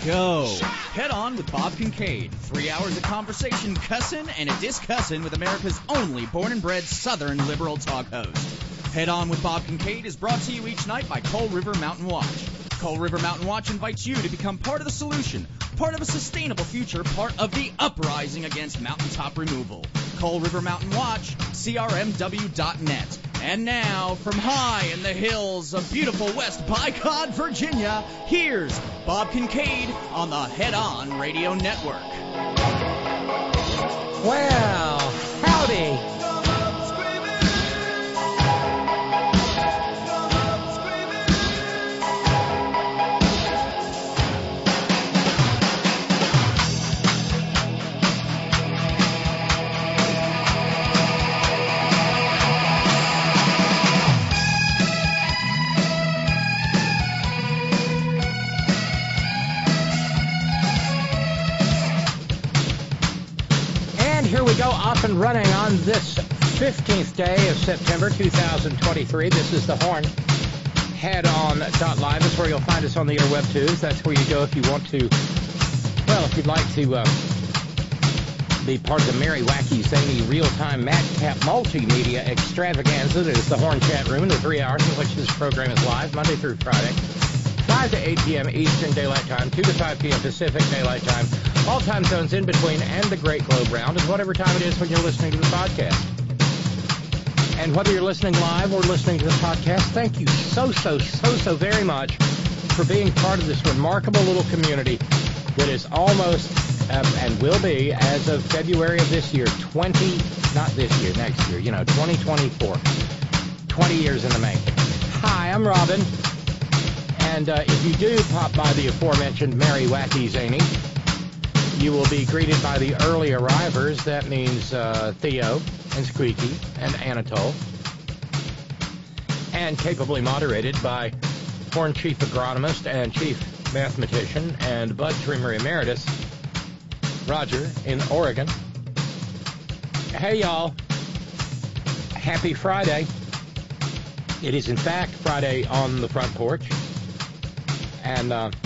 go. Head On with Bob Kincaid. 3 hours of conversation, cussin' and a discussin' with America's only born and bred Southern liberal talk host. Head On with Bob Kincaid is brought to you each night by Coal River Mountain Watch. Coal River Mountain Watch invites you to become part of the solution, part of a sustainable future, part of the uprising against mountaintop removal. Coal River Mountain Watch, crmw.net. And now, from high in the hills of beautiful West Bicod, Virginia, here's Bob Kincaid on the Head On Radio Network. Well, howdy. Here we go, off and running on this 15th day of September 2023. This is the Horn. Headon.live is where you'll find us on the interweb too. That's where you go if you want to, well, if you'd like to be part of the merry, wacky, zany, real-time, madcap multimedia extravaganza that is the Horn chat room in the 3 hours in which this program is live, Monday through Friday, 5 to 8 p.m. Eastern Daylight Time, 2 to 5 p.m. Pacific Daylight Time. All time zones in between and the Great Globe Round is whatever time it is when you're listening to the podcast. And whether you're listening live or listening to the podcast, thank you so very much for being part of this remarkable little community that is almost and will be, as of February of this year, next year, 2024. 20 years in the making. Hi, I'm Robin. And if you do pop by the aforementioned Merry Wacky Zany, you will be greeted by the early arrivers. That means Theo and Squeaky and Anatole. And capably moderated by Horn Chief Agronomist and Chief Mathematician and Bud Trimmer Emeritus, Roger in Oregon. Hey, y'all. Happy Friday. It is, in fact, Friday on the front porch. And,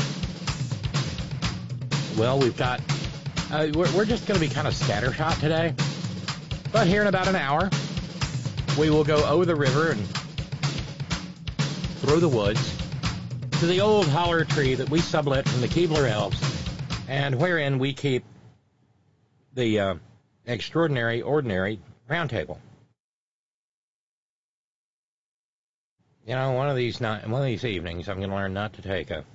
well, we've got... we're just going to be kind of scattershot today. But here in about an hour, we will go over the river and through the woods to the old holler tree that we sublet from the Keebler Elves, and wherein we keep the extraordinary, ordinary round table. One of these evenings, I'm going to learn not to take a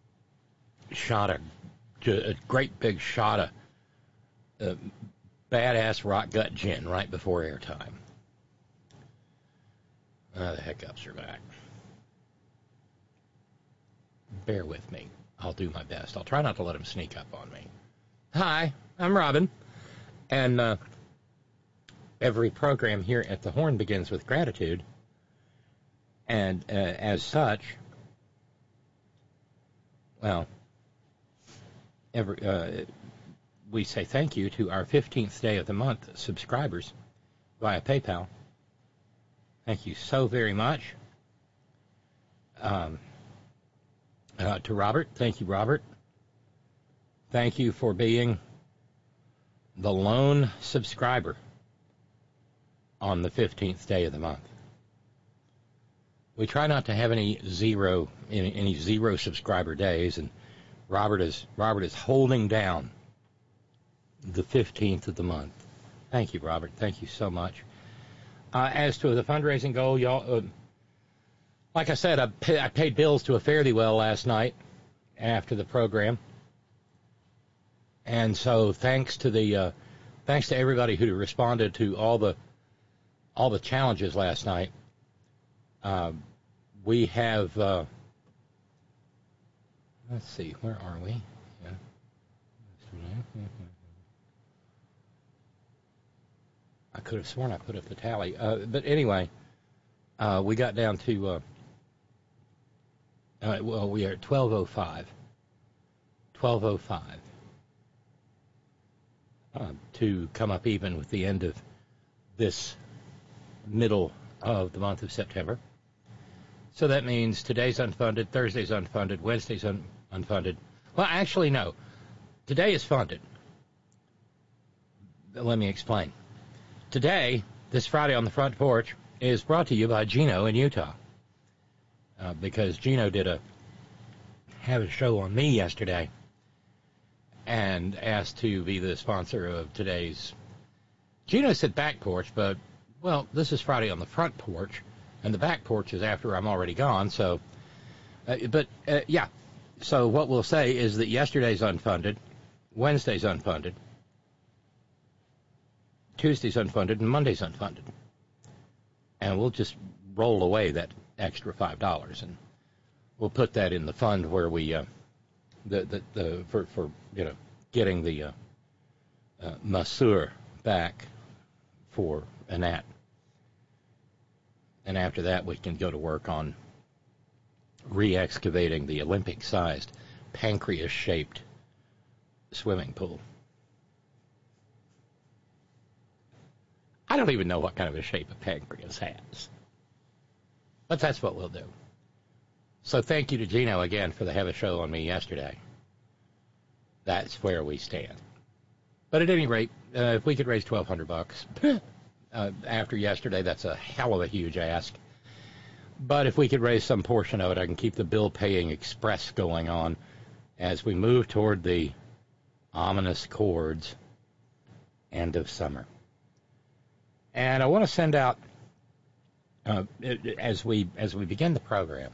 great big shot of badass rock gut gin right before airtime. The hiccups are back. Bear with me. I'll do my best. I'll try not to let them sneak up on me. Hi, I'm Robin. And every program here at the Horn begins with gratitude. And as such, well, we say thank you to our 15th day of the month subscribers via PayPal. Thank you so very much. To Robert, thank you, Robert. Thank you for being the lone subscriber on the 15th day of the month. We try not to have any zero subscriber days, and Robert is holding down the 15th of the month. Thank you, Robert. Thank you so much. As to the fundraising goal, y'all, like I said, I paid bills to a fare-thee-well last night after the program, and so thanks to everybody who responded to all the challenges last night. We have, let's see, where are we? Yeah. I could have sworn I put up the tally. But anyway, we got down to, we are at 12:05. 12:05. To come up even with the end of this middle of the month of September. So that means today's unfunded, Thursday's unfunded, Wednesday's unfunded, Well, actually, no. Today is funded. Let me explain. Today, this Friday on the Front Porch, is brought to you by Gino in Utah. Because Gino did have a show on me yesterday and asked to be the sponsor of today's. Gino said back porch, but, well, this is Friday on the Front Porch, and the back porch is after I'm already gone, so, yeah. So what we'll say is that yesterday's unfunded, Wednesday's unfunded, Tuesday's unfunded, and Monday's unfunded. And we'll just roll away that extra $5, and we'll put that in the fund where we, for getting the masseur back for Annette. And after that, we can go to work on re-excavating the Olympic-sized, pancreas-shaped swimming pool. I don't even know what kind of a shape a pancreas has. But that's what we'll do. So thank you to Gino again for the Have a Show on me yesterday. That's where we stand. But at any rate, if we could raise $1,200 after yesterday, that's a hell of a huge ask. But if we could raise some portion of it, I can keep the bill-paying express going on as we move toward the ominous chords end of summer. And I want to send out, as we begin the program,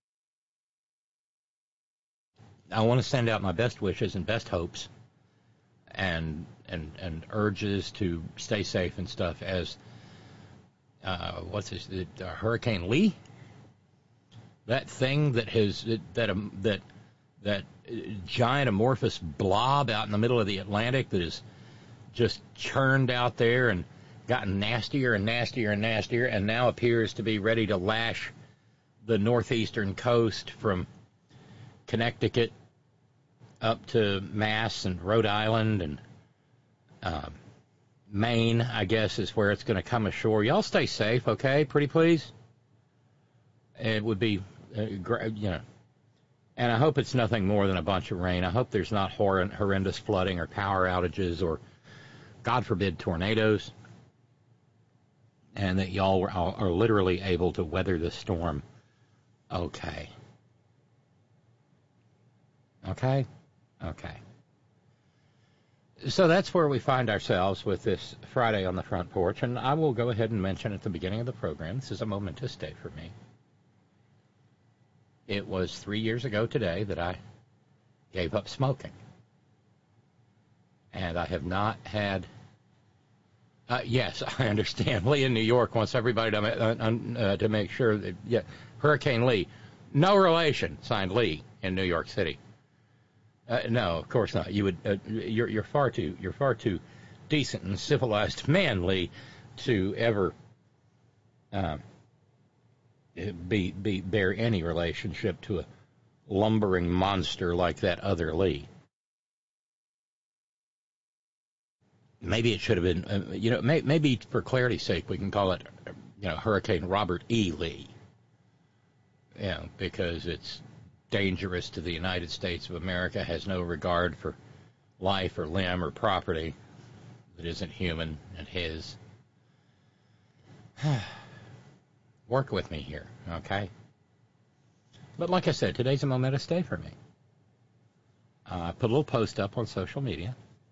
I want to send out my best wishes and best hopes and urges to stay safe and stuff as Hurricane Lee, that thing that has that giant amorphous blob out in the middle of the Atlantic that is just churned out there and gotten nastier and nastier and nastier, and now appears to be ready to lash the northeastern coast from Connecticut up to Mass and Rhode Island and Maine, I guess, is where it's going to come ashore. Y'all stay safe, okay? Pretty please. It would be, and I hope it's nothing more than a bunch of rain. I hope there's not horrendous flooding or power outages or, God forbid, tornadoes, and that y'all are literally able to weather the storm okay. Okay? Okay. So that's where we find ourselves with this Friday on the Front Porch, and I will go ahead and mention at the beginning of the program, this is a momentous day for me. It was 3 years ago today that I gave up smoking. And I have not had... yes, I understand. Lee in New York wants everybody to make sure that... Yeah, Hurricane Lee. No relation, signed Lee in New York City. No, of course not. You would. You're far too decent and civilized man, Lee, to ever bear any relationship to a lumbering monster like that other Lee. Maybe it should have been. Maybe for clarity's sake, we can call it, Hurricane Robert E. Lee. Yeah, because it's dangerous to the United States of America, has no regard for life or limb or property that isn't human and his. Work with me here, okay? But like I said, today's a momentous day for me. I put a little post up on social media.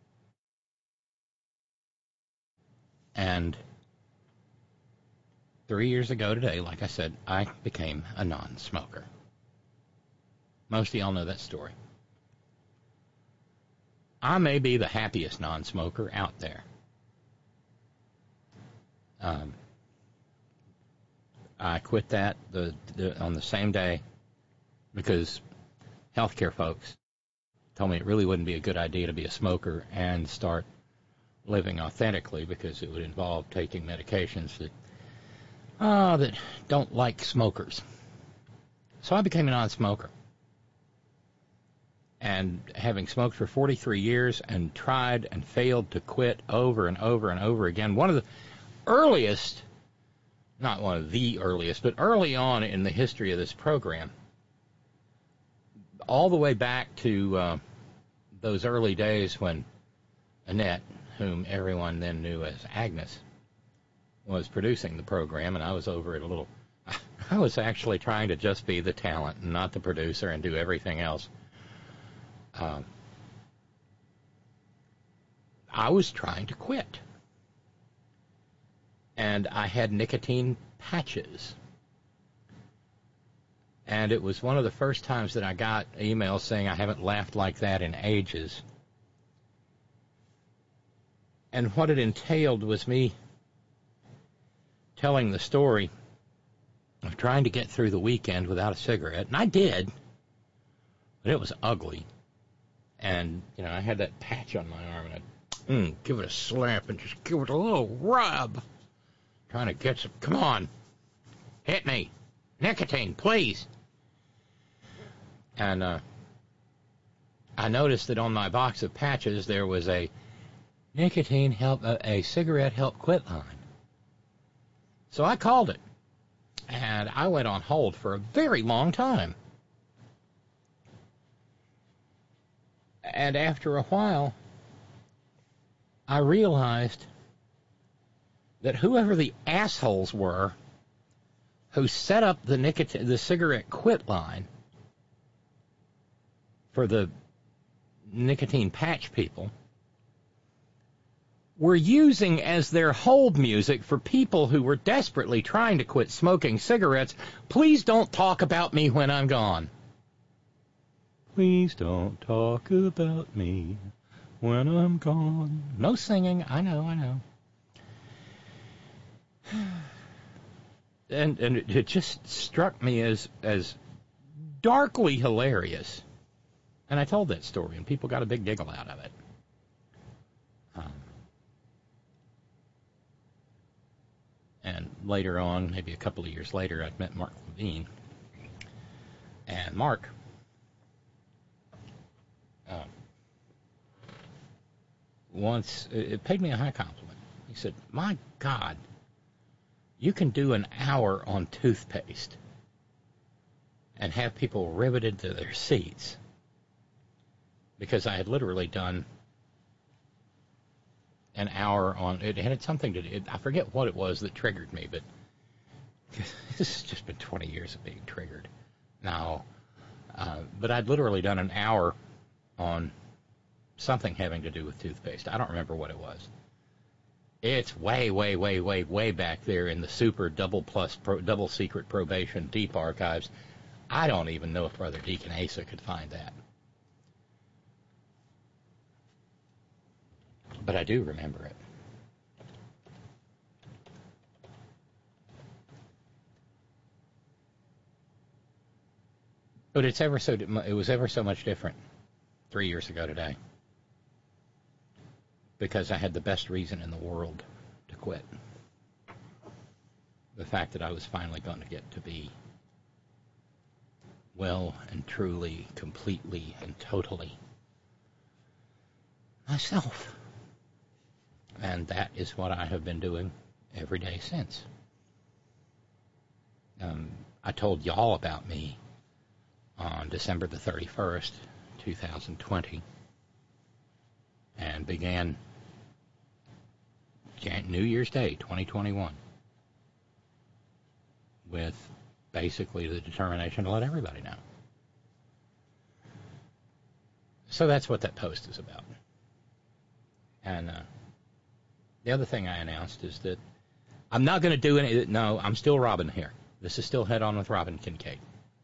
And 3 years ago today, like I said, I became a non-smoker. Most of y'all know that story. I may be the happiest non-smoker out there. I quit that on the same day because healthcare folks told me it really wouldn't be a good idea to be a smoker and start living authentically because it would involve taking medications that don't like smokers. So I became a non-smoker. And having smoked for 43 years and tried and failed to quit over and over and over again, one of the earliest, not one of the earliest, but early on in the history of this program, all the way back to those early days when Annette, whom everyone then knew as Agnes, was producing the program, and I was over at a little... I was actually trying to just be the talent and not the producer and do everything else. I was trying to quit. And I had nicotine patches. And it was one of the first times that I got emails saying I haven't laughed like that in ages. And what it entailed was me telling the story of trying to get through the weekend without a cigarette. And I did. But it was ugly. And, I had that patch on my arm, and I'd give it a slap and just give it a little rub. Trying to get some... Come on. Hit me. Nicotine, please. And I noticed that on my box of patches there was a nicotine help, a cigarette help quit line. So I called it. And I went on hold for a very long time. And after a while, I realized that whoever the assholes were who set up the cigarette quit line for the nicotine patch people were using as their hold music for people who were desperately trying to quit smoking cigarettes, "Please don't talk about me when I'm gone. Please don't talk about me when I'm gone." No singing, I know. And it just struck me as darkly hilarious. And I told that story, and people got a big giggle out of it. And later on, maybe a couple of years later, I'd met Mark Levine. And Mark once it paid me a high compliment. He said, "My God, you can do an hour on toothpaste and have people riveted to their seats." Because I had literally done an hour on it. Had something to do. I forget what it was that triggered me, but this has just been 20 years of being triggered now. But I'd literally done an hour on something having to do with toothpaste. I don't remember what it was. It's way, way, way, way, way back there in the super double secret probation deep archives. I don't even know if Brother Deacon Asa could find that. But I do remember it. But it was ever so much different 3 years ago today. Because I had the best reason in the world to quit. The fact that I was finally going to get to be well and truly, completely, and totally myself. And that is what I have been doing every day since. I told y'all about me on December the 31st, 2020, and began New Year's Day, 2021, with basically the determination to let everybody know. So that's what that post is about. And the other thing I announced is that I'm not going to do any... No, I'm still Robin here. This is still Head On with Robin Kincaid.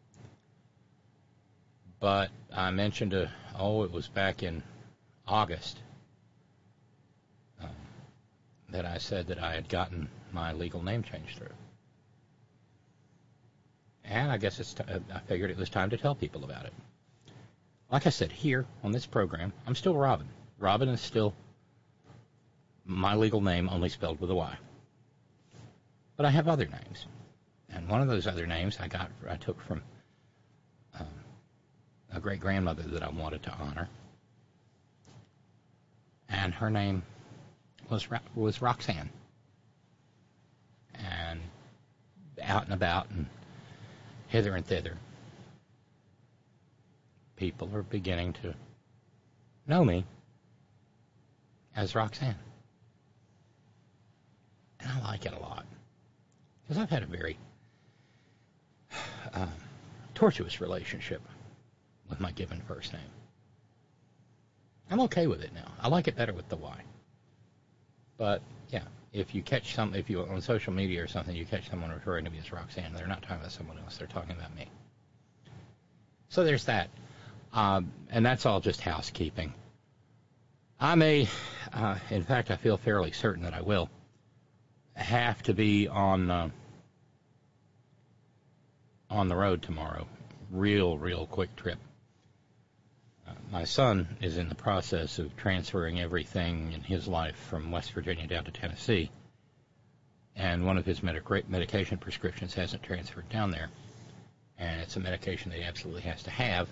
But I mentioned, it was back in August, that I said that I had gotten my legal name change through. And I guess I figured it was time to tell people about it. Like I said, here on this program, I'm still Robin. Robin is still my legal name, only spelled with a Y. But I have other names. And one of those other names I took from a great-grandmother that I wanted to honor. And her name was Roxanne. And out and about and hither and thither, people are beginning to know me as Roxanne. And I like it a lot. Because I've had a very tortuous relationship with my given first name. I'm okay with it now. I like it better with the Y. But, yeah, if you on social media or something, you catch someone referring to me as Roxanne, they're not talking about someone else. They're talking about me. So there's that. And that's all just housekeeping. I may, in fact, I feel fairly certain that I will have to be on the road tomorrow. Real quick trip. My son is in the process of transferring everything in his life from West Virginia down to Tennessee, and one of his medication prescriptions hasn't transferred down there, and it's a medication that he absolutely has to have.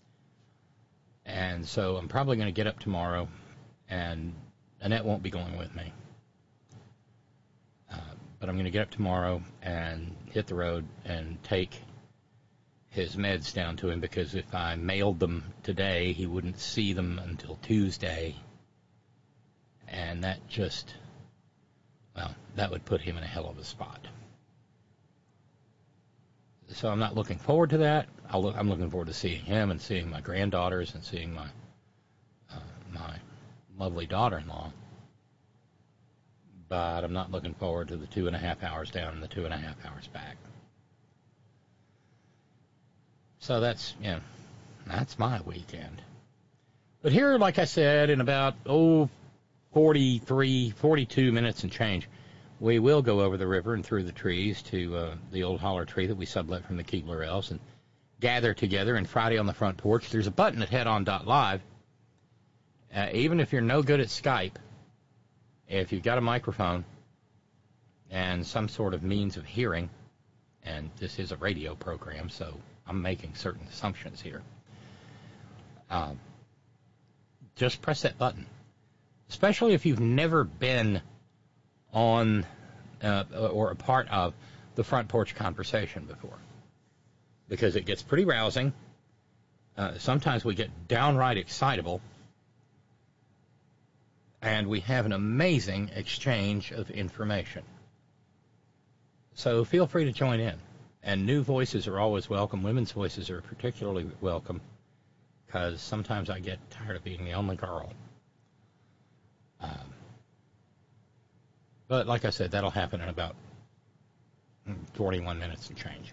And so I'm probably going to get up tomorrow, and Annette won't be going with me. But I'm going to get up tomorrow and hit the road and take his meds down to him, because if I mailed them today, he wouldn't see them until Tuesday. And that that would put him in a hell of a spot. So I'm not looking forward to that. I'm looking forward to seeing him and seeing my granddaughters and seeing my lovely daughter-in-law. But I'm not looking forward to the 2.5 hours down and the 2.5 hours back. So that's my weekend. But here, like I said, in about 42 minutes and change, we will go over the river and through the trees to the old holler tree that we sublet from the Keebler Elves and gather together. And Friday on the front porch, there's a button at headon.live. Even if you're no good at Skype, if you've got a microphone and some sort of means of hearing, and this is a radio program, so I'm making certain assumptions here, just press that button. Especially if you've never been on or a part of the front porch conversation before, because it gets pretty rousing. Sometimes we get downright excitable, and we have an amazing exchange of information. So feel free to join in. And new voices are always welcome. Women's voices are particularly welcome, because sometimes I get tired of being the only girl. But like I said, that'll happen in about 41 minutes and change.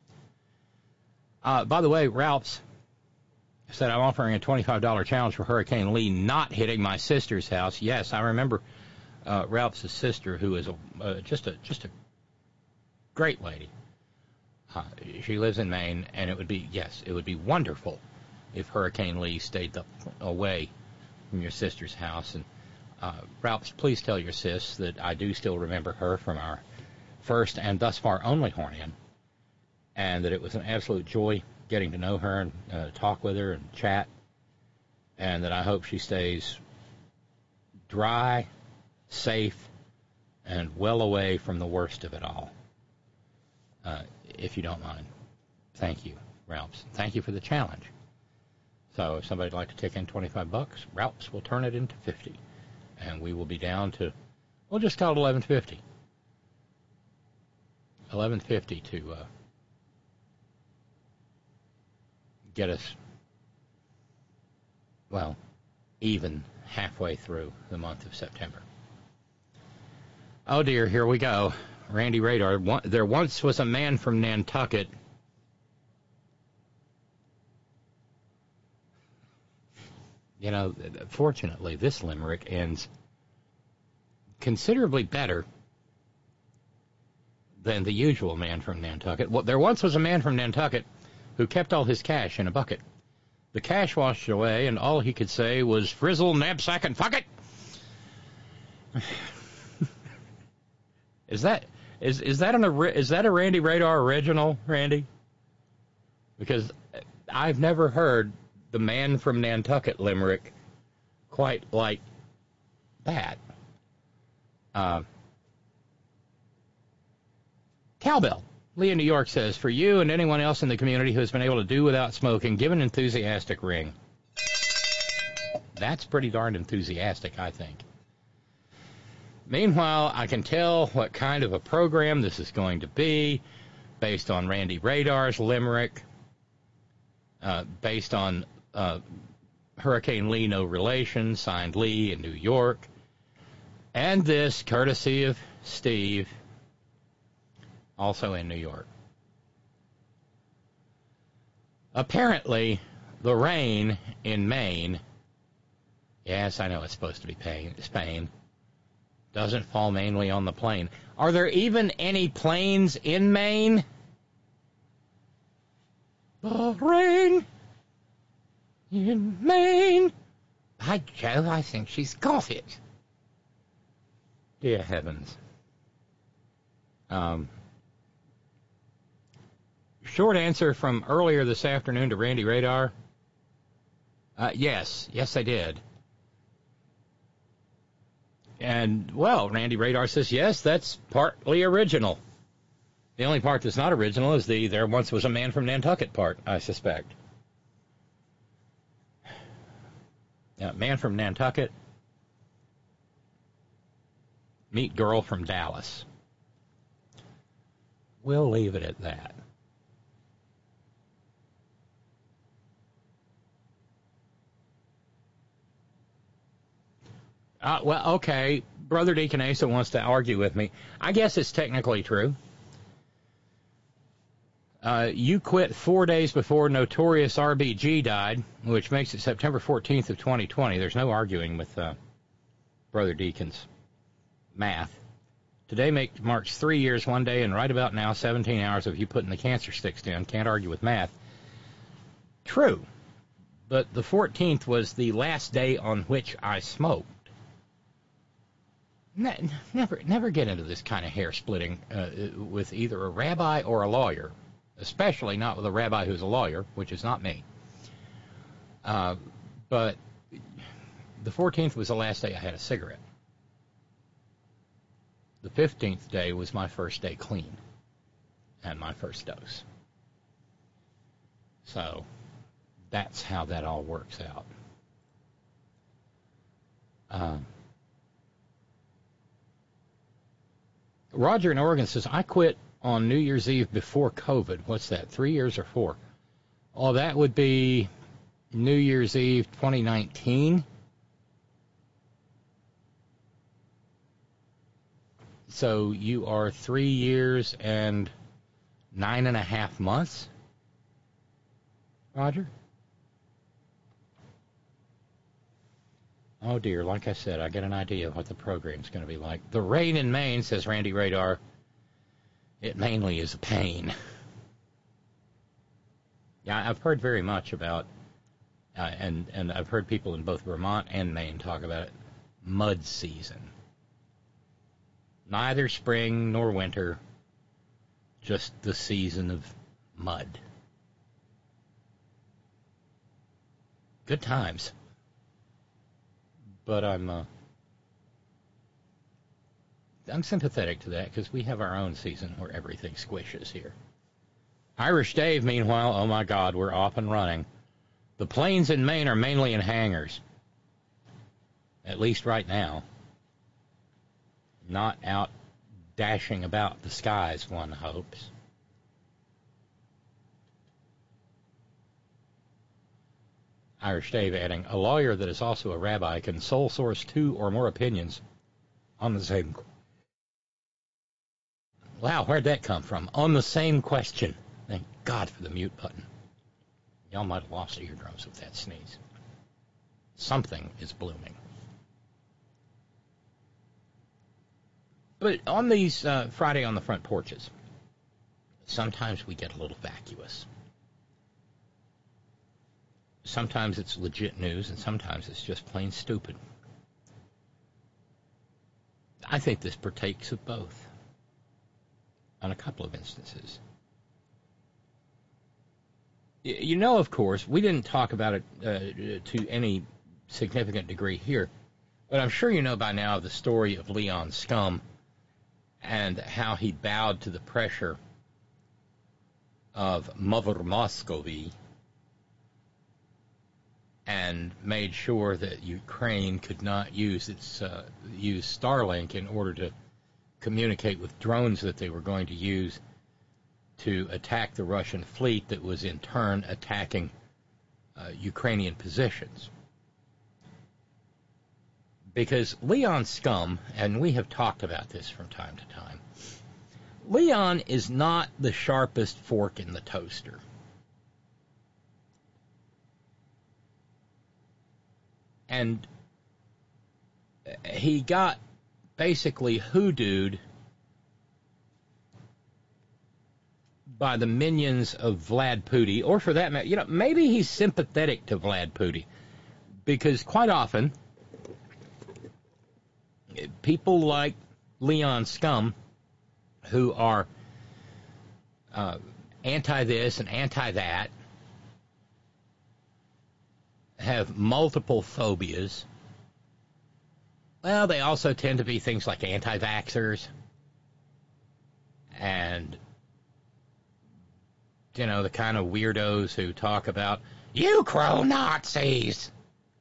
By the way, Ralph's said, I'm offering a $25 challenge for Hurricane Lee not hitting my sister's house. Yes, I remember Ralph's sister, who is just a great lady. She lives in Maine, and it would be wonderful if Hurricane Lee stayed away from your sister's house. And Ralph, please tell your sis that I do still remember her from our first and thus far only horn-in, and that it was an absolute joy getting to know her and talk with her and chat, and that I hope she stays dry, safe, and well away from the worst of it all. If you don't mind. Thank you, Ralphs. Thank you for the challenge. So if somebody'd like to kick in $25, Ralphs will turn it into 50. And we will be down to, we'll just call it $11.50. $11.50 to get us, even halfway through the month of September. Oh dear, here we go. Randy Radar, there once was a man from Nantucket. You know, fortunately, this limerick ends considerably better than the usual man from Nantucket. Well, there once was a man from Nantucket who kept all his cash in a bucket. The cash washed away, and all he could say was, frizzle, knapsack, and fuck it! Is that a Randy Radar original, Randy? Because I've never heard the man from Nantucket limerick quite like that. Cowbell. Lee in New York says, for you and anyone else in the community who has been able to do without smoking, give an enthusiastic ring. That's pretty darn enthusiastic, I think. Meanwhile, I can tell what kind of a program this is going to be based on Randy Radar's limerick, based on Hurricane Lee, no relation, signed Lee in New York, and this courtesy of Steve, also in New York. Apparently, the rain in Maine, yes, I know it's supposed to be Spain, doesn't fall mainly on the plain. Are there even any plains in Maine? The rain in Maine. By Jove, I think she's got it. Dear heavens. Short answer from earlier this afternoon to Randy Radar. Yes, I did. And, well, Randy Radar says, yes, that's partly original. The only part that's not original is the there once was a man from Nantucket part, I suspect. Man from Nantucket, meet girl from Dallas. We'll leave it at that. Well, okay, Brother Deacon Asa wants to argue with me. I guess it's technically true. You quit 4 days before Notorious RBG died, which makes it September 14th of 2020. There's no arguing with Brother Deacon's math. Today marks 3 years, 1 day, and right about now, 17 hours of you putting the cancer sticks down. Can't argue with math. True, but the 14th was the last day on which I smoked. Never get into this kind of hair splitting with either a rabbi or a lawyer, especially not with a rabbi who's a lawyer, which is not me. But the 14th was the last day I had a cigarette. The 15th day was my first day clean and my first dose. So that's how that all works out. Roger in Oregon says, I quit on New Year's Eve before COVID. What's that, 3 years or 4? Oh, that would be New Year's Eve 2019. So you are 3 years and 9.5 months, Roger? Oh, dear, like I said, I get an idea of what the program's going to be like. The rain in Maine, says Randy Radar, it mainly is a pain. Yeah, I've heard very much about, and I've heard people in both Vermont and Maine talk about it, mud season. Neither spring nor winter, just the season of mud. Good times. But I'm sympathetic to that because we have our own season where everything squishes here. Irish Dave, meanwhile, oh my God, we're off and running. The planes in Maine are mainly in hangars, at least right now. Not out dashing about the skies, one hopes. Irish Dave adding, a lawyer that is also a rabbi can sole source 2 or more opinions on the same. Wow, where'd that come from? On the same question. Thank God for the mute button. Y'all might have lost eardrums with that sneeze. Something is blooming. But on these Friday on the Front Porches, sometimes we get a little vacuous. Sometimes it's legit news, and sometimes it's just plain stupid. I think this partakes of both on a couple of instances. You know, of course, we didn't talk about it to any significant degree here, but I'm sure you know by now the story of Leon Scum and how he bowed to the pressure of Mother Muscovy and made sure that Ukraine could not use Starlink in order to communicate with drones that they were going to use to attack the Russian fleet that was in turn attacking Ukrainian positions. Because Leon Scum, and we have talked about this from time to time, Leon is not the sharpest fork in the toaster. And he got basically hoodooed by the minions of Vlad Putin, or for that matter, maybe he's sympathetic to Vlad Putin, because quite often people like Leon Scum, who are anti-this and anti-that, have multiple phobias. Well, they also tend to be things like anti-vaxxers and, the kind of weirdos who talk about, you Nazis.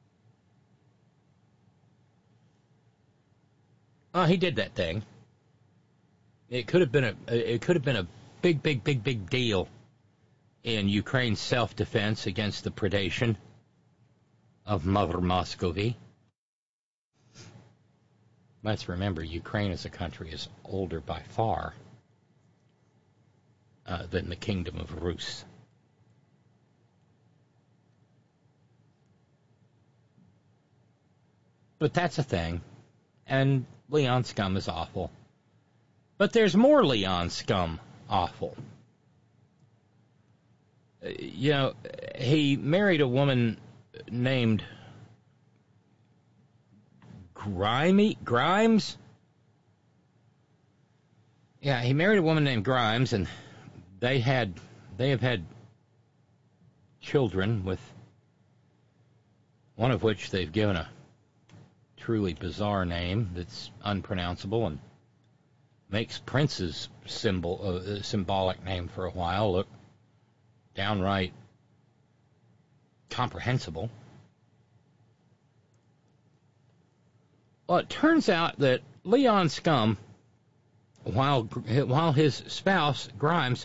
Oh, he did that thing. It could have been a big deal in Ukraine's self-defense against the predation of Mother Muscovy. Let's remember, Ukraine as a country is older by far than the Kingdom of Rus. But that's a thing, and Leon Scum is awful. But there's more Leon Scum awful. He married a woman named Grimes? Yeah, he married a woman named Grimes, and they have had children, with one of which they've given a truly bizarre name that's unpronounceable and makes Prince's symbolic name for a while look downright comprehensible. Well, it turns out that Leon Scum, while his spouse, Grimes,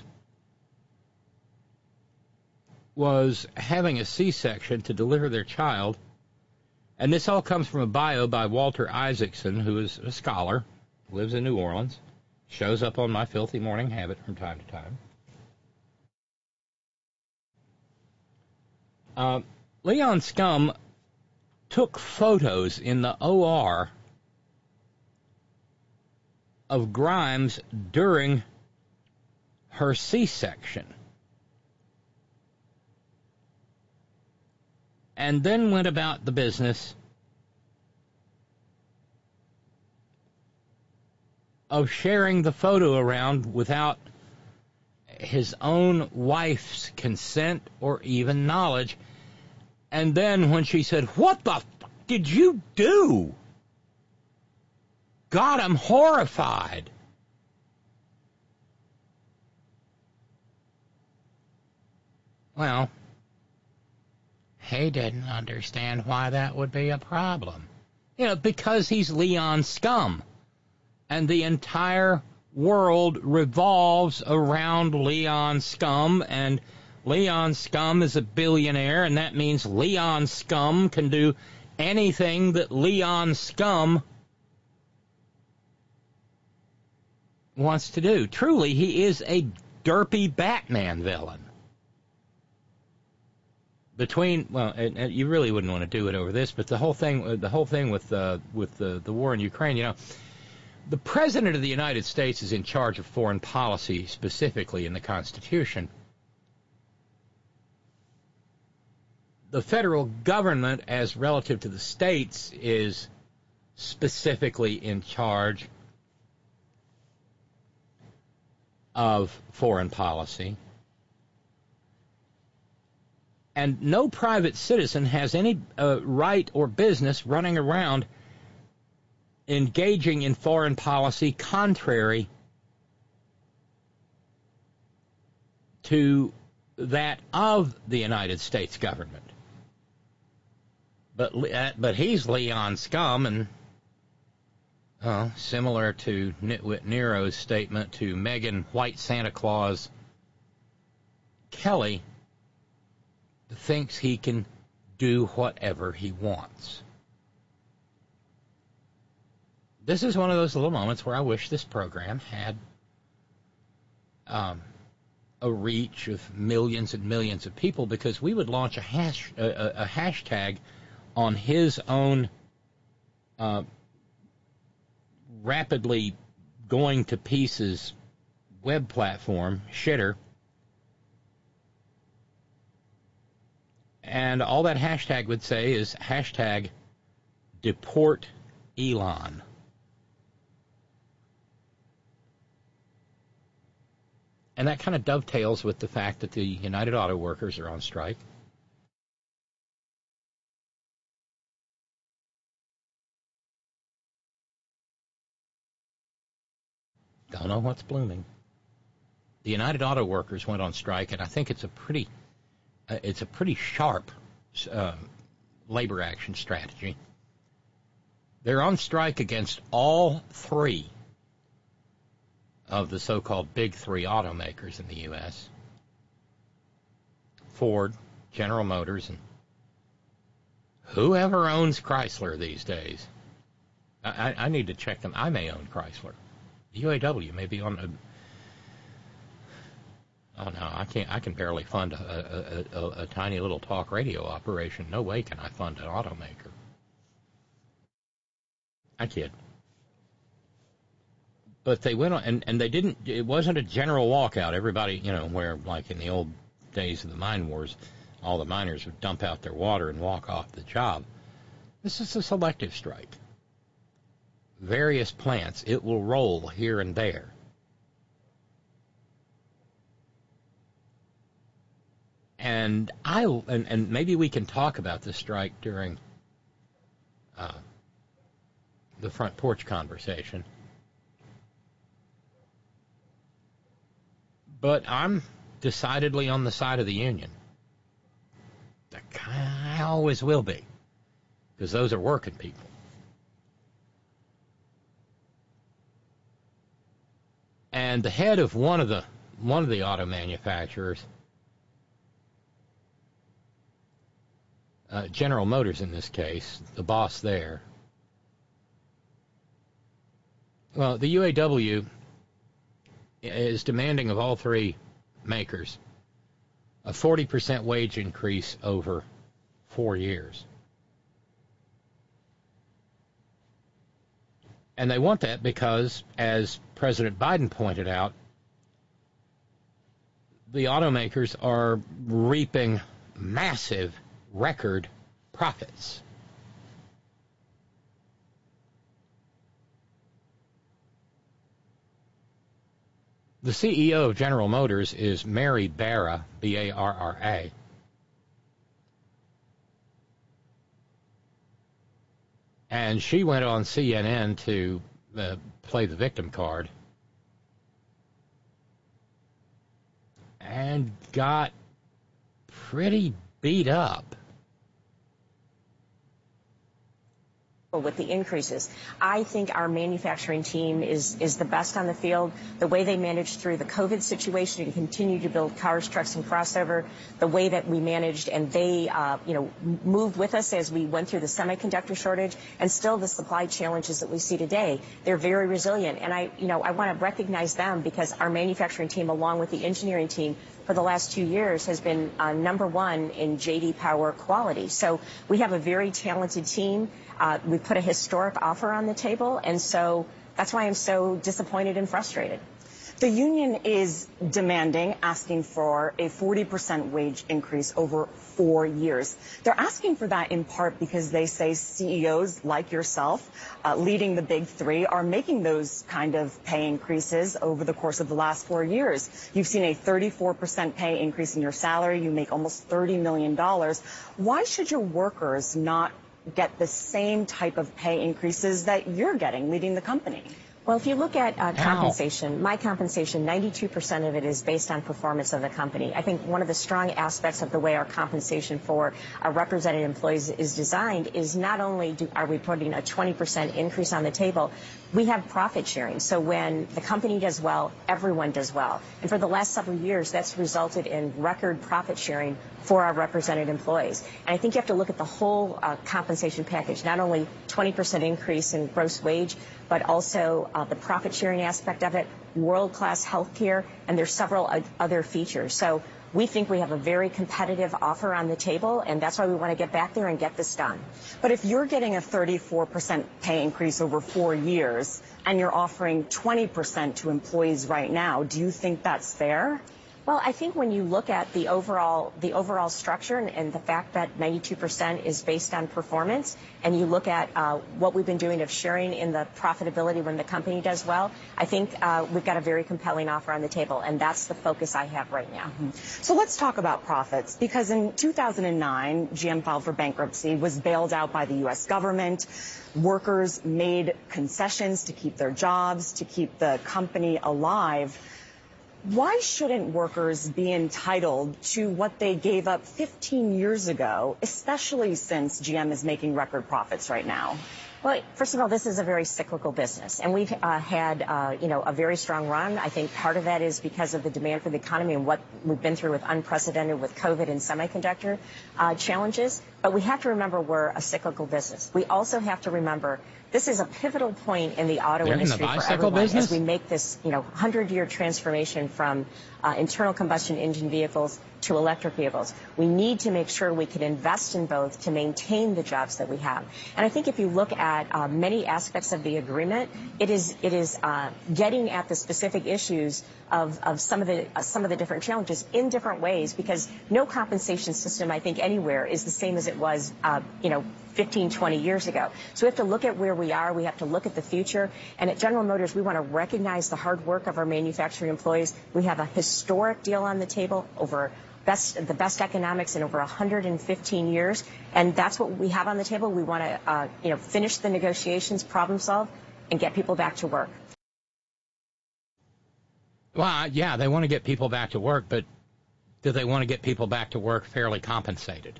was having a C-section to deliver their child, and this all comes from a bio by Walter Isaacson, who is a scholar, lives in New Orleans, shows up on My Filthy Morning Habit from time to time. Leon Scum took photos in the OR of Grimes during her C-section, and then went about the business of sharing the photo around without his own wife's consent or even knowledge. And then when she said, "What the f*** did you do?" God, I'm horrified. Well, he didn't understand why that would be a problem. Because he's Leon Scum. And the entire world revolves around Leon Scum, and Leon Scum is a billionaire, and that means Leon Scum can do anything that Leon Scum wants to do. Truly, he is a derpy Batman villain. You really wouldn't want to do it over this, but the whole thing with the war in Ukraine, the President of the United States is in charge of foreign policy, specifically in the Constitution. The federal government, as relative to the states, is specifically in charge of foreign policy. And no private citizen has any right or business running around engaging in foreign policy contrary to that of the United States government. But he's Leon Scum, and similar to Nitwit Nero's statement to Megan White Santa Claus, Kelly thinks he can do whatever he wants. This is one of those little moments where I wish this program had a reach of millions and millions of people, because we would launch a hashtag on his own rapidly going to pieces web platform, Shitter, and all that hashtag would say is hashtag deport Elon. And that kind of dovetails with the fact that the United Auto Workers are on strike. Don't know what's blooming. The United Auto Workers went on strike, and I think it's a pretty sharp labor action strategy. They're on strike against all three of the so-called big three automakers in the U.S. Ford, General Motors, and whoever owns Chrysler these days. I need to check them. I may own Chrysler. The UAW may be on oh no, I can't. I can barely fund a tiny little talk radio operation. No way can I fund an automaker. I kid. But they went on, and they didn't. It wasn't a general walkout. Everybody, where like in the old days of the mine wars, all the miners would dump out their water and walk off the job. This is a selective strike. Various plants. It will roll here and there. And and maybe we can talk about this strike during the front porch conversation. But I'm decidedly on the side of the union. I always will be, because those are working people. And the head of one of the auto manufacturers, General Motors in this case, the boss there. Well, the UAW is demanding of all three makers a 40% wage increase over 4 years. And they want that because, as President Biden pointed out, the automakers are reaping massive record profits. The CEO of General Motors is Mary Barra, B-A-R-R-A. And she went on CNN to play the victim card and got pretty beat up. With the increases, I think our manufacturing team is the best on the field. The way they managed through the COVID situation and continue to build cars, trucks, and crossover, the way that we managed and they, moved with us as we went through the semiconductor shortage and still the supply challenges that we see today, they're very resilient. And I want to recognize them because our manufacturing team, along with the engineering team, for the last 2 years has been number one in J.D. Power quality. So we have a very talented team. We put a historic offer on the table, and so that's why I'm so disappointed and frustrated. The union is demanding, asking for a 40% wage increase over 4 years. They're asking for that in part because they say CEOs like yourself, leading the big three, are making those kind of pay increases over the course of the last 4 years. You've seen a 34% pay increase in your salary. You make almost $30 million. Why should your workers not get the same type of pay increases that you're getting leading the company? Well, if you look at compensation, my compensation, 92% of it is based on performance of the company. I think one of the strong aspects of the way our compensation for our represented employees is designed is not only are we putting a 20% increase on the table, we have profit sharing. So when the company does well, everyone does well. And for the last several years, that's resulted in record profit sharing for our represented employees. And I think you have to look at the whole compensation package, not only 20% increase in gross wage, but also the profit sharing aspect of it, world-class health care, and there's several other features. So we think we have a very competitive offer on the table, and that's why we want to get back there and get this done. But if you're getting a 34% pay increase over 4 years and you're offering 20% to employees right now, do you think that's fair? Well, I think when you look at the overall structure and the fact that 92% is based on performance, and you look at what we've been doing of sharing in the profitability when the company does well, I think we've got a very compelling offer on the table, and that's the focus I have right now. Mm-hmm. So let's talk about profits, because in 2009, GM filed for bankruptcy, was bailed out by the U.S. government. Workers made concessions to keep their jobs, to keep the company alive. Why shouldn't workers be entitled to what they gave up 15 years ago, especially since GM is making record profits right now? Well, first of all, this is a very cyclical business, and we've had, a very strong run. I think part of that is because of the demand for the economy and what we've been through with unprecedented with COVID and semiconductor challenges. But we have to remember we're a cyclical business. We also have to remember this is a pivotal point in the auto industry for everyone as we make this, 100-year transformation from internal combustion engine vehicles to electric vehicles. We need to make sure we can invest in both to maintain the jobs that we have. And I think if you look at many aspects of the agreement, it is getting at the specific issues of some of the different challenges in different ways, because no compensation system, I think, anywhere is the same as it was, 15, 20 years ago. So we have to look at where we are. We have to look at the future. And at General Motors, we want to recognize the hard work of our manufacturing employees. We have a historic deal on the table over the best economics in over 115 years. And that's what we have on the table. We want to, finish the negotiations, problem solve, and get people back to work. Well, yeah, they want to get people back to work, but do they want to get people back to work fairly compensated?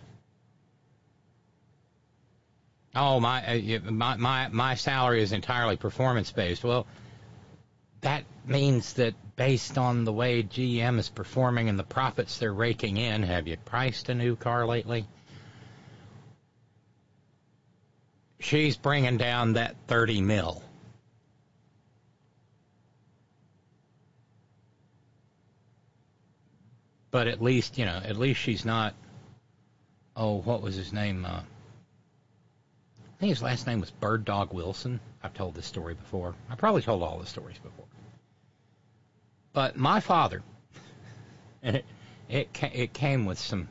Oh, my salary is entirely performance-based. Well, that means that based on the way GM is performing and the profits they're raking in, have you priced a new car lately? She's bringing down that 30 mil. But at least she's not, what was his name? I think his last name was Bird Dog Wilson. I've told this story before. I probably told all the stories before. But my father, and it came with some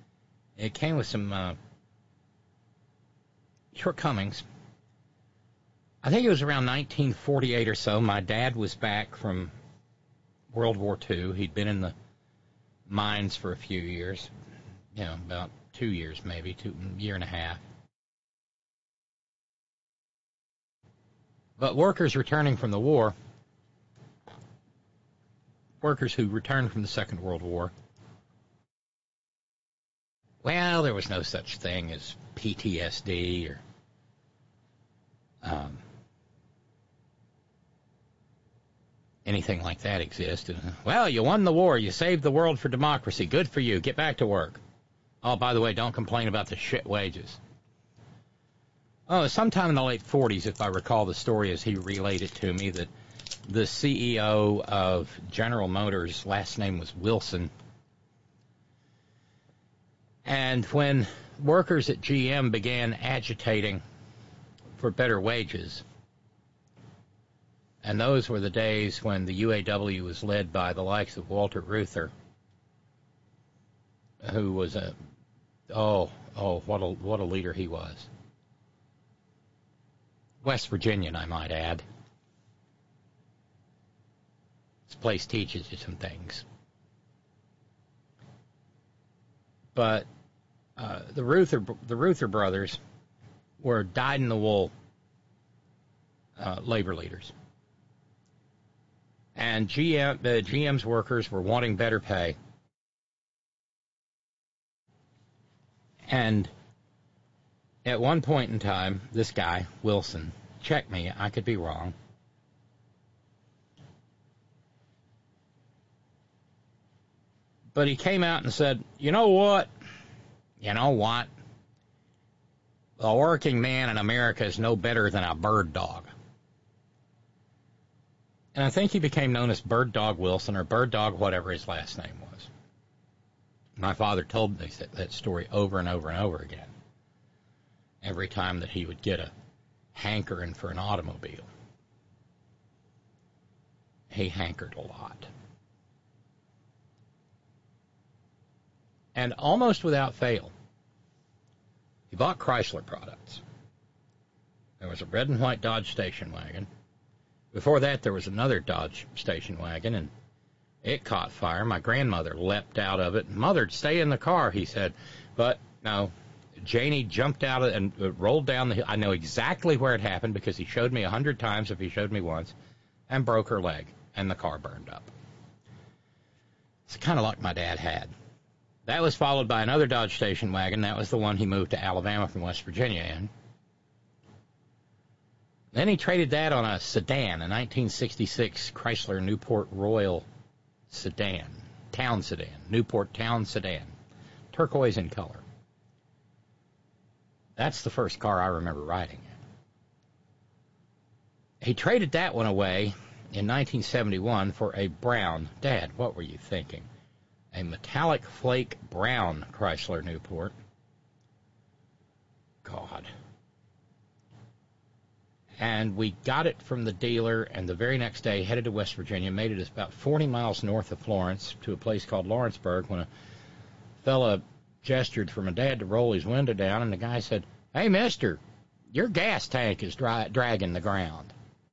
shortcomings. I think it was around 1948 or so. My dad was back from World War II. He'd been in the mines for a few years, about 2 years maybe, year and a half. But workers returning from the war, workers who returned from the Second World War, well, there was no such thing as PTSD or anything like that existed. Well, you won the war. You saved the world for democracy. Good for you. Get back to work. Oh, by the way, don't complain about the shit wages. Oh, sometime in the late 40s, if I recall the story as he relayed it to me, that the CEO of General Motors, last name was Wilson, and when workers at GM began agitating for better wages, and those were the days when the UAW was led by the likes of Walter Reuther, who was what a leader he was. West Virginian, I might add. This place teaches you some things. But the Reuther brothers were dyed-in-the-wool labor leaders. And GM's workers were wanting better pay. And at one point in time, this guy, Wilson, check me, I could be wrong, but he came out and said, you know what? The working man in America is no better than a bird dog. And I think he became known as Bird Dog Wilson, or Bird Dog, whatever his last name was. My father told me that story over and over and over again, every time that he would get a hankering for an automobile. He hankered a lot. And almost without fail, he bought Chrysler products. There was a red and white Dodge station wagon. Before that, there was another Dodge station wagon, and it caught fire. My grandmother leapt out of it. Mother, stay in the car, he said. But no, Janie jumped out of it and rolled down the hill. I know exactly where it happened because he showed me 100 times if he showed me once, and broke her leg, and the car burned up. It's kind of like my dad had. That was followed by another Dodge station wagon. That was the one he moved to Alabama from West Virginia in. Then he traded that on a sedan, a 1966 Chrysler Newport Royal sedan, town sedan, Newport town sedan, turquoise in color. That's the first car I remember riding in. He traded that one away in 1971 for a brown, Dad, what were you thinking? A metallic flake brown Chrysler Newport. God. And we got it from the dealer, and the very next day headed to West Virginia, made it about 40 miles north of Florence to a place called Lawrenceburg when a fella gestured for my dad to roll his window down, and the guy said, hey, mister, your gas tank is dragging the ground.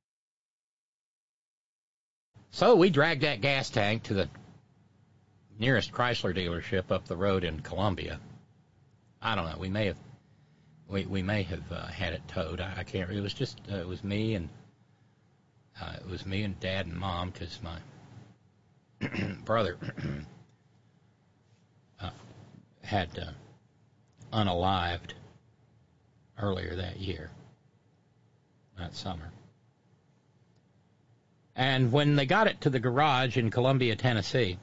So we dragged that gas tank to the nearest Chrysler dealership up the road in Columbia. I don't know, we may have had it towed. I can't. It was just it was me and Dad and Mom, because my brother had unalived earlier that year, that summer. And when they got it to the garage in Columbia, Tennessee,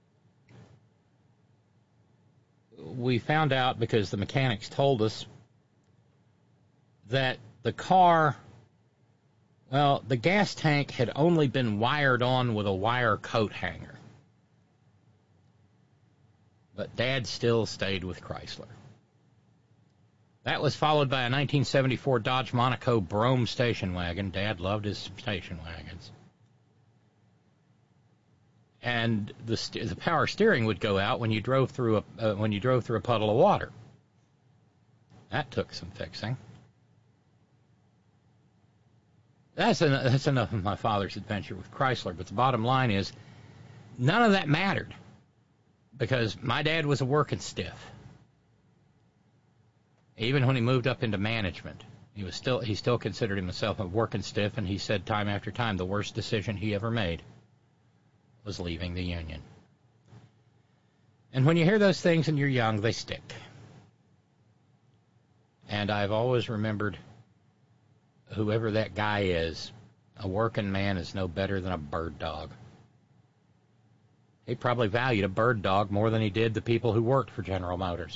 we found out, because the mechanics told us, that the car, well, the gas tank had only been wired on with a wire coat hanger. But Dad still stayed with Chrysler. That was followed by a 1974 Dodge Monaco Brougham station wagon. Dad loved his station wagons. And the power steering would go out when you drove through a puddle of water. That took some fixing. That's enough of my father's adventure with Chrysler, but the bottom line is, none of that mattered, because my dad was a working stiff. Even when he moved up into management, he still considered himself a working stiff, and he said time after time the worst decision he ever made was leaving the union. And when you hear those things and you're young, they stick. And I've always remembered, whoever that guy is, a working man is no better than a bird dog. He probably valued a bird dog more than he did the people who worked for General Motors.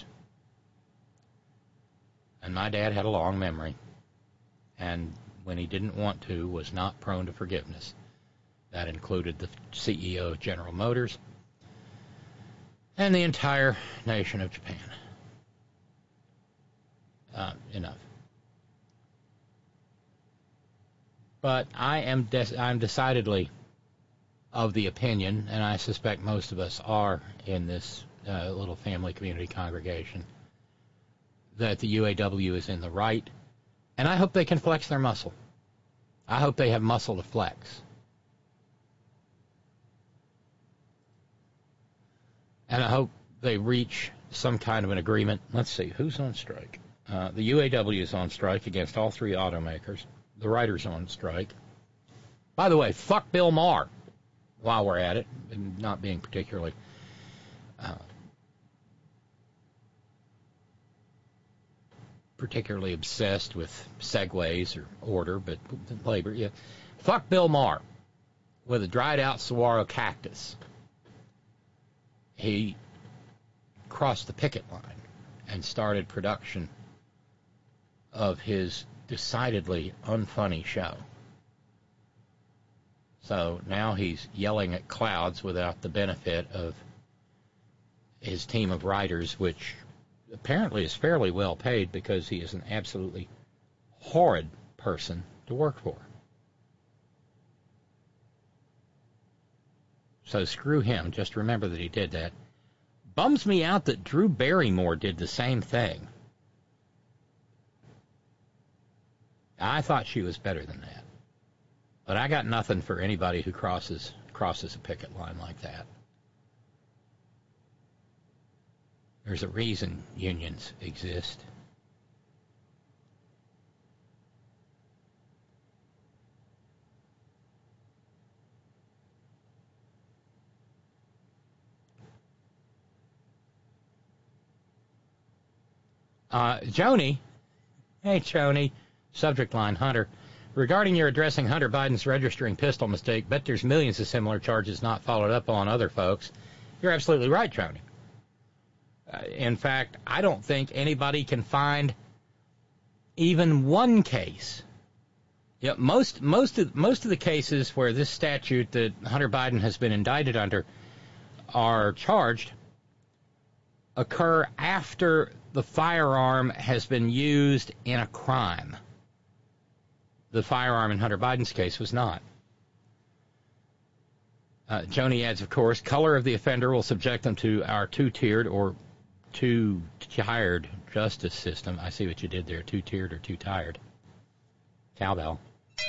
And my dad had a long memory, and when he didn't want to, was not prone to forgiveness. That included the CEO of General Motors and the entire nation of Japan. Enough. But I'm decidedly of the opinion, and I suspect most of us are in this little family community congregation, that the UAW is in the right, and I hope they can flex their muscle. I hope they have muscle to flex. And I hope they reach some kind of an agreement. Let's see, who's on strike? The UAW is on strike against all three automakers. The writers on strike. By the way, fuck Bill Maher. while we're at it, and not being particularly obsessed with segues or order, but labor. Yeah. Fuck Bill Maher with a dried-out saguaro cactus. He crossed the picket line and started production of his decidedly unfunny show. So now he's yelling at clouds without the benefit of his team of writers, which apparently is fairly well paid because he is an absolutely horrid person to work for. So screw him. Just remember that he did that. Bums me out that Drew Barrymore did the same thing. I thought she was better than that. But I got nothing for anybody who crosses a picket line like that. There's a reason unions exist. Joni. Hey, Joni. Subject line, Hunter. Regarding your addressing Hunter Biden's registering pistol mistake, bet there's millions of similar charges not followed up on other folks. You're absolutely right, Joni. In fact, I don't think anybody can find even one case. Yeah, most of the cases where this statute that Hunter Biden has been indicted under are charged occur after the firearm has been used in a crime. The firearm in Hunter Biden's case was not. Joni adds, of course, color of the offender will subject them to our two-tiered or two-tired justice system. I see what you did there, two-tiered or two-tired. Cowbell.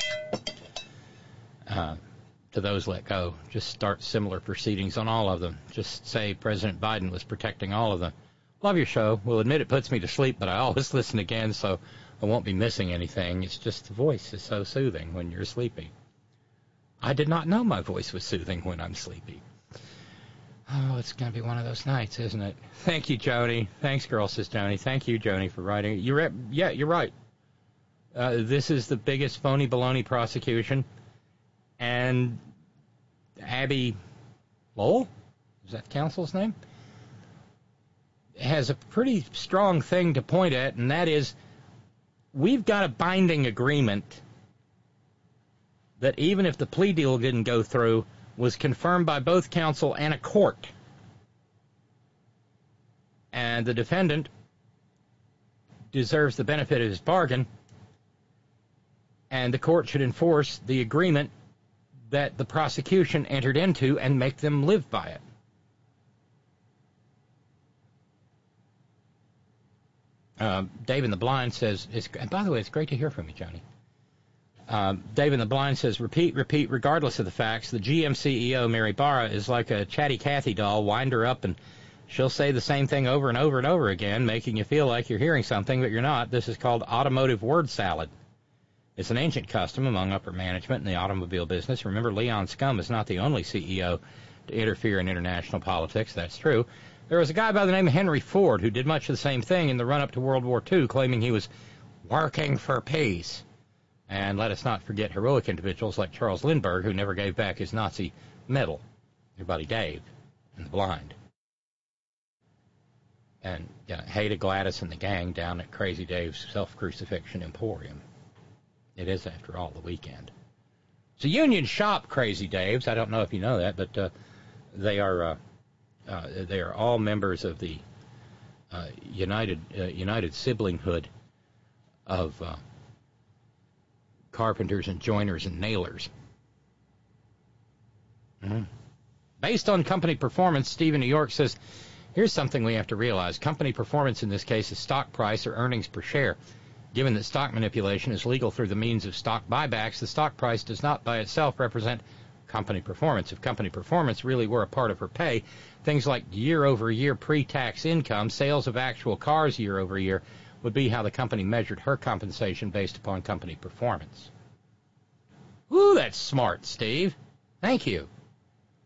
To those let go. Just start similar proceedings on all of them. Just say President Biden was protecting all of them. Love your show. Will admit it puts me to sleep, but I always listen again, so I won't be missing anything. It's just the voice is so soothing when you're sleepy. I did not know my voice was soothing when I'm sleepy. Oh, it's going to be one of those nights, isn't it? Thank you, Joni. Thanks, girl, says Joni. Thank you, Joni, for writing. You're right. This is the biggest phony baloney prosecution. And Abby Lowell, is that counsel's name? Has a pretty strong thing to point at, and that is we've got a binding agreement that even if the plea deal didn't go through, was confirmed by both counsel and a court. And the defendant deserves the benefit of his bargain, and the court should enforce the agreement that the prosecution entered into and make them live by it. Dave in the Blind says, and by the way, it's great to hear from you, Johnny. Dave in the Blind says, repeat, regardless of the facts. The GM CEO, Mary Barra, is like a chatty Cathy doll. Wind her up and she'll say the same thing over and over and over again, making you feel like you're hearing something, but you're not. This is called automotive word salad. It's an ancient custom among upper management in the automobile business. Remember, Leon Scum is not the only CEO to interfere in international politics. That's true. There was a guy by the name of Henry Ford who did much of the same thing in the run-up to World War II, claiming he was working for peace. And let us not forget heroic individuals like Charles Lindbergh, who never gave back his Nazi medal. Your buddy Dave in the Blind. And hey to Gladys and the gang down at Crazy Dave's Self-Crucifixion Emporium. It is, after all, the weekend. It's a union shop, Crazy Dave's. I don't know if you know that, but they are all members of the United Siblinghood of carpenters and joiners and nailers. Mm-hmm. Based on company performance, Steve in New York says, here's something we have to realize. Company performance in this case is stock price or earnings per share. Given that stock manipulation is legal through the means of stock buybacks, the stock price does not by itself represent company performance. If company performance really were a part of her pay, things like year-over-year pre-tax income, sales of actual cars year-over-year, would be how the company measured her compensation based upon company performance. Ooh, that's smart, Steve. Thank you.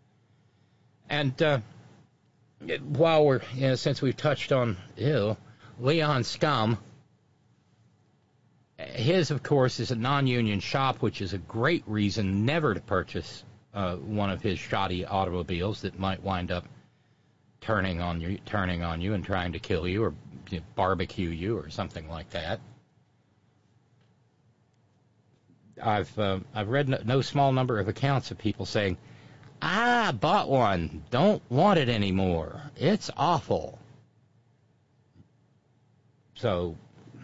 And while we're, since we've touched on Leon Scum, his, of course, is a non-union shop, which is a great reason never to purchase one of his shoddy automobiles that might wind up turning on you and trying to kill you or barbecue you or something like that. I've read no small number of accounts of people saying, I bought one, don't want it anymore. It's awful. So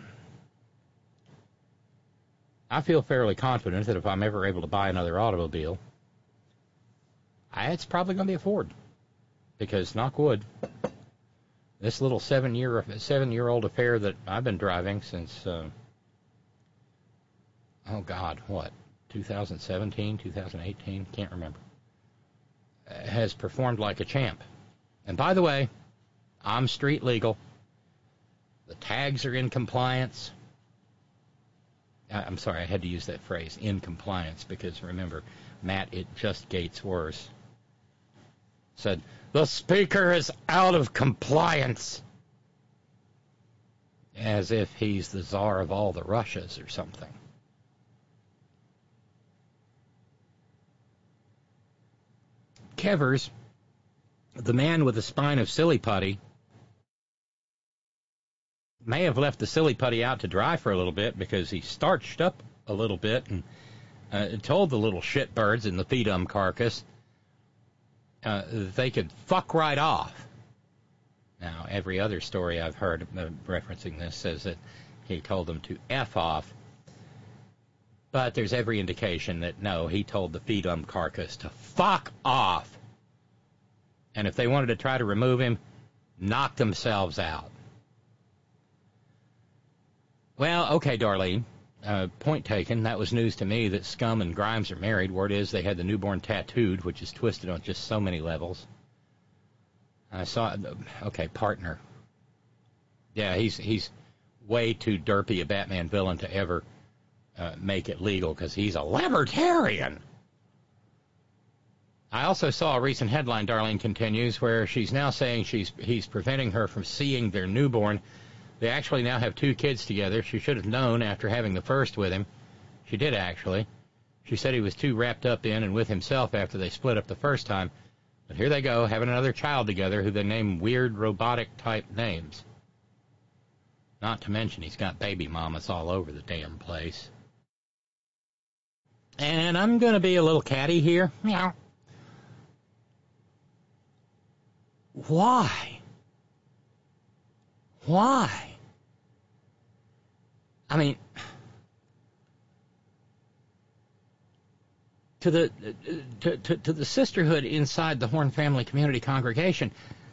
I feel fairly confident that if I'm ever able to buy another automobile, it's probably going to be a Ford. Because, knock wood, this little 7-year-old affair that I've been driving since, 2017, 2018, can't remember, has performed like a champ. And by the way, I'm street legal. The tags are in compliance. I'm sorry, I had to use that phrase, in compliance, because remember, Matt, it just gets worse. Said, the speaker is out of compliance. As if he's the czar of all the Russias or something. Kevers, the man with the spine of silly putty, may have left the silly putty out to dry for a little bit because he starched up a little bit and told the little shitbirds in the Feedum carcass they could fuck right off. Now, every other story I've heard referencing this says that he told them to F off. But there's every indication that, no, he told the Feedum carcass to fuck off. And if they wanted to try to remove him, knock themselves out. Well, okay, Darlene. Point taken. That was news to me that Scum and Grimes are married. Word is they had the newborn tattooed, which is twisted on just so many levels. I saw, okay, partner. Yeah, he's way too derpy a Batman villain to ever make it legal because he's a libertarian. I also saw a recent headline, Darlene continues, where she's now saying he's preventing her from seeing their newborn. They actually now have 2 kids together. She should have known after having the first with him. She did, actually. She said he was too wrapped up in and with himself after they split up the first time. But here they go, having another child together who they name weird robotic-type names. Not to mention he's got baby mamas all over the damn place. And I'm going to be a little catty here. Meow. Why? Why? I mean, to the sisterhood inside the Horn Family Community Congregation,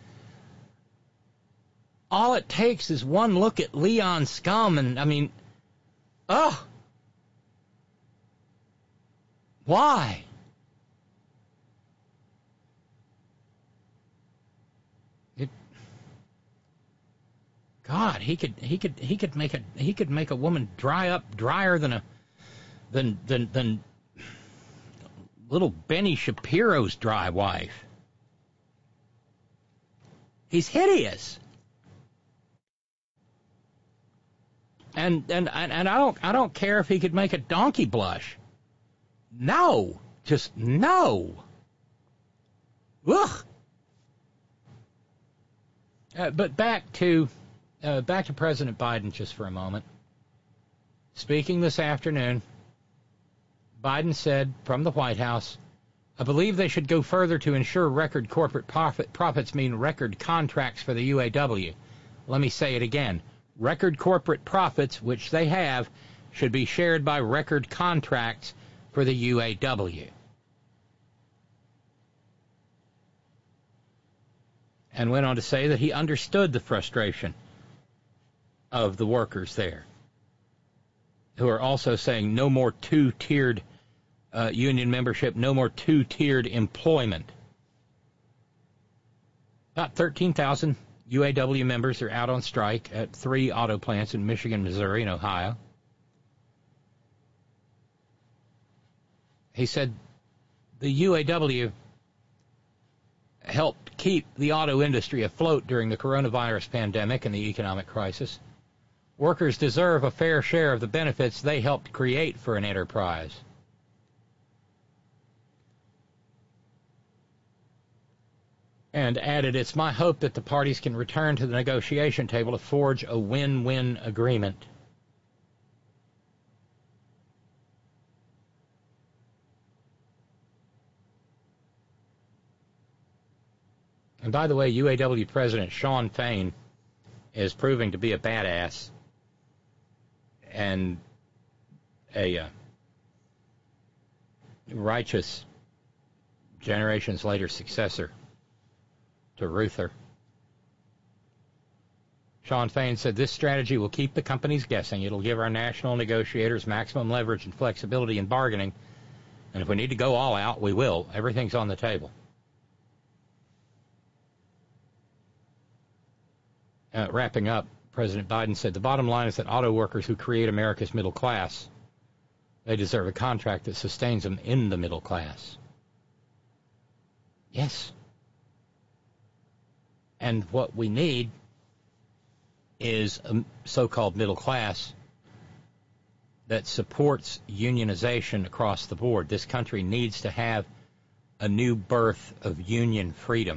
all it takes is one look at Leon Scum, and I mean, why? God, he could make a woman dry up drier than little Benny Shapiro's dry wife. He's hideous. And I don't care if he could make a donkey blush. No, just no. Ugh. But back to President Biden just for a moment. Speaking this afternoon, Biden said from the White House, I believe they should go further to ensure record corporate profits mean record contracts for the UAW. Let me say it again. Record corporate profits, which they have, should be shared by record contracts for the UAW. And went on to say that he understood the frustration of the workers there, who are also saying no more two-tiered union membership, no more two-tiered employment. About 13,000 UAW members are out on strike at 3 auto plants in Michigan, Missouri, and Ohio. He said the UAW helped keep the auto industry afloat during the coronavirus pandemic and the economic crisis. Workers deserve a fair share of the benefits they helped create for an enterprise. And added, it's my hope that the parties can return to the negotiation table to forge a win-win agreement. And by the way, UAW President Shawn Fain is proving to be a badass and a righteous generations later successor to Reuther. Shawn Fain said, this strategy will keep the companies guessing. It'll give our national negotiators maximum leverage and flexibility in bargaining. And if we need to go all out, we will. Everything's on the table. Wrapping up, President Biden said, the bottom line is that auto workers who create America's middle class, they deserve a contract that sustains them in the middle class. Yes. And what we need is a so-called middle class that supports unionization across the board. This country needs to have a new birth of union freedom.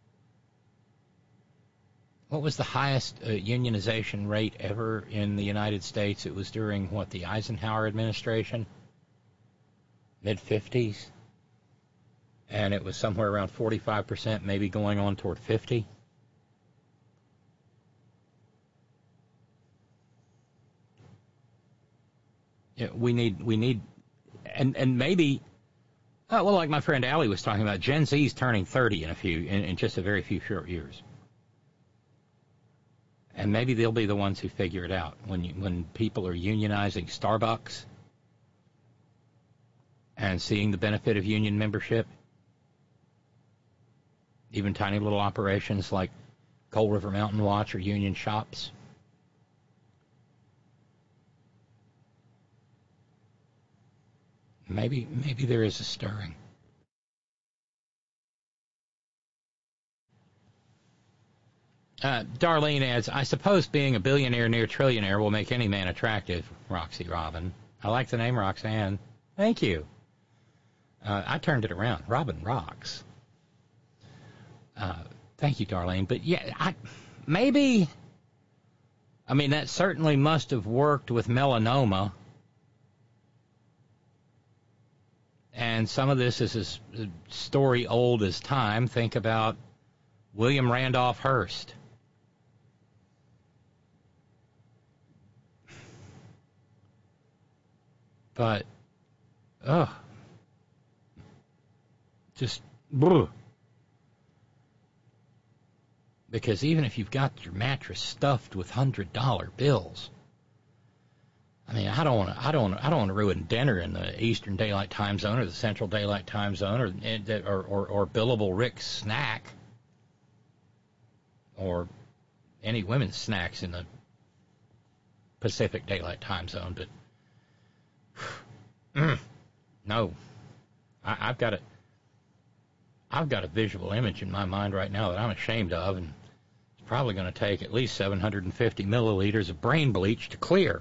What was the highest unionization rate ever in the United States? It was during, the Eisenhower administration? Mid-50s? And it was somewhere around 45%, maybe going on toward 50%. Yeah, we need, and maybe, like my friend Allie was talking about, Gen Z's turning 30 in just a very few short years. And maybe they'll be the ones who figure it out. When people are unionizing Starbucks and seeing the benefit of union membership, even tiny little operations like Coal River Mountain Watch or union shops. Maybe there is a stirring. Darlene adds, I suppose being a billionaire near trillionaire will make any man attractive, Roxy Robin. I like the name Roxanne. Thank you. I turned it around. Robin rocks. Thank you, Darlene. But yeah, that certainly must have worked with melanoma. And some of this is a story old as time. Think about William Randolph Hearst. But, just, ugh. Because even if you've got your mattress stuffed with $100 bills, I don't want to ruin dinner in the Eastern Daylight Time Zone or the Central Daylight Time Zone or Billable Rick's snack or any women's snacks in the Pacific Daylight Time Zone, but no, I've got a visual image in my mind right now that I'm ashamed of, and it's probably going to take at least 750 milliliters of brain bleach to clear.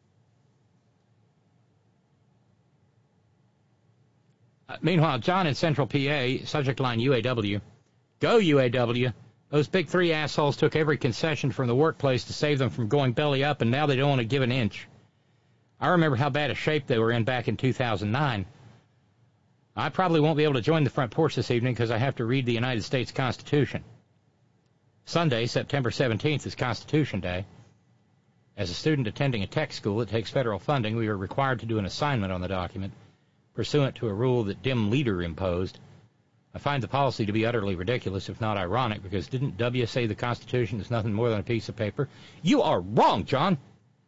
Meanwhile, John in Central PA, subject line UAW. Go UAW. Those big three assholes took every concession from the workplace to save them from going belly up, and now they don't want to give an inch. I remember how bad a shape they were in back in 2009. I probably won't be able to join the front porch this evening because I have to read the United States Constitution. Sunday, September 17th, is Constitution Day. As a student attending a tech school that takes federal funding, we are required to do an assignment on the document, pursuant to a rule that Dim Leader imposed. I find the policy to be utterly ridiculous, if not ironic, because didn't W say the Constitution is nothing more than a piece of paper? You are wrong, John!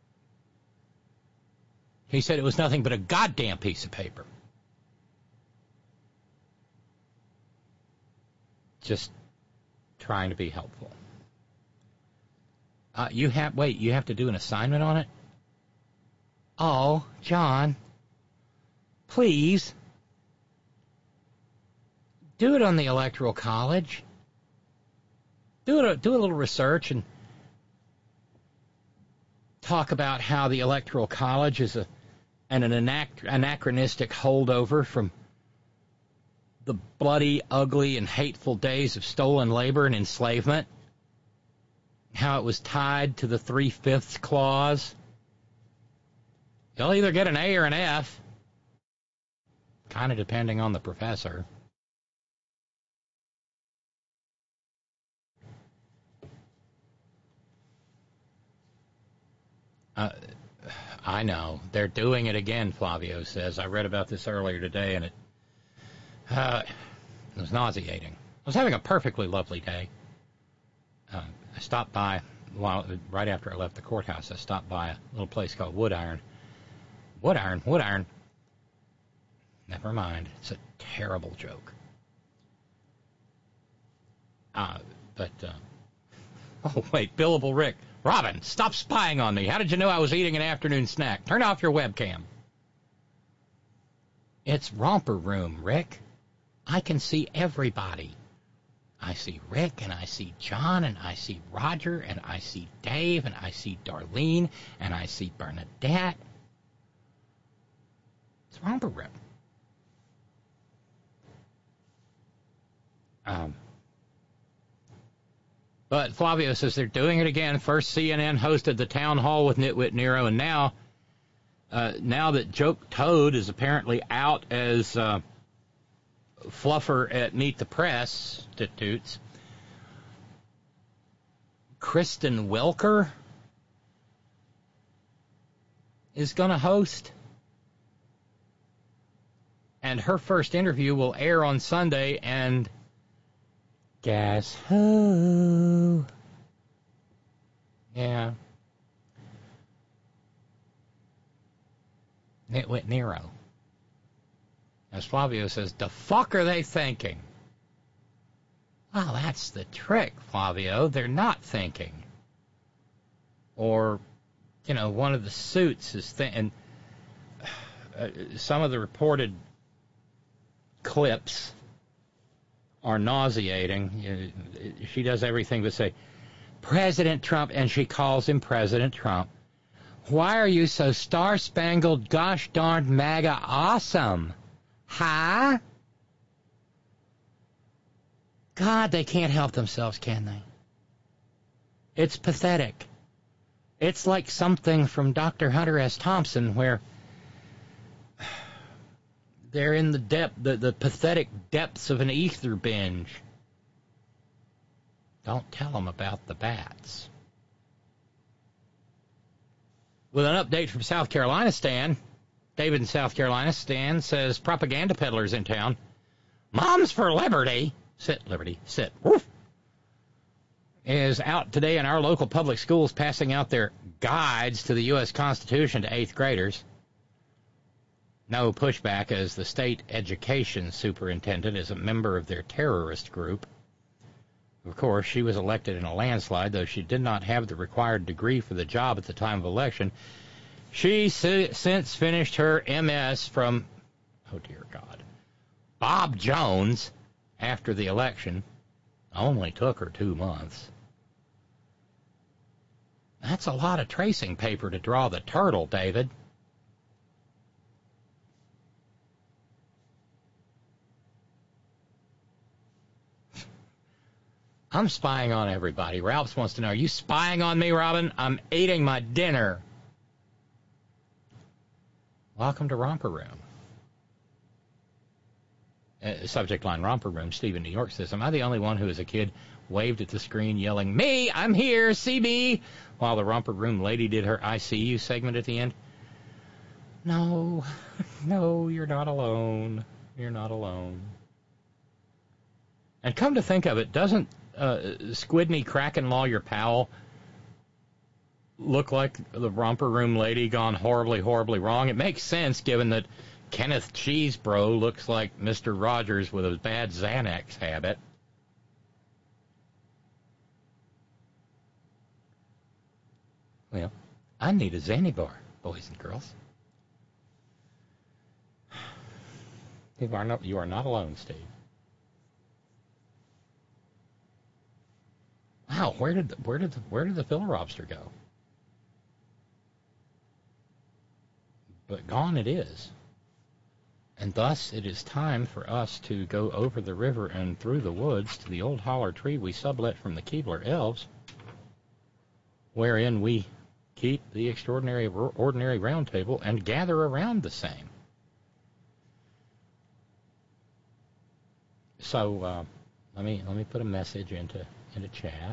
He said it was nothing but a goddamn piece of paper. Just trying to be helpful. You have to do an assignment on it? Oh, John, please. Do it on the Electoral College. Do a little research and talk about how the Electoral College is an anachronistic holdover from the bloody, ugly, and hateful days of stolen labor and enslavement. How it was tied to the 3/5 clause. You'll either get an A or an F, kind of depending on the professor. I know. They're doing it again, Flavio says. I read about this earlier today, and it was nauseating. I was having a perfectly lovely day. I stopped by, right after I left the courthouse, I stopped by a little place called Woodiron. Woodiron. Never mind. It's a terrible joke. Oh, wait, Billable Rick. Robin, stop spying on me. How did you know I was eating an afternoon snack? Turn off your webcam. It's Romper Room, Rick. I can see everybody. I see Rick, and I see John, and I see Roger, and I see Dave, and I see Darlene, and I see Bernadette. It's Romper Room. But Flavio says they're doing it again. First, CNN hosted the town hall with Nitwit Nero, and now that Joke Toad is apparently out as fluffer at Meet the Press, toots, Kristen Welker is going to host. And her first interview will air on Sunday, and guess who? Yeah. Nitwit Nero. As Flavio says, the fuck are they thinking? Well, that's the trick, Flavio. They're not thinking. Or, one of the suits is thinking. Some of the reported clips are nauseating. She does everything but say, President Trump, and she calls him President Trump. Why are you so star-spangled, gosh-darned MAGA awesome? Huh? God, they can't help themselves, can they? It's pathetic. It's like something from Dr. Hunter S. Thompson, where they're in the pathetic depths of an ether binge. Don't tell them about the bats. With an update from South Carolina, Stan. David in South Carolina, Stan says, propaganda peddlers in town. Moms for Liberty. Sit, Liberty, sit. Woof. Is out today in our local public schools passing out their guides to the U.S. Constitution to 8th graders. No pushback, as the state education superintendent is a member of their terrorist group. Of course, she was elected in a landslide, though she did not have the required degree for the job at the time of election. She since finished her MS from, oh dear God, Bob Jones after the election. Only took her 2 months. That's a lot of tracing paper to draw the turtle, David. I'm spying on everybody. Ralphs wants to know, are you spying on me, Robin? I'm eating my dinner. Welcome to Romper Room. Subject line, Romper Room. Steve in New York says, am I the only one who as a kid waved at the screen yelling, me, I'm here, see me, while the Romper Room lady did her I see you segment at the end? No, you're not alone. You're not alone. And come to think of it, doesn't Squidney Kraken Lawyer Powell look like the Romper Room lady gone horribly, horribly wrong? It makes sense, given that Kenneth Cheesebro looks like Mr. Rogers with a bad Xanax habit. Well, I need a Xanny bar, boys and girls. You are not alone, Steve. wow, where did the Philorobster go? But gone it is. And thus it is time for us to go over the river and through the woods to the old holler tree we sublet from the Keebler Elves, wherein we keep the extraordinary ordinary round table and gather around the same. So let me put a message into chat.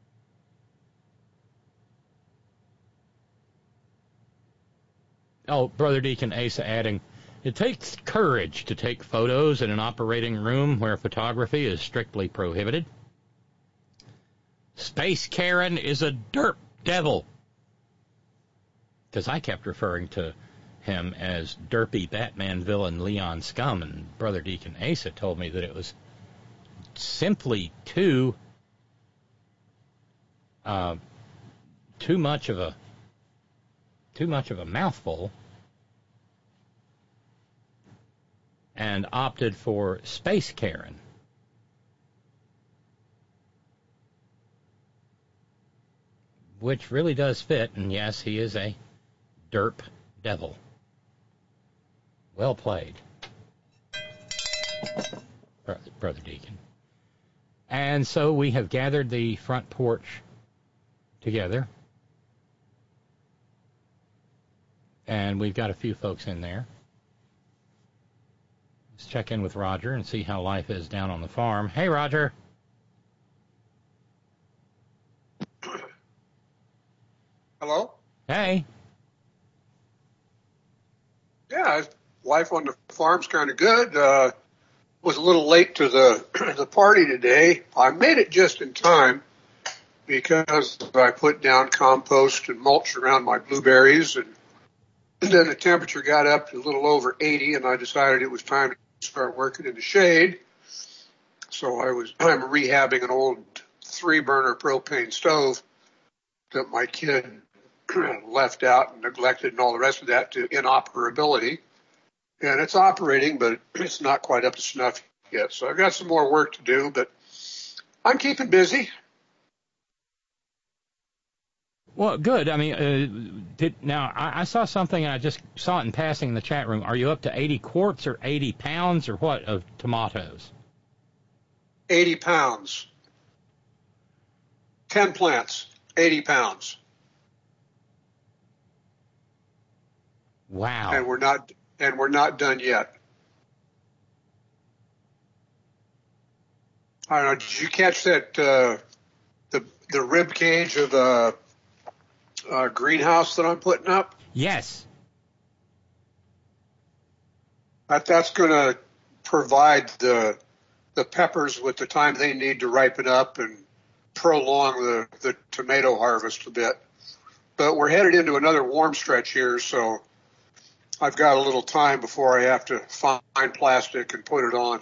Oh, Brother Deacon Asa adding, it takes courage to take photos in an operating room where photography is strictly prohibited. Space Karen is a derp devil. Because I kept referring to him as derpy Batman villain Leon Scum, and Brother Deacon Asa told me that it was simply too much of a mouthful, and opted for Space Karen. Which really does fit, and yes, he is a derp devil. Well played, Brother Deacon. And so we have gathered the front porch together, and we've got a few folks in there. Let's check in with Roger and see how life is down on the farm. Hey, Roger. Hello? Hey. Yeah, life on the farm's kind of good. Was a little late to the party today. I made it just in time because I put down compost and mulch around my blueberries, and then the temperature got up to a little over 80, and I decided it was time to start working in the shade. So I'm rehabbing an old 3-burner propane stove that my kid left out and neglected and all the rest of that to inoperability. And it's operating, but it's not quite up to snuff yet. So I've got some more work to do, but I'm keeping busy. Well, good. I mean, I saw something, and I just saw it in passing in the chat room. Are you up to 80 quarts or 80 pounds or what of tomatoes? 80 pounds. 10 plants, 80 pounds. Wow. And we're not done yet. I don't know. Did you catch that? The rib cage of the greenhouse that I'm putting up? Yes. That's going to provide the peppers with the time they need to ripen up and prolong the tomato harvest a bit. But we're headed into another warm stretch here, so I've got a little time before I have to find plastic and put it on.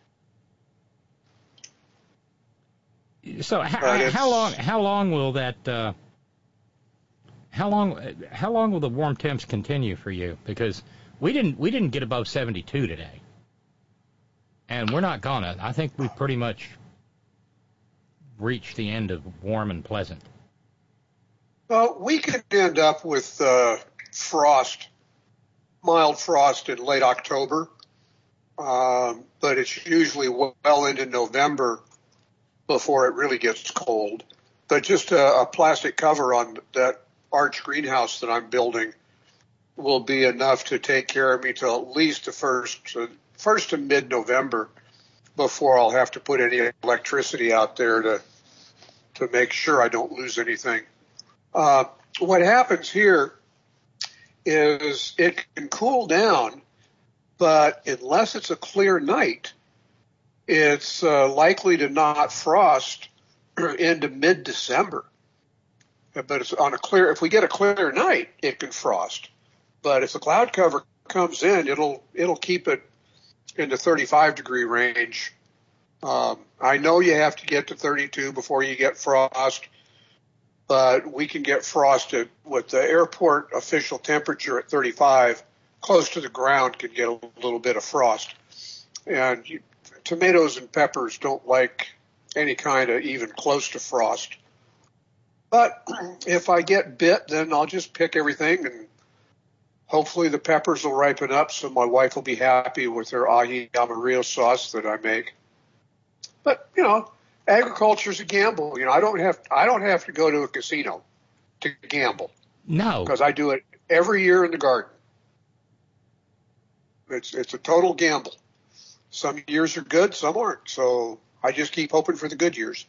So how long will that how long will the warm temps continue for you? Because we didn't get above 72 today, and we're not gonna. I think we've pretty much reached the end of warm and pleasant. Well, we could end up with mild frost in late October, but it's usually well into November before it really gets cold. But just a plastic cover on that arch greenhouse that I'm building will be enough to take care of me till at least the first to mid-November before I'll have to put any electricity out there to make sure I don't lose anything. What happens here is it can cool down, but unless it's a clear night, it's likely to not frost into mid-December. But it's if we get a clear night, it can frost. But if the cloud cover comes in, it'll keep it in the 35-degree range. I know you have to get to 32 before you get frost, but we can get frosted with the airport official temperature at 35. Close to the ground can get a little bit of frost. And tomatoes and peppers don't like any kind of even close to frost. But if I get bit, then I'll just pick everything, and hopefully the peppers will ripen up so my wife will be happy with her ahi amarillo sauce that I make. But, agriculture's a gamble. I don't have to go to a casino to gamble. No. Because I do it every year in the garden. It's a total gamble. Some years are good, some aren't. So I just keep hoping for the good years.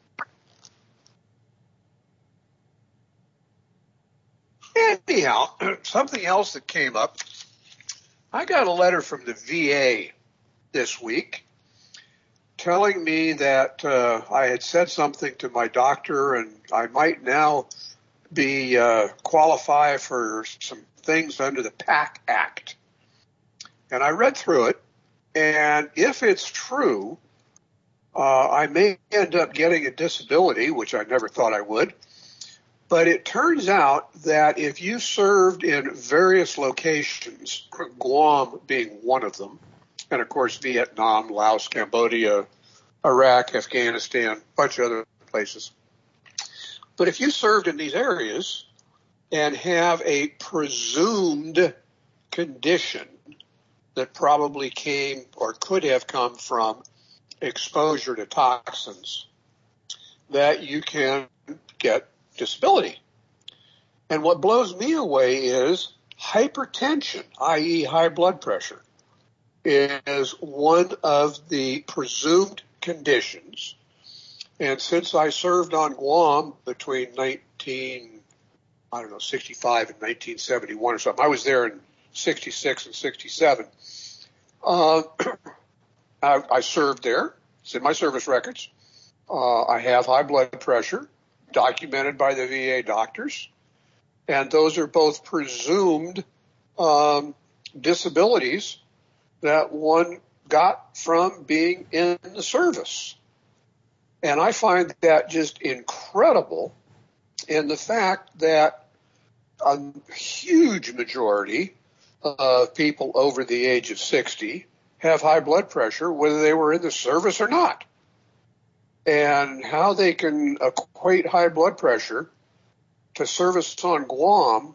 Anyhow, something else that came up. I got a letter from the VA this week telling me that I had said something to my doctor and I might now be qualify for some things under the PAC Act. And I read through it, and if it's true, I may end up getting a disability, which I never thought I would. But it turns out that if you served in various locations, Guam being one of them, and of course Vietnam, Laos, Cambodia, Iraq, Afghanistan, a bunch of other places. But if you served in these areas and have a presumed condition that probably came or could have come from exposure to toxins, that you can get disability. And what blows me away is hypertension, i.e. high blood pressure, is one of the presumed conditions. And since I served on Guam between 65 and 1971 or something, I was there in 66 and 67. I served there. It's in my service records. I have high blood pressure, documented by the VA doctors, and those are both presumed disabilities that one got from being in the service. And I find that just incredible in the fact that a huge majority of people over the age of 60 have high blood pressure, whether they were in the service or not. And how they can equate high blood pressure to service on Guam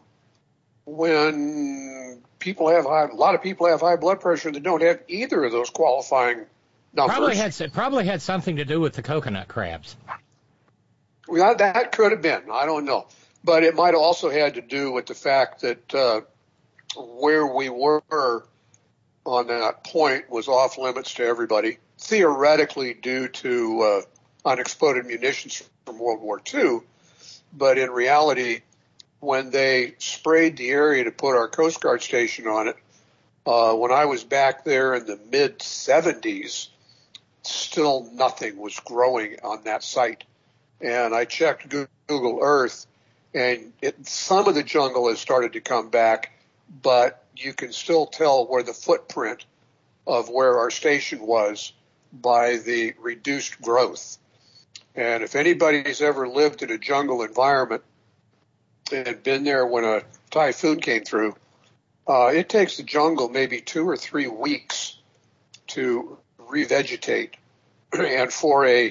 when a lot of people have high blood pressure that don't have either of those qualifying numbers. Probably had something to do with the coconut crabs. Well, that could have been. I don't know. But it might have also had to do with the fact that where we were on that point was off limits to everybody, theoretically due to unexploded munitions from World War II. But in reality, when they sprayed the area to put our Coast Guard station on it, when I was back there in the mid-70s, still nothing was growing on that site. And I checked Google Earth, and some of the jungle has started to come back, but you can still tell where the footprint of where our station was by the reduced growth. And if anybody's ever lived in a jungle environment and been there when a typhoon came through, it takes the jungle maybe 2 or 3 weeks to revegetate. And for a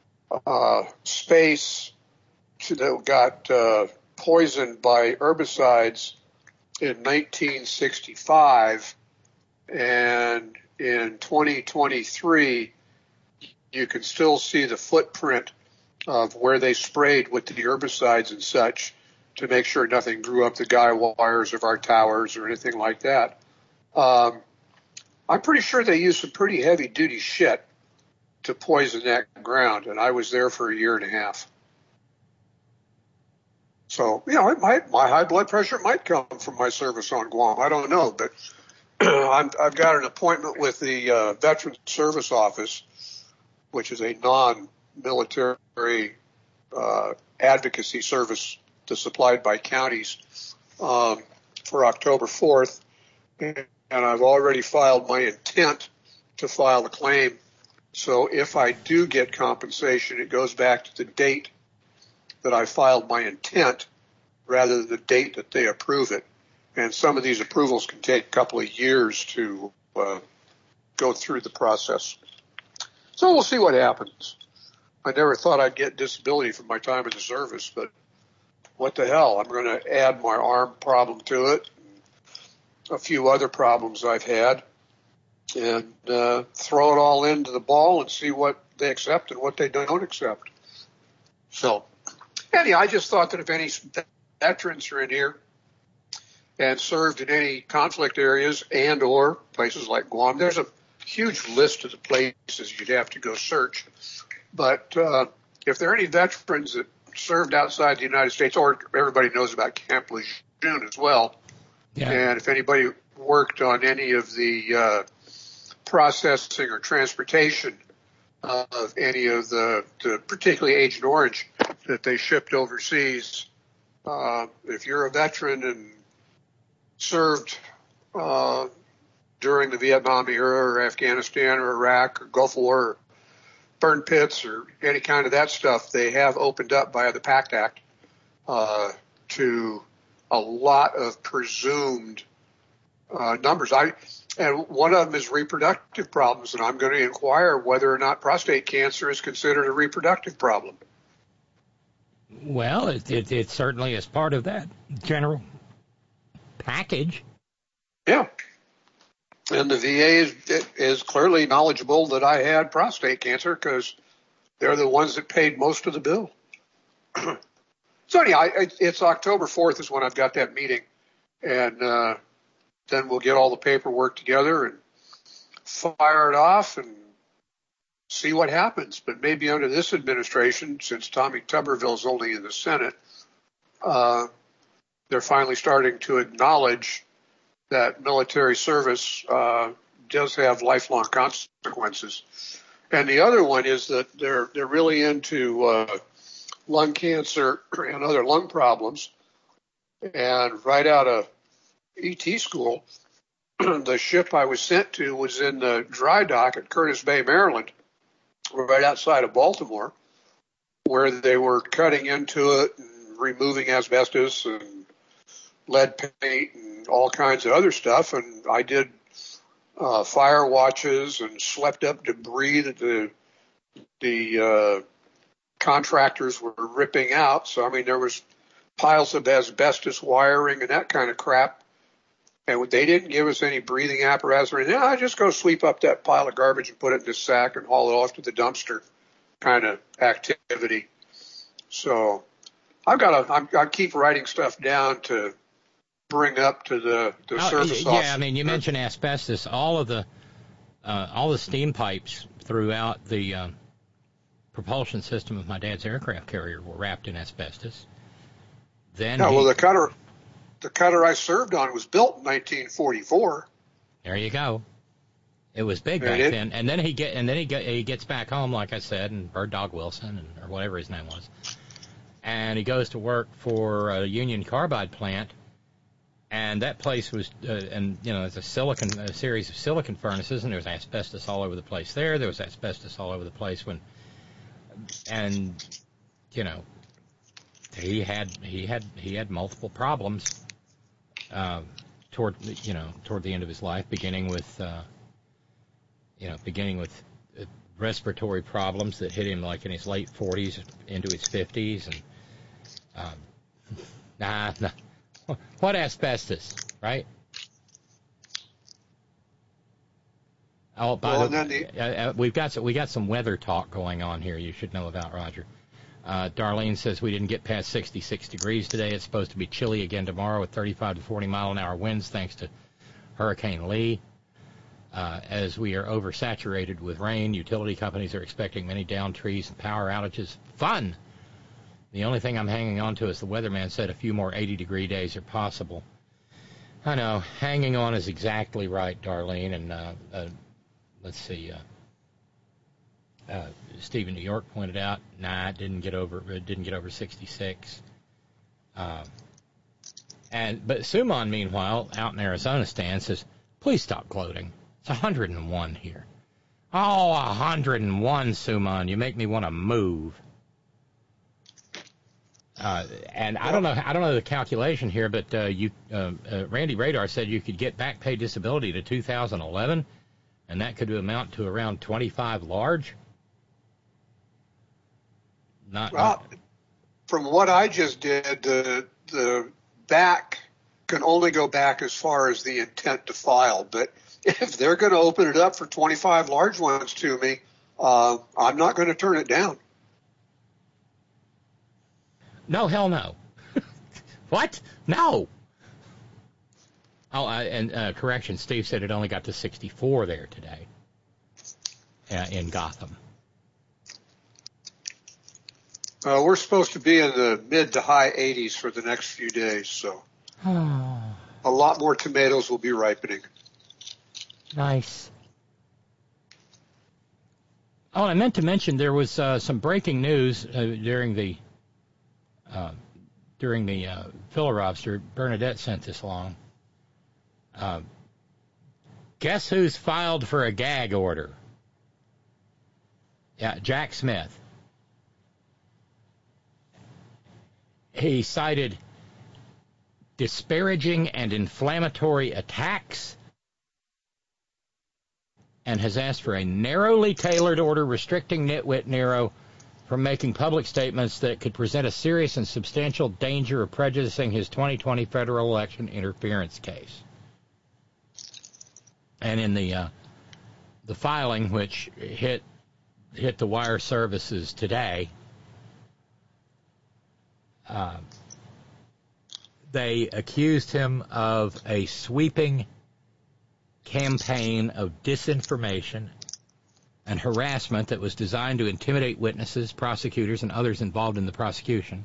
space that got poisoned by herbicides in 1965 and in 2023, you can still see the footprint of where they sprayed with the herbicides and such to make sure nothing grew up the guy wires of our towers or anything like that. I'm pretty sure they used some pretty heavy duty shit to poison that ground, and I was there for a year and a half. So, my high blood pressure might come from my service on Guam. I don't know, but I've got an appointment with the Veterans Service Office, which is a non-military advocacy service that's supplied by counties, for October 4th. And I've already filed my intent to file a claim. So if I do get compensation, it goes back to the date that I filed my intent rather than the date that they approve it. And some of these approvals can take a couple of years to go through the process. So we'll see what happens. I never thought I'd get disability from my time in the service, but what the hell? I'm going to add my arm problem to it, a few other problems I've had, and throw it all into the ball and see what they accept and what they don't accept. So, anyhow, I just thought that if any veterans are in here and served in any conflict areas and or places like Guam, there's a huge list of the places you'd have to go search. But if there are any veterans that served outside the United States, or everybody knows about Camp Lejeune as well, yeah. And if anybody worked on any of the processing or transportation of any of the particularly Agent Orange that they shipped overseas, if you're a veteran and served during the Vietnam era or Afghanistan or Iraq or Gulf War or burn pits or any kind of that stuff, they have opened up via the PACT Act to a lot of presumed numbers. And one of them is reproductive problems, and I'm going to inquire whether or not prostate cancer is considered a reproductive problem. Well, it certainly is part of that general package. Yeah. And the VA is clearly knowledgeable that I had prostate cancer because they're the ones that paid most of the bill. So anyhow, it's October 4th is when I've got that meeting. And then we'll get all the paperwork together and fire it off and see what happens. But maybe under this administration, since Tommy Tuberville's only in the Senate, they're finally starting to acknowledge that military service does have lifelong consequences. And the other one is that they're really into lung cancer and other lung problems. And right out of ET school, the ship I was sent to was in the dry dock at Curtis Bay, Maryland, right outside of Baltimore, where they were cutting into it and removing asbestos and lead paint and all kinds of other stuff. And I did fire watches and swept up debris that the contractors were ripping out. So, I mean, there was piles of asbestos wiring and that kind of crap. And they didn't give us any breathing apparatus or anything. I just go sweep up that pile of garbage and put it in this sack and haul it off to the dumpster kind of activity. So I keep writing stuff down to bring up to the service office. Yeah, I mean, you mentioned asbestos. All the steam pipes throughout the propulsion system of my dad's aircraft carrier were wrapped in asbestos. Then well, the cutter I served on was built in 1944. There you go. It was big back then. And then he gets back home, like I said, and Bird Dog Wilson or whatever his name was, and he goes to work for a Union Carbide plant. And that place was, it's a series of silicon furnaces, and there was asbestos all over the place there. There was asbestos all over the place he had multiple problems toward the end of his life, beginning with respiratory problems that hit him like in his late 40s into his 50s, and what asbestos, right? Oh, we got some weather talk going on here. You should know about, Roger. Darlene says we didn't get past 66 degrees today. It's supposed to be chilly again tomorrow with 35 to 40 mile an hour winds thanks to Hurricane Lee. As we are oversaturated with rain, utility companies are expecting many downed trees and power outages. Fun! The only thing I'm hanging on to is the weatherman said a few more 80-degree days are possible. I know. Hanging on is exactly right, Darlene. And let's see. Steve in New York pointed out, it didn't get over 66. But Suman, meanwhile, out in Arizona stand, says, please stop gloating. It's 101 here. Oh, 101, Suman. You make me want to move. And I don't know the calculation here, but Randy Radar said you could get back pay disability to 2011, and that could amount to around 25 large. From what I just did, the back can only go back as far as the intent to file. But if they're going to open it up for 25 large ones to me, I'm not going to turn it down. No, hell no. What? No. Oh, and correction, Steve said it only got to 64 there today in Gotham. We're supposed to be in the mid to high 80s for the next few days, so a lot more tomatoes will be ripening. Nice. Oh, I meant to mention there was some breaking news during the filler obster. Bernadette sent this along. Guess who's filed for a gag order? Yeah, Jack Smith. He cited disparaging and inflammatory attacks and has asked for a narrowly tailored order restricting Nitwit Nero from making public statements that could present a serious and substantial danger of prejudicing his 2020 federal election interference case. And in the filing, which hit the wire services today, they accused him of a sweeping campaign of disinformation and harassment that was designed to intimidate witnesses, prosecutors, and others involved in the prosecution.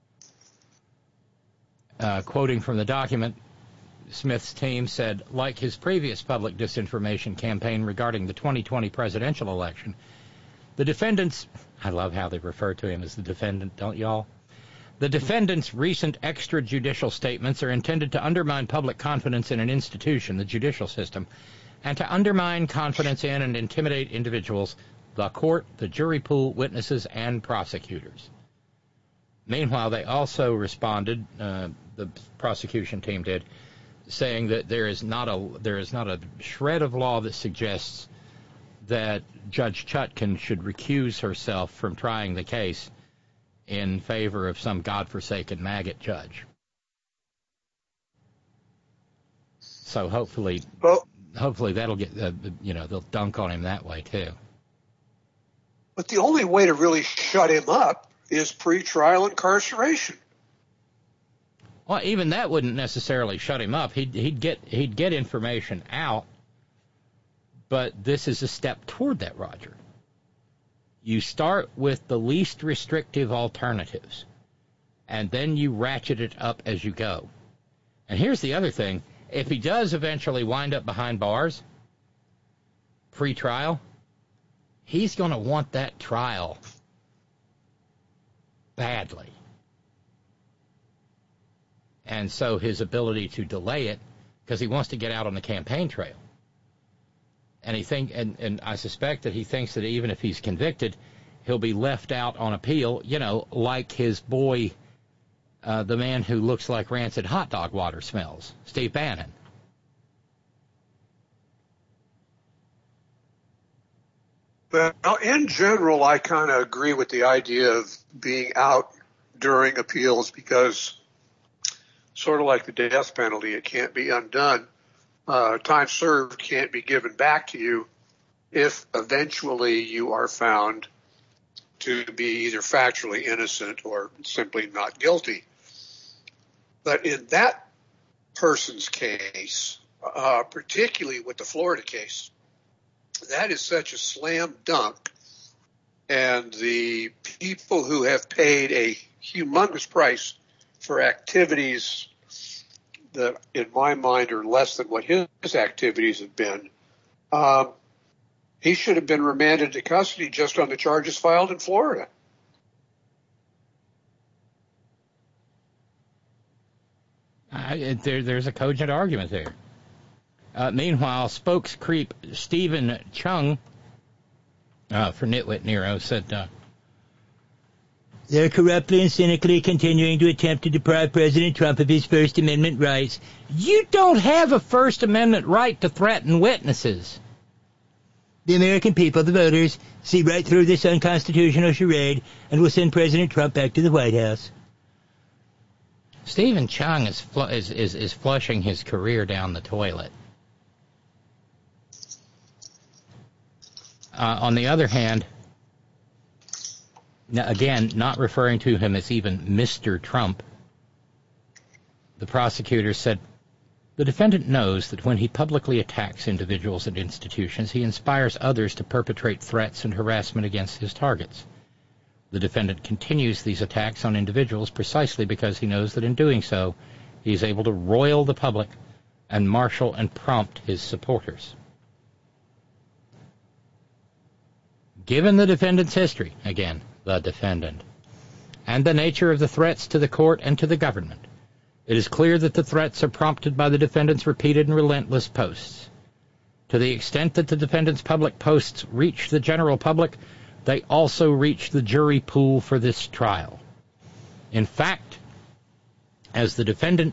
Quoting from the document, Smith's team said, like his previous public disinformation campaign regarding the 2020 presidential election, the defendants, I love how they refer to him as the defendant, don't y'all? The defendant's recent extrajudicial statements are intended to undermine public confidence in an institution, the judicial system, and to undermine confidence in and intimidate individuals, the court, the jury pool, witnesses, and prosecutors. Meanwhile, they also responded, the prosecution team did, saying that there is not a shred of law that suggests that Judge Chutkan should recuse herself from trying the case in favor of some godforsaken maggot judge. So hopefully that'll get, they'll dunk on him that way too. But the only way to really shut him up is pretrial incarceration. Well, even that wouldn't necessarily shut him up. He'd get information out, but this is a step toward that, Roger. You start with the least restrictive alternatives, and then you ratchet it up as you go. And here's the other thing. If he does eventually wind up behind bars, pre-trial, he's going to want that trial badly. And so his ability to delay it, because he wants to get out on the campaign trail. And I suspect that he thinks that even if he's convicted, he'll be left out on appeal, like his boy, the man who looks like rancid hot dog water smells, Steve Bannon. Well, in general, I kind of agree with the idea of being out during appeals because, sort of like the death penalty, it can't be undone. Time served can't be given back to you if eventually you are found to be either factually innocent or simply not guilty. But in that person's case, particularly with the Florida case, that is such a slam dunk. And the people who have paid a humongous price for activities that, in my mind, are less than what his activities have been, he should have been remanded to custody just on the charges filed in Florida. There's a cogent argument there. Meanwhile, spokes creep Stephen Chung for Nitwit Nero said, they're corruptly and cynically continuing to attempt to deprive President Trump of his First Amendment rights. You don't have a First Amendment right to threaten witnesses. The American people, the voters, see right through this unconstitutional charade and will send President Trump back to the White House. Stephen Chung is flushing his career down the toilet. On the other hand, again, not referring to him as even Mr. Trump, the prosecutor said, the defendant knows that when he publicly attacks individuals and institutions, he inspires others to perpetrate threats and harassment against his targets. The defendant continues these attacks on individuals precisely because he knows that in doing so, he is able to roil the public and marshal and prompt his supporters. Given the defendant's history, again, the defendant, and the nature of the threats to the court and to the government, it is clear that the threats are prompted by the defendant's repeated and relentless posts. To the extent that the defendant's public posts reach the general public, they also reach the jury pool for this trial. In fact, as the defendant...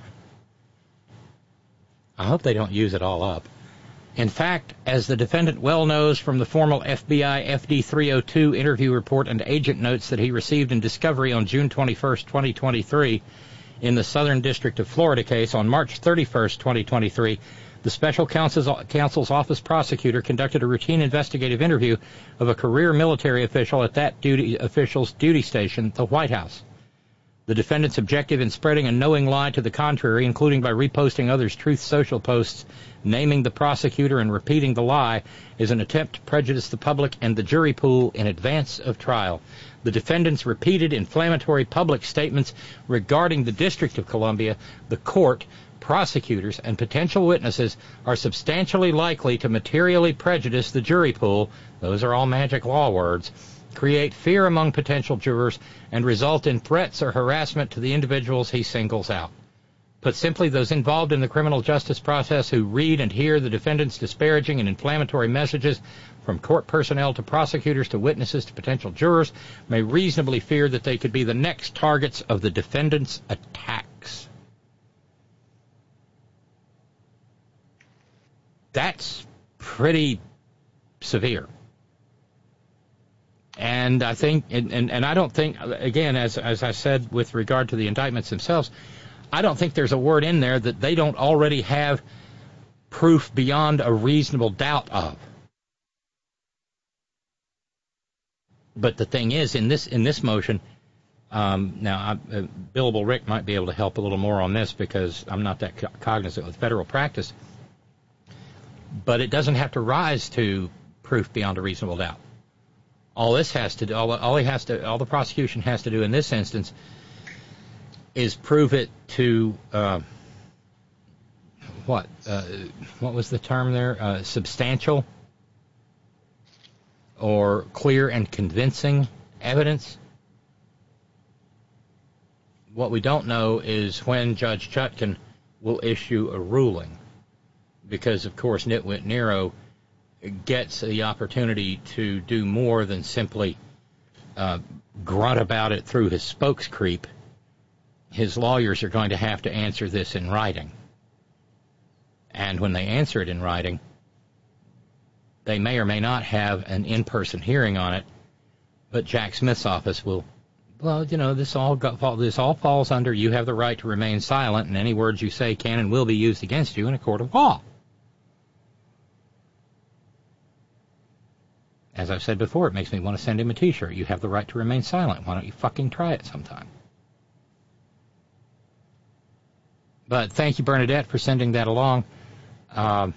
I hope they don't use it all up. In fact, as the defendant well knows from the formal FBI FD 302 interview report and agent notes that he received in discovery on June 21st, 2023, in the Southern District of Florida case on March 31st, 2023, the Special Counsel's Office prosecutor conducted a routine investigative interview of a career military official at that official's duty station, the White House. The defendant's objective in spreading a knowing lie to the contrary, including by reposting others' Truth Social posts, naming the prosecutor and repeating the lie, is an attempt to prejudice the public and the jury pool in advance of trial. The defendant's repeated inflammatory public statements regarding the District of Columbia, the court, prosecutors, and potential witnesses are substantially likely to materially prejudice the jury pool, those are all magic law words, create fear among potential jurors, and result in threats or harassment to the individuals he singles out. Put simply, those involved in the criminal justice process who read and hear the defendant's disparaging and inflammatory messages from court personnel to prosecutors to witnesses to potential jurors may reasonably fear that they could be the next targets of the defendant's attacks. That's pretty severe. And I think, and I don't think, again, as I said with regard to the indictments themselves, I don't think there's a word in there that they don't already have proof beyond a reasonable doubt of. But the thing is, in this motion, Billable Rick might be able to help a little more on this because I'm not that cognizant with federal practice. But it doesn't have to rise to proof beyond a reasonable doubt. All this has to do, all the prosecution has to do in this instance is prove it to what was the term there? Substantial or clear and convincing evidence. What we don't know is when Judge Chutkan will issue a ruling, because of course Nitwit Nero gets the opportunity to do more than simply grunt about it through his spokescreep. His lawyers are going to have to answer this in writing. And when they answer it in writing, they may or may not have an in-person hearing on it, but Jack Smith's office will, well, you know, this all falls under you have the right to remain silent, and any words you say can and will be used against you in a court of law. As I've said before, it makes me want to send him a T-shirt. You have the right to remain silent. Why don't you fucking try it sometime? But thank you, Bernadette, for sending that along. That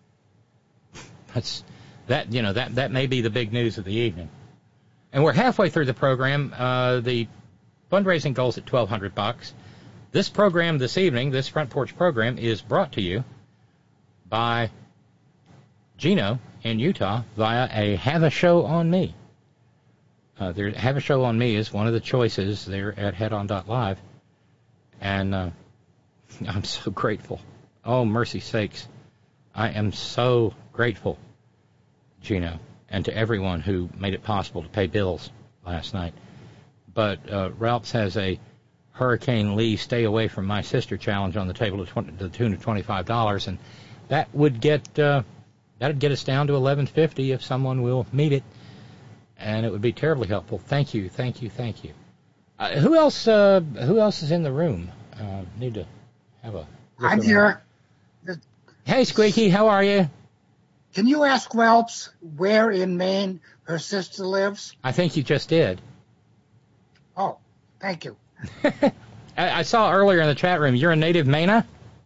may be the big news of the evening. And we're halfway through the program. The fundraising goal's at $1,200. This program this evening, this Front Porch program, is brought to you by Gino in Utah via a Have a Show on Me. Have a Show on Me is one of the choices there at headon.live. And I'm so grateful. Oh, mercy sakes. I am so grateful, Gino, and to everyone who made it possible to pay bills last night. But Ralphs has a Hurricane Lee Stay Away From My Sister challenge on the table to the tune of $25, and that would get That'd get us down to 1150 if someone will meet it, and it would be terribly helpful. Thank you. Who else is in the room? Need to have a. I'm here. Hey, Squeaky, how are you? Can you ask Welps where in Maine her sister lives? I think you just did. Oh, thank you. I saw earlier in the chat room you're a native Mainer?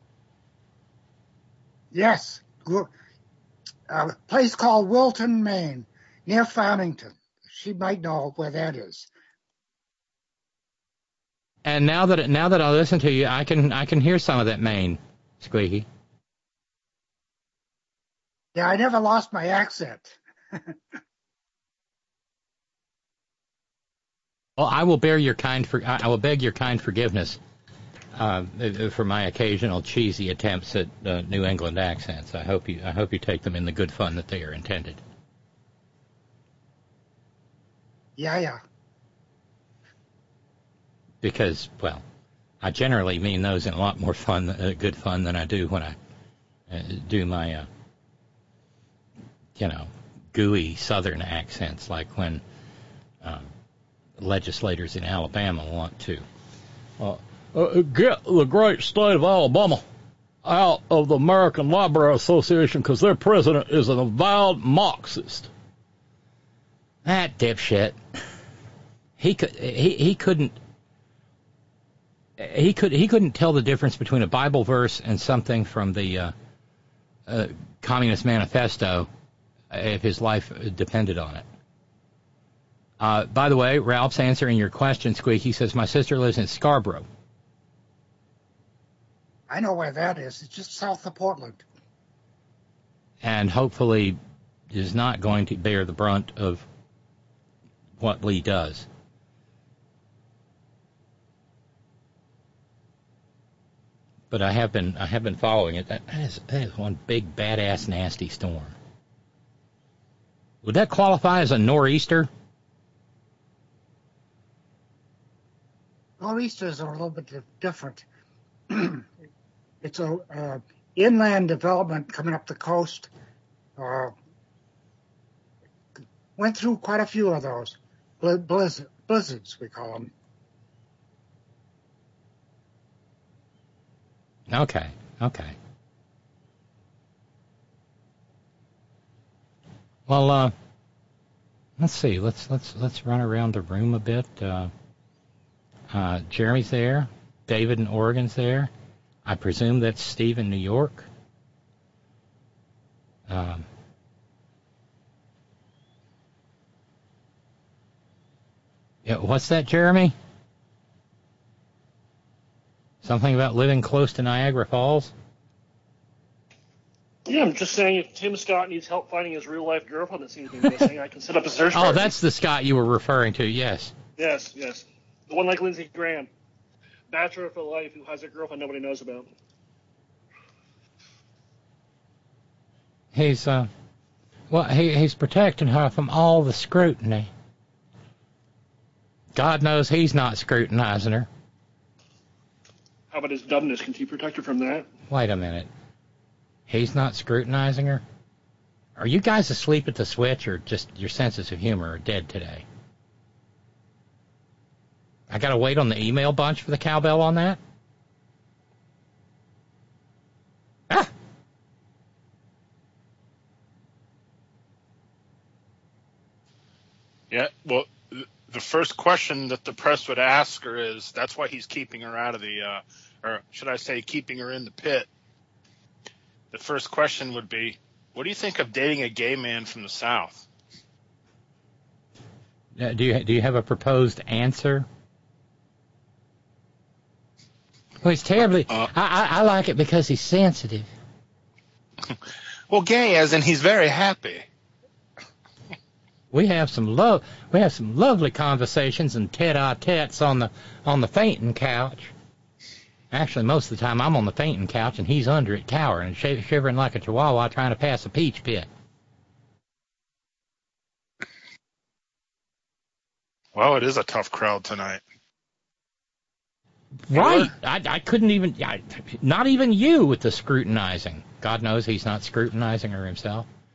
Yes. A place called Wilton, Maine, near Farmington. She might know where that is. And now that I listen to you, I can hear some of that Maine, Squeaky. Yeah, I never lost my accent. Well, I will beg your kind forgiveness for my occasional cheesy attempts at New England accents. I hope you take them in the good fun that they are intended. Yeah. Because, well, I generally mean those in a lot more good fun than I do when I do my, gooey Southern accents, like when legislators in Alabama want to get the great state of Alabama out of the American Library Association because their president is an avowed Marxist. That dipshit. He couldn't tell the difference between a Bible verse and something from the Communist Manifesto if his life depended on it. By the way, Ralph's answering your question, Squeak. He says, my sister lives in Scarborough. I know where that is. It's just south of Portland. And hopefully is not going to bear the brunt of what Lee does. But I have been following it. That is one big, badass, nasty storm. Would that qualify as a nor'easter? Nor'easters are a little bit different. It's a inland development coming up the coast. Went through quite a few of those. Blizzards, we call them. Okay. Well, let's see. Let's run around the room a bit. Jeremy's there. David in Oregon's there. I presume that's Steve in New York. Yeah, what's that, Jeremy? Something about living close to Niagara Falls? Yeah, I'm just saying if Tim Scott needs help finding his real-life girlfriend that seems to be missing, I can set up a search party. Oh, that's the Scott you were referring to, yes. Yes. The one like Lindsey Graham. Bachelor for life who has a girlfriend nobody knows about. He's protecting her from all the scrutiny. God knows he's not scrutinizing her. How about his dumbness? Can he protect her from that? Wait a minute. He's not scrutinizing her? Are you guys asleep at the switch, or just your senses of humor are dead today? I gotta wait on the email bunch for the cowbell on that? Ah! Yeah, well, the first question that the press would ask her is, that's why he's keeping her out of the, or should I say keeping her in the pit. The first question would be, what do you think of dating a gay man from the South? Do you have a proposed answer? Well, he's terribly... I like it because he's sensitive. Well, gay as in he's very happy. We have some lovely conversations and tete-a-tetes on the fainting couch. Actually, most of the time I'm on the fainting couch and he's under it, cowering and shivering like a chihuahua trying to pass a peach pit. Well, it is a tough crowd tonight. Right. I couldn't even... not even you with the scrutinizing. God knows he's not scrutinizing her himself.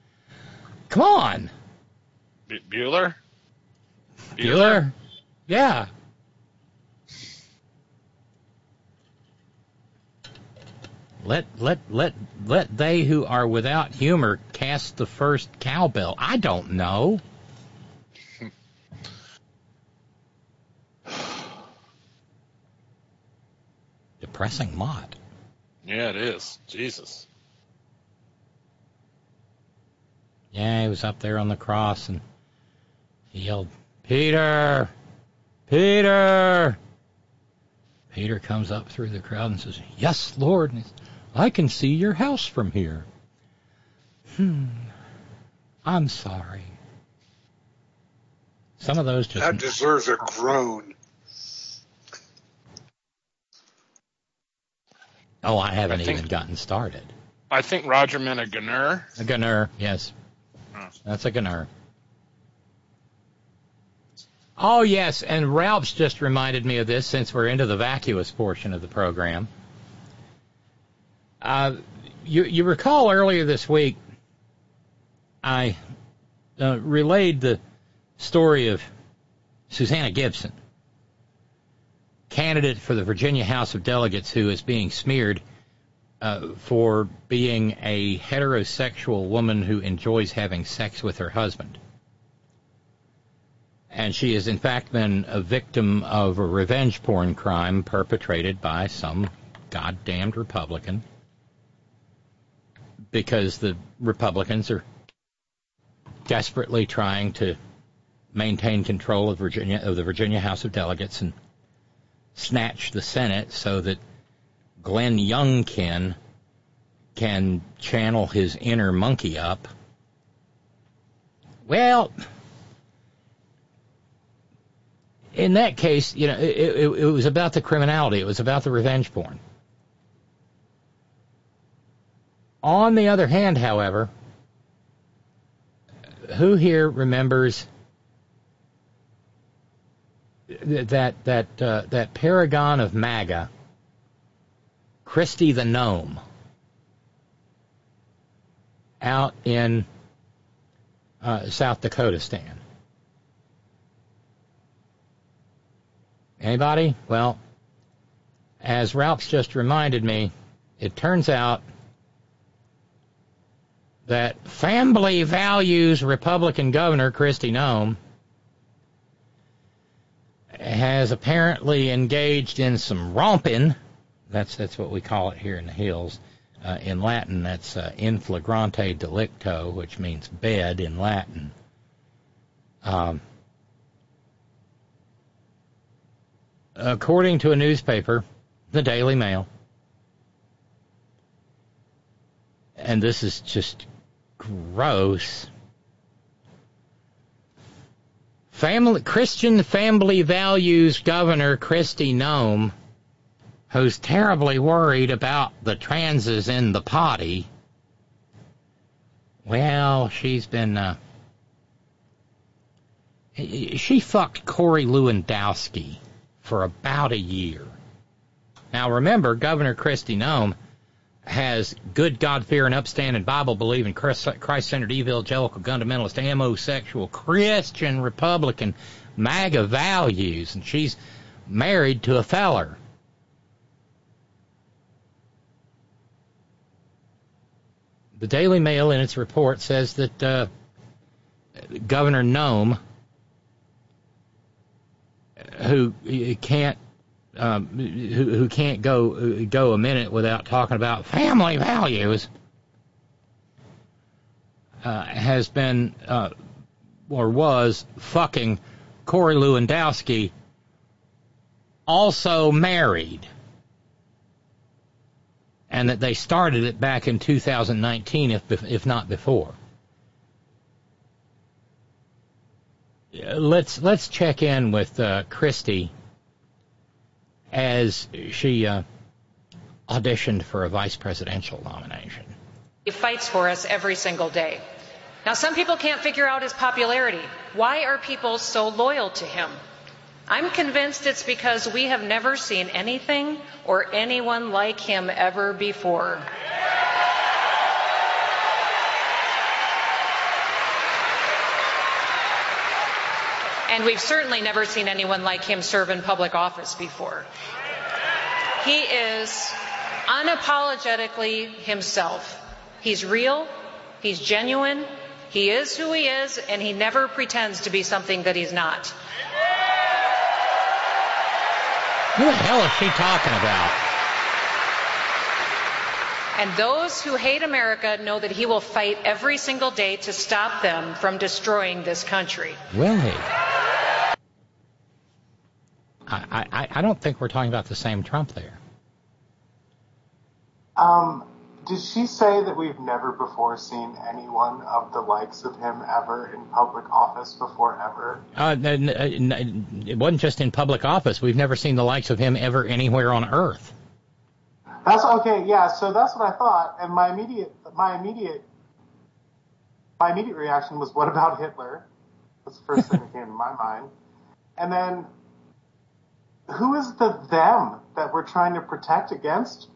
Come on. Bueller? Bueller? Yeah. Let they who are without humor cast the first cowbell. I don't know. Depressing Mott. Yeah, it is. Jesus. Yeah, he was up there on the cross and he yelled, "Peter! Peter!" Peter comes up through the crowd and says, "Yes, Lord, I can see your house from here." I'm sorry. Some of those just... That deserves a groan. Oh, I haven't even gotten started. I think Roger meant a gunner. A gunner, yes. That's a gunner. Oh, yes, and Ralph's just reminded me of this since we're into the vacuous portion of the program. You recall earlier this week, I relayed the story of Susanna Gibson, candidate for the Virginia House of Delegates, who is being smeared for being a heterosexual woman who enjoys having sex with her husband. And she has, in fact, been a victim of a revenge porn crime perpetrated by some goddamned Republican, because the Republicans are desperately trying to maintain control of the Virginia House of Delegates and snatch the Senate so that Glenn Youngkin can channel his inner monkey up. Well, in that case, it was about the criminality. It was about the revenge porn. On the other hand, however, who here remembers that paragon of MAGA, Christy the Gnome, out in South Dakota stand? Anybody? Well, as Ralph's just reminded me, it turns out that family values Republican Governor Kristi Noem has apparently engaged in some romping. That's what we call it here in the hills. In Latin, that's in flagrante delicto, which means bed in Latin. According to a newspaper, the Daily Mail, and this is just gross, Christian family values Governor Kristi Noem, who's terribly worried about the transes in the potty. Well, she's been... she fucked Corey Lewandowski for about a year. Now, remember, Governor Kristi Noem has good, God-fearing, upstanding, Bible-believing, Christ-centered, evangelical, fundamentalist, homosexual, Christian, Republican, MAGA values, and she's married to a feller. The Daily Mail, in its report, says that Governor Noem, who can't go a minute without talking about family values, has been or was fucking Corey Lewandowski, also married, and that they started it back in 2019, if not before. Let's check in with Kristi as she auditioned for a vice presidential nomination. He fights for us every single day. Now, some people can't figure out his popularity. Why are people so loyal to him? I'm convinced it's because we have never seen anything or anyone like him ever before. And we've certainly never seen anyone like him serve in public office before. He is unapologetically himself. He's real, he's genuine, he is who he is, and he never pretends to be something that he's not. Who the hell is she talking about? And those who hate America know that he will fight every single day to stop them from destroying this country. Will he? I don't think we're talking about the same Trump there. Did she say that we've never before seen anyone of the likes of him ever in public office before ever? It wasn't just in public office. We've never seen the likes of him ever anywhere on Earth. That's okay, yeah, so that's what I thought, and my immediate reaction was, what about Hitler? That's the first thing that came to my mind. And then, who is the them that we're trying to protect against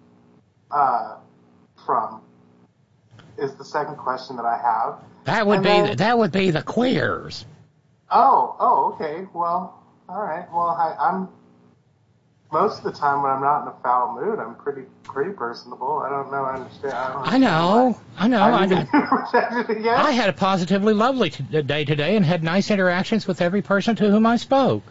from, is the second question that I have. That would be the queers. Oh, okay, well, all right, well, I'm... Most of the time when I'm not in a foul mood, I'm pretty personable. I don't know. I understand. I know. I had a positively lovely day today and had nice interactions with every person to whom I spoke.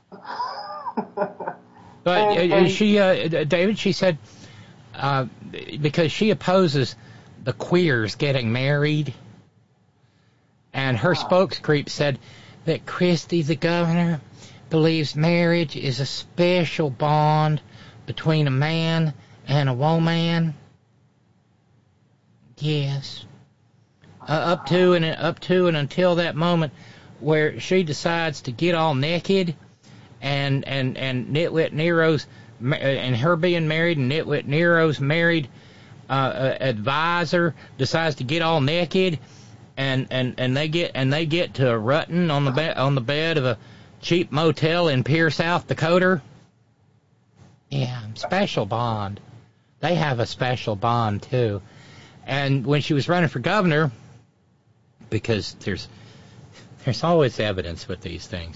But David, she said, because she opposes the queers getting married, and her spokescreep said that Christie, the governor, believes marriage is a special bond between a man and a woman. Yes. Up to and until that moment where she decides to get all naked and Nitwit Nero's and her being married and Nitwit Nero's married advisor decides to get all naked and they get to rutting on the bed of a cheap motel in Pierre, South Dakota. Yeah, special bond. They have a special bond too. And when she was running for governor, because there's always evidence with these things.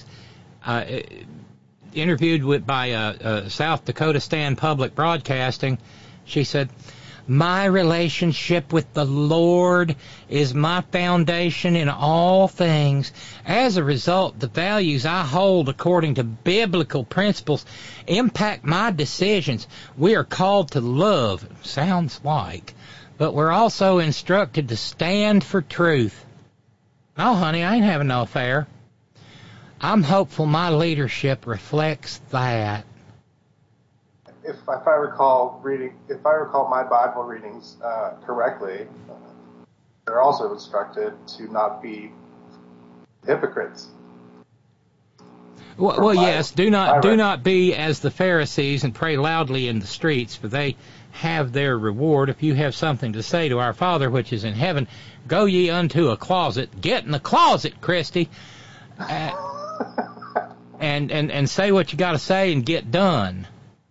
Interviewed by South Dakota Stan Public Broadcasting, she said, "My relationship with the Lord is my foundation in all things. As a result, the values I hold according to biblical principles impact my decisions. We are called to love," sounds like, "but we're also instructed to stand for truth." No, honey, I ain't having no affair. I'm hopeful my leadership reflects that. If I recall my Bible readings correctly, they're also instructed to not be hypocrites. Well, yes, do not be as the Pharisees and pray loudly in the streets, for they have their reward. If you have something to say to our Father which is in heaven, go ye unto a closet. Get in the closet, Christy, and say what you got to say and get done.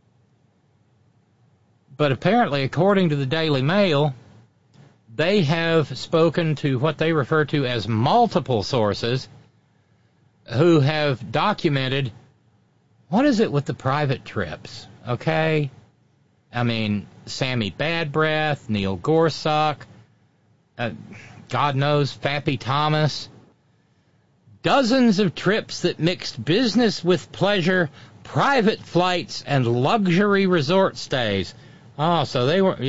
But apparently, according to the Daily Mail, they have spoken to what they refer to as multiple sources who have documented, what is it with the private trips, okay? I mean, Sammy Bad Breath, Neil Gorsuch, God knows, Fappy Thomas. Dozens of trips that mixed business with pleasure, private flights, and luxury resort stays. Oh, so they weren't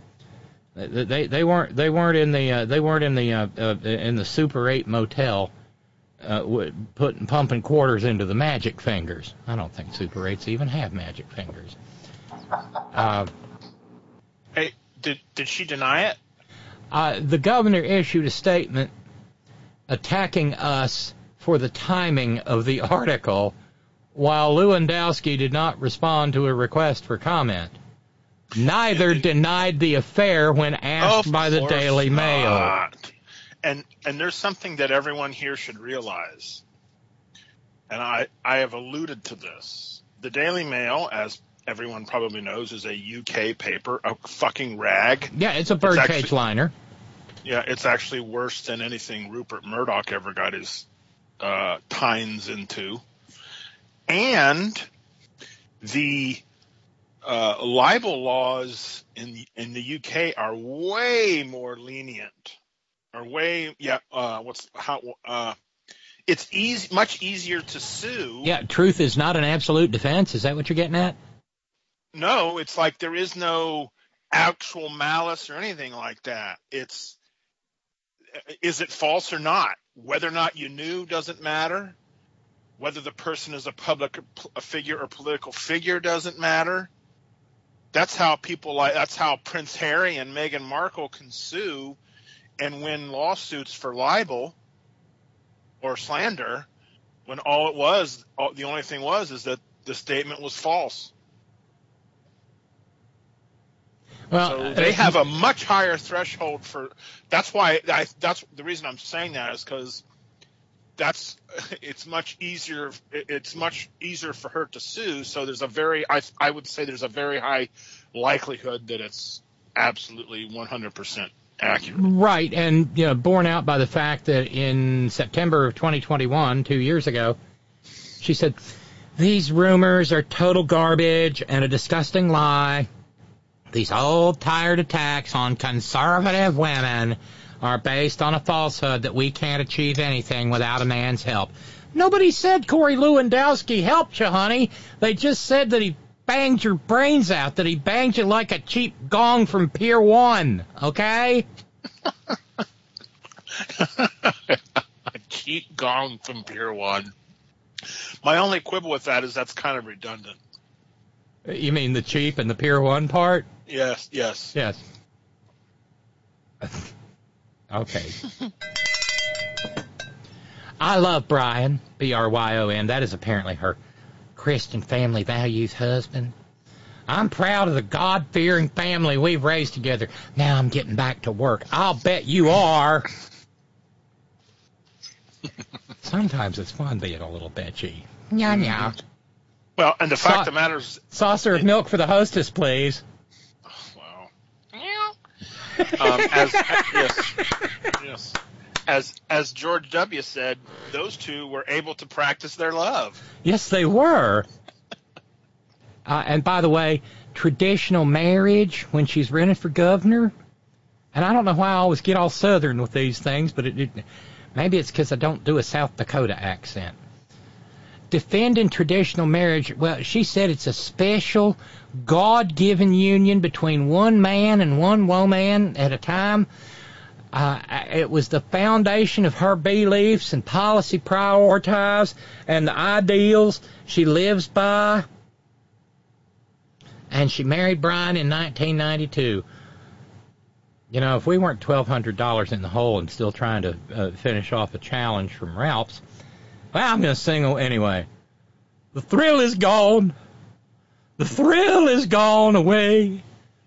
in the Super 8 motel, pumping quarters into the magic fingers. I don't think Super 8s even have magic fingers. Hey, did she deny it? The governor issued a statement attacking us for the timing of the article, while Lewandowski did not respond to a request for comment. Neither denied the affair when asked by the Daily Mail. And there's something that everyone here should realize, and I have alluded to this. The Daily Mail, as everyone probably knows, is a UK paper, a fucking rag. Yeah, it's a birdcage liner. Yeah, it's actually worse than anything Rupert Murdoch ever got his tines into. And the libel laws in the UK are way more lenient. It's much easier to sue. Yeah, truth is not an absolute defense. Is that what you're getting at? No, it's like there is no actual malice or anything like that. Is it false or not? Whether or not you knew doesn't matter. Whether the person is a public figure or political figure doesn't matter. That's how Prince Harry and Meghan Markle can sue and win lawsuits for libel or slander, when the only thing is that the statement was false. Well, so they have a much higher threshold that's the reason I'm saying that is because it's much easier for her to sue. So there's I would say there's a very high likelihood that it's absolutely 100% accurate. Right. And, borne out by the fact that in September of 2021, 2 years ago, she said, these rumors are total garbage and a disgusting lie. These old, tired attacks on conservative women are based on a falsehood that we can't achieve anything without a man's help. Nobody said Corey Lewandowski helped you, honey. They just said that he banged your brains out, that he banged you like a cheap gong from Pier 1, okay? A cheap gong from Pier 1. My only quibble with that is that's kind of redundant. You mean the cheap and the Pier 1 part? Yes. Okay. I love Brian, Bryon. That is apparently her Christian family values husband. I'm proud of the God-fearing family we've raised together. Now I'm getting back to work. I'll bet you are. Sometimes it's fun being a little bitchy. Yeah. Well, and the fact of the matter is... Saucer of milk for the hostess, please. Wow. Yes. As George W. said, those two were able to practice their love. Yes, they were. And by the way, traditional marriage when she's running for governor, and I don't know why I always get all Southern with these things, but maybe it's because I don't do a South Dakota accent. Defending traditional marriage, well, she said it's a special, God-given union between one man and one woman at a time. It was the foundation of her beliefs and policy priorities and the ideals she lives by. And she married Brian in 1992. If we weren't $1,200 in the hole and still trying to finish off a challenge from Ralph's, well, I'm going to sing anyway. The thrill is gone. The thrill is gone away.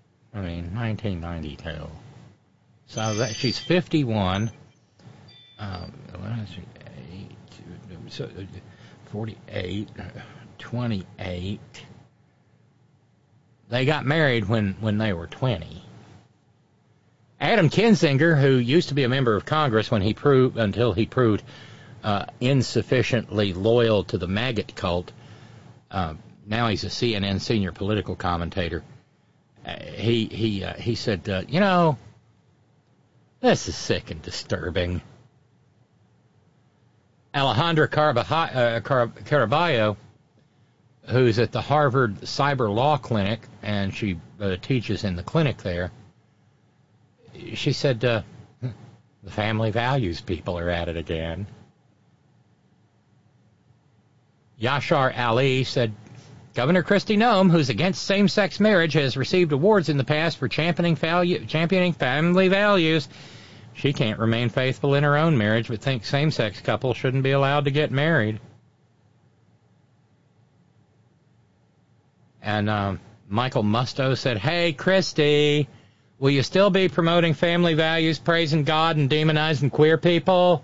1992. So she's 51. 48, 28. They got married when they were 20. Adam Kinzinger, who used to be a member of Congress until he proved insufficiently loyal to the maggot cult, now he's a CNN senior political commentator. He said, this is sick and disturbing. Alejandra Caraballo, who's at the Harvard Cyber Law Clinic, and she teaches in the clinic there, she said, the family values people are at it again. Yashar Ali said, Governor Kristi Noem, who's against same-sex marriage, has received awards in the past for championing family values. She can't remain faithful in her own marriage, but thinks same-sex couples shouldn't be allowed to get married. And Michael Musto said, hey, Kristi, will you still be promoting family values, praising God, and demonizing queer people?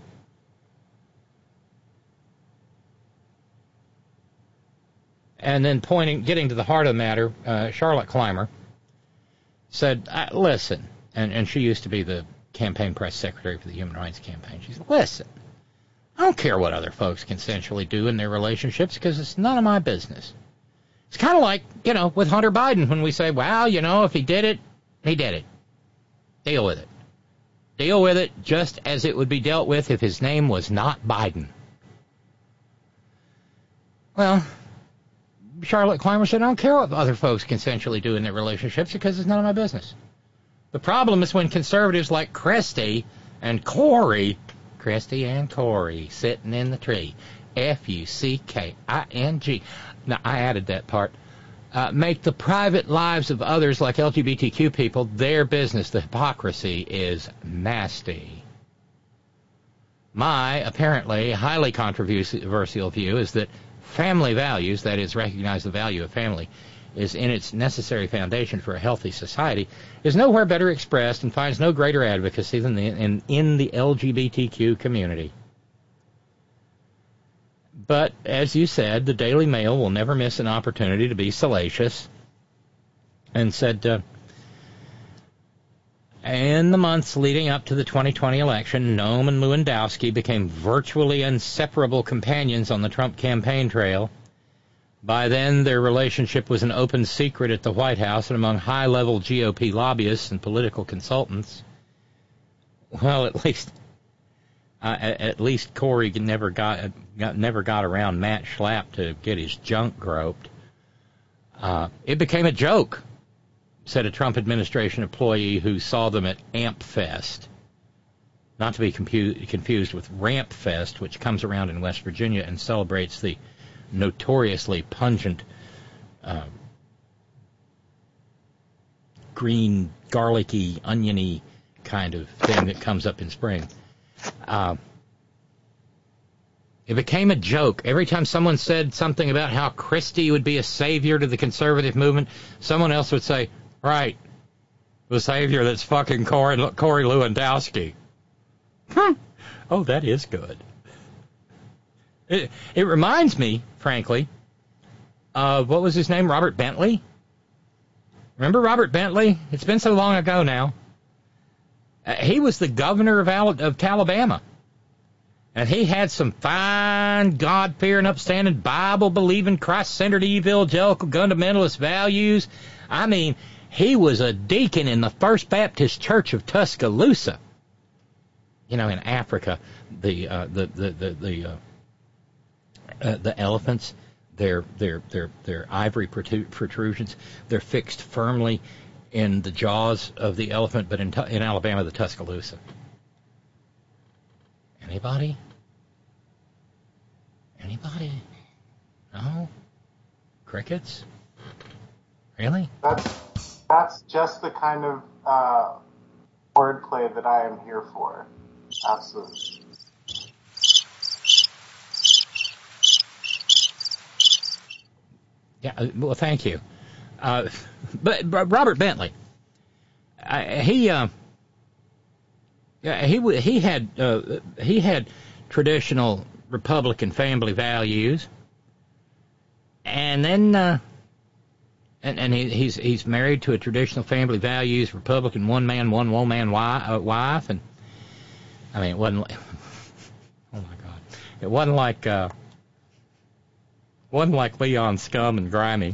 And then getting to the heart of the matter, Charlotte Clymer said, listen, and she used to be the campaign press secretary for the Human Rights Campaign. She said, listen, I don't care what other folks consensually do in their relationships because it's none of my business. It's kind of like, with Hunter Biden when we say, well, if he did it, he did it. Deal with it. Deal with it just as it would be dealt with if his name was not Biden. Well, Charlotte Clymer said, I don't care what other folks consensually do in their relationships because it's none of my business. The problem is when conservatives like Christie and Corey sitting in the tree, F-U-C-K-I-N-G. Now, I added that part. Make the private lives of others like LGBTQ people their business. The hypocrisy is nasty. My apparently highly controversial view is that family values, that is, recognize the value of family, is in its necessary foundation for a healthy society, is nowhere better expressed and finds no greater advocacy than in the LGBTQ community. But, as you said, the Daily Mail will never miss an opportunity to be salacious, and said, in the months leading up to the 2020 election, Noam and Lewandowski became virtually inseparable companions on the Trump campaign trail. By then, their relationship was an open secret at the White House and among high-level GOP lobbyists and political consultants. Well, at least Corey never got around Matt Schlapp to get his junk groped. It became a joke, said a Trump administration employee who saw them at Amp Fest. Not to be confused with Ramp Fest, which comes around in West Virginia and celebrates the notoriously pungent green, garlicky, oniony kind of thing that comes up in spring. It became a joke. Every time someone said something about how Christie would be a savior to the conservative movement, someone else would say, right, the savior that's fucking Corey Lewandowski. Oh, that is good. It reminds me, frankly, of, what was his name, Robert Bentley? Remember Robert Bentley? It's been so long ago now. He was the governor of Alabama. And he had some fine, God-fearing, upstanding, Bible-believing, Christ-centered, evangelical, fundamentalist values. I mean, he was a deacon in the First Baptist Church of Tuscaloosa. In Africa, the elephants, their ivory protrusions, they're fixed firmly in the jaws of the elephant, but in Alabama, the Tuscaloosa. Anybody? No? Crickets? Really? That's just the kind of wordplay that I am here for. Absolutely. Yeah, well, thank you. But Robert Bentley, he had traditional Republican family values, and then and he's married to a traditional family values Republican one man one woman wife, and I mean it wasn't like, oh my God, it wasn't like Leon Scum and Grimy.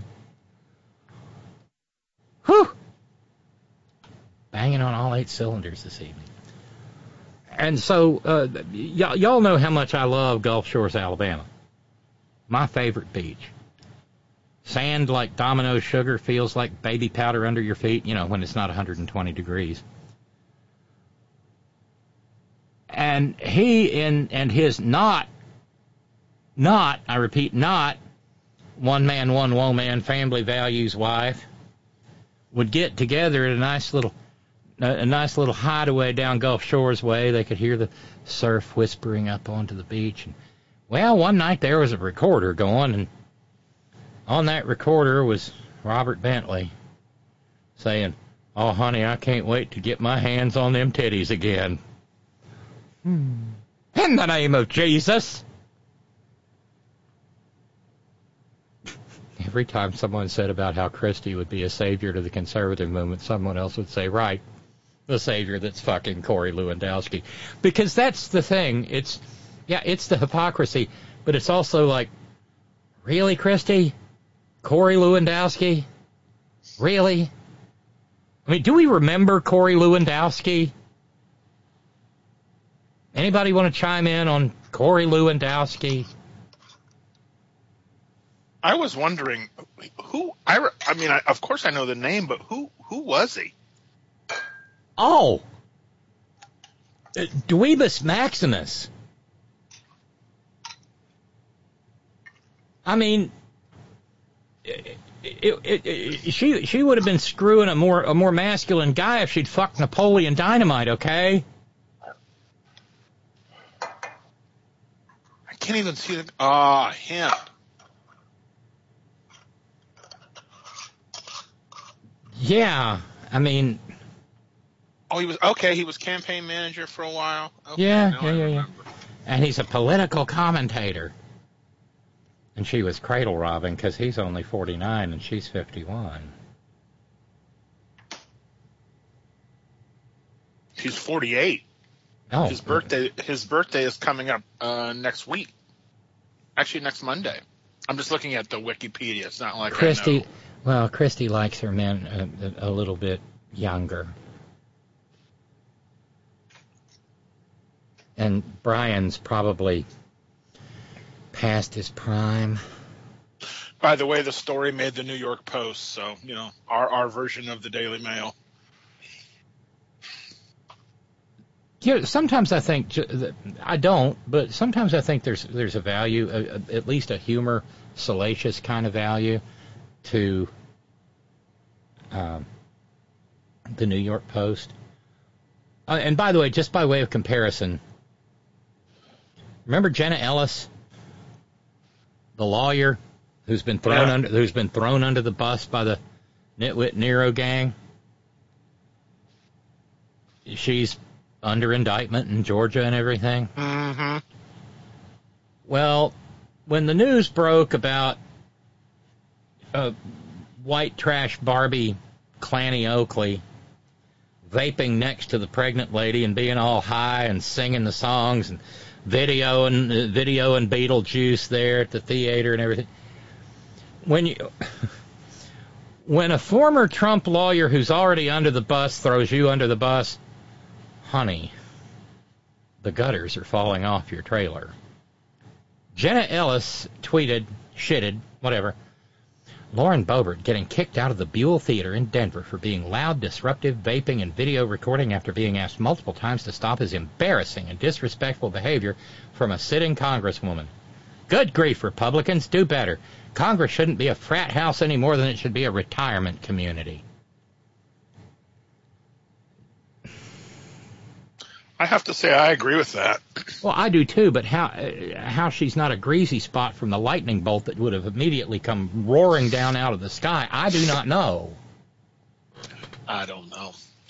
Whew! Banging on all 8 cylinders this evening. And so, y'all know how much I love Gulf Shores, Alabama. My favorite beach. Sand like domino sugar, feels like baby powder under your feet, when it's not 120 degrees. And he and his not, I repeat, not one man, one woman family values wife would get together at a nice little hideaway down Gulf Shores way. They could hear the surf whispering up onto the beach. And, well, one night there was a recorder going, and on that recorder was Robert Bentley saying, "Oh, honey, I can't wait to get my hands on them titties again. In the name of Jesus." Every time someone said about how Christie would be a savior to the conservative movement, someone else would say, right, the savior that's fucking Corey Lewandowski. Because that's the thing. Yeah, it's the hypocrisy, but it's also like, really, Christy? Corey Lewandowski? Really? I mean, do we remember Corey Lewandowski? Anybody want to chime in on Corey Lewandowski? I was wondering who. Of course I know the name, but who was he? Oh, Dweebus Maximus. I mean, she would have been screwing a more masculine guy if she'd fucked Napoleon Dynamite. Okay. I can't even see the. Him. Yeah, I mean. Oh, he was okay. He was campaign manager for a while. Okay, yeah. And he's a political commentator. And she was cradle robbing because he's only 49 and she's 51. She's 48. Oh, his birthday is coming up next week. Actually, next Monday. I'm just looking at the Wikipedia. It's not like Christy. I know. Well, Christy likes her men a little bit younger. And Brian's probably past his prime. By the way, the story made the New York Post, so, our version of the Daily Mail. Yeah, sometimes I think, I don't, but sometimes I think there's a value, at least a humor, salacious kind of value to the New York Post. And by the way, just by way of comparison, remember Jenna Ellis, the lawyer who's been thrown under the bus by the Nitwit Nero gang? She's under indictment in Georgia and everything. Mm-hmm. Well, when the news broke about white trash Barbie Clanny Oakley vaping next to the pregnant lady and being all high and singing the songs and video and Beetlejuice there at the theater and everything. When a former Trump lawyer who's already under the bus throws you under the bus, honey, the gutters are falling off your trailer. Jenna Ellis tweeted, shitted, whatever, Lauren Boebert getting kicked out of the Buell Theater in Denver for being loud, disruptive, vaping, and video recording after being asked multiple times to stop his embarrassing and disrespectful behavior from a sitting congresswoman. Good grief, Republicans, do better. Congress shouldn't be a frat house any more than it should be a retirement community. I have to say I agree with that. Well, I do too, but how she's not a greasy spot from the lightning bolt that would have immediately come roaring down out of the sky, I do not know. I don't know.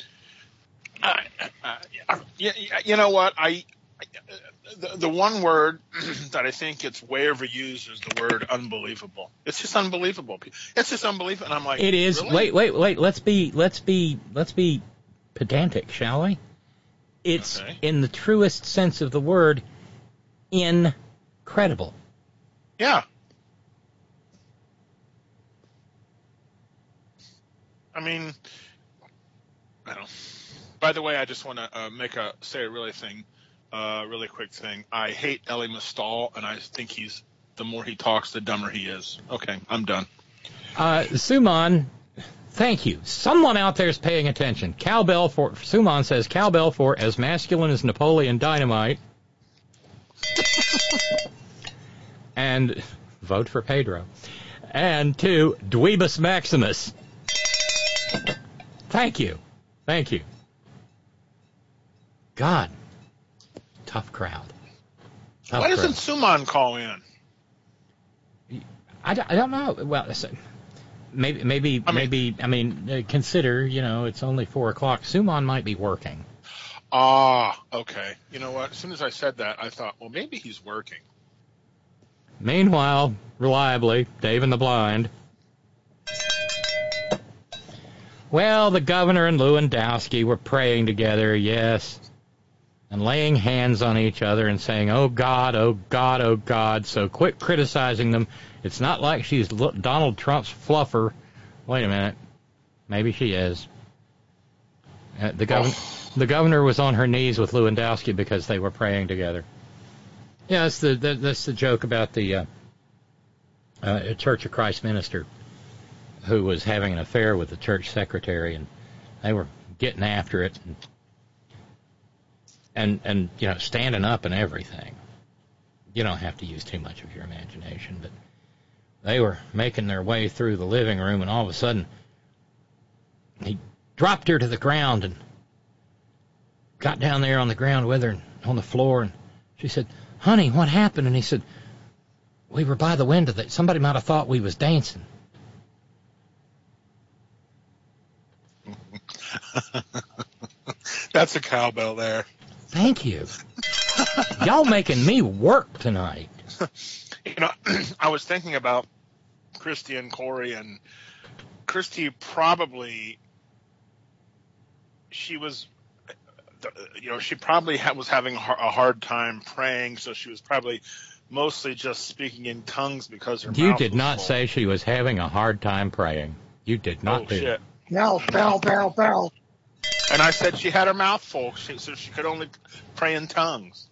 You know what? The one word that I think it's way overused is the word unbelievable. It's just unbelievable. It's just unbelievable. And I'm like, it is. Really? Wait. Let's be pedantic, shall we? It's, okay, in the truest sense of the word, incredible. Yeah. I mean, I don't know. By the way, I just want to say a really quick thing. I hate Elie Mystal, and I think the more he talks, the dumber he is. Okay, I'm done. Suman, thank you. Someone out there is paying attention. Suman says, cowbell for as masculine as Napoleon Dynamite. And vote for Pedro. And 2, Dweebus Maximus. Thank you. God. Tough crowd. Why doesn't Suman call in? I don't know. Well, maybe. I mean, consider, it's only 4 o'clock. Suman might be working. Okay. You know what? As soon as I said that, I thought, well, maybe he's working. Meanwhile, reliably, Dave in the Blind. Well, the governor and Lewandowski were praying together, yes. and laying hands on each other and saying, "Oh God, oh God, oh God." So quit criticizing them. It's not like she's Donald Trump's fluffer. Wait a minute. Maybe she is. The governor was on her knees with Lewandowski because they were praying together. Yeah, that's the joke about the Church of Christ minister who was having an affair with the church secretary, and they were getting after it and you know, standing up and everything. You don't have to use too much of your imagination, but they were making their way through the living room, and all of a sudden he dropped her to the ground and got down there on the ground with her and on the floor, and she said, "Honey, what happened?" And he said, "We were by the window. That somebody might have thought we was dancing." That's a cowbell there. Thank you. Y'all making me work tonight. You know, I was thinking about Christy and Corey, and Christy probably, she was, you know, she probably was having a hard time praying, so she was probably mostly just speaking in tongues because her mouth was full. You did not say she was having a hard time praying. You did not do shit. Bell, bell, bell, bell. And I said she had her mouth full, so she could only pray in tongues.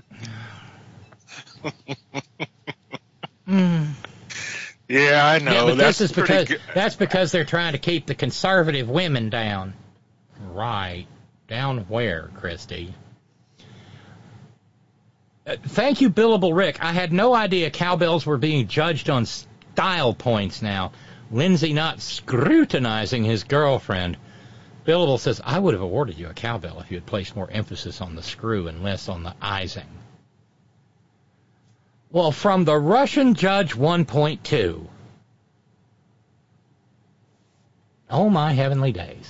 Yeah, I know. Yeah, but that's that's because they're trying to keep the conservative women down. Right. Down where, Christy? Thank you, Billable Rick. I had no idea cowbells were being judged on style points now. Lindsay not scrutinizing his girlfriend. Billable says, "I would have awarded you a cowbell if you had placed more emphasis on the screw and less on the icing." Well, from the Russian Judge 1.2. Oh, my heavenly days.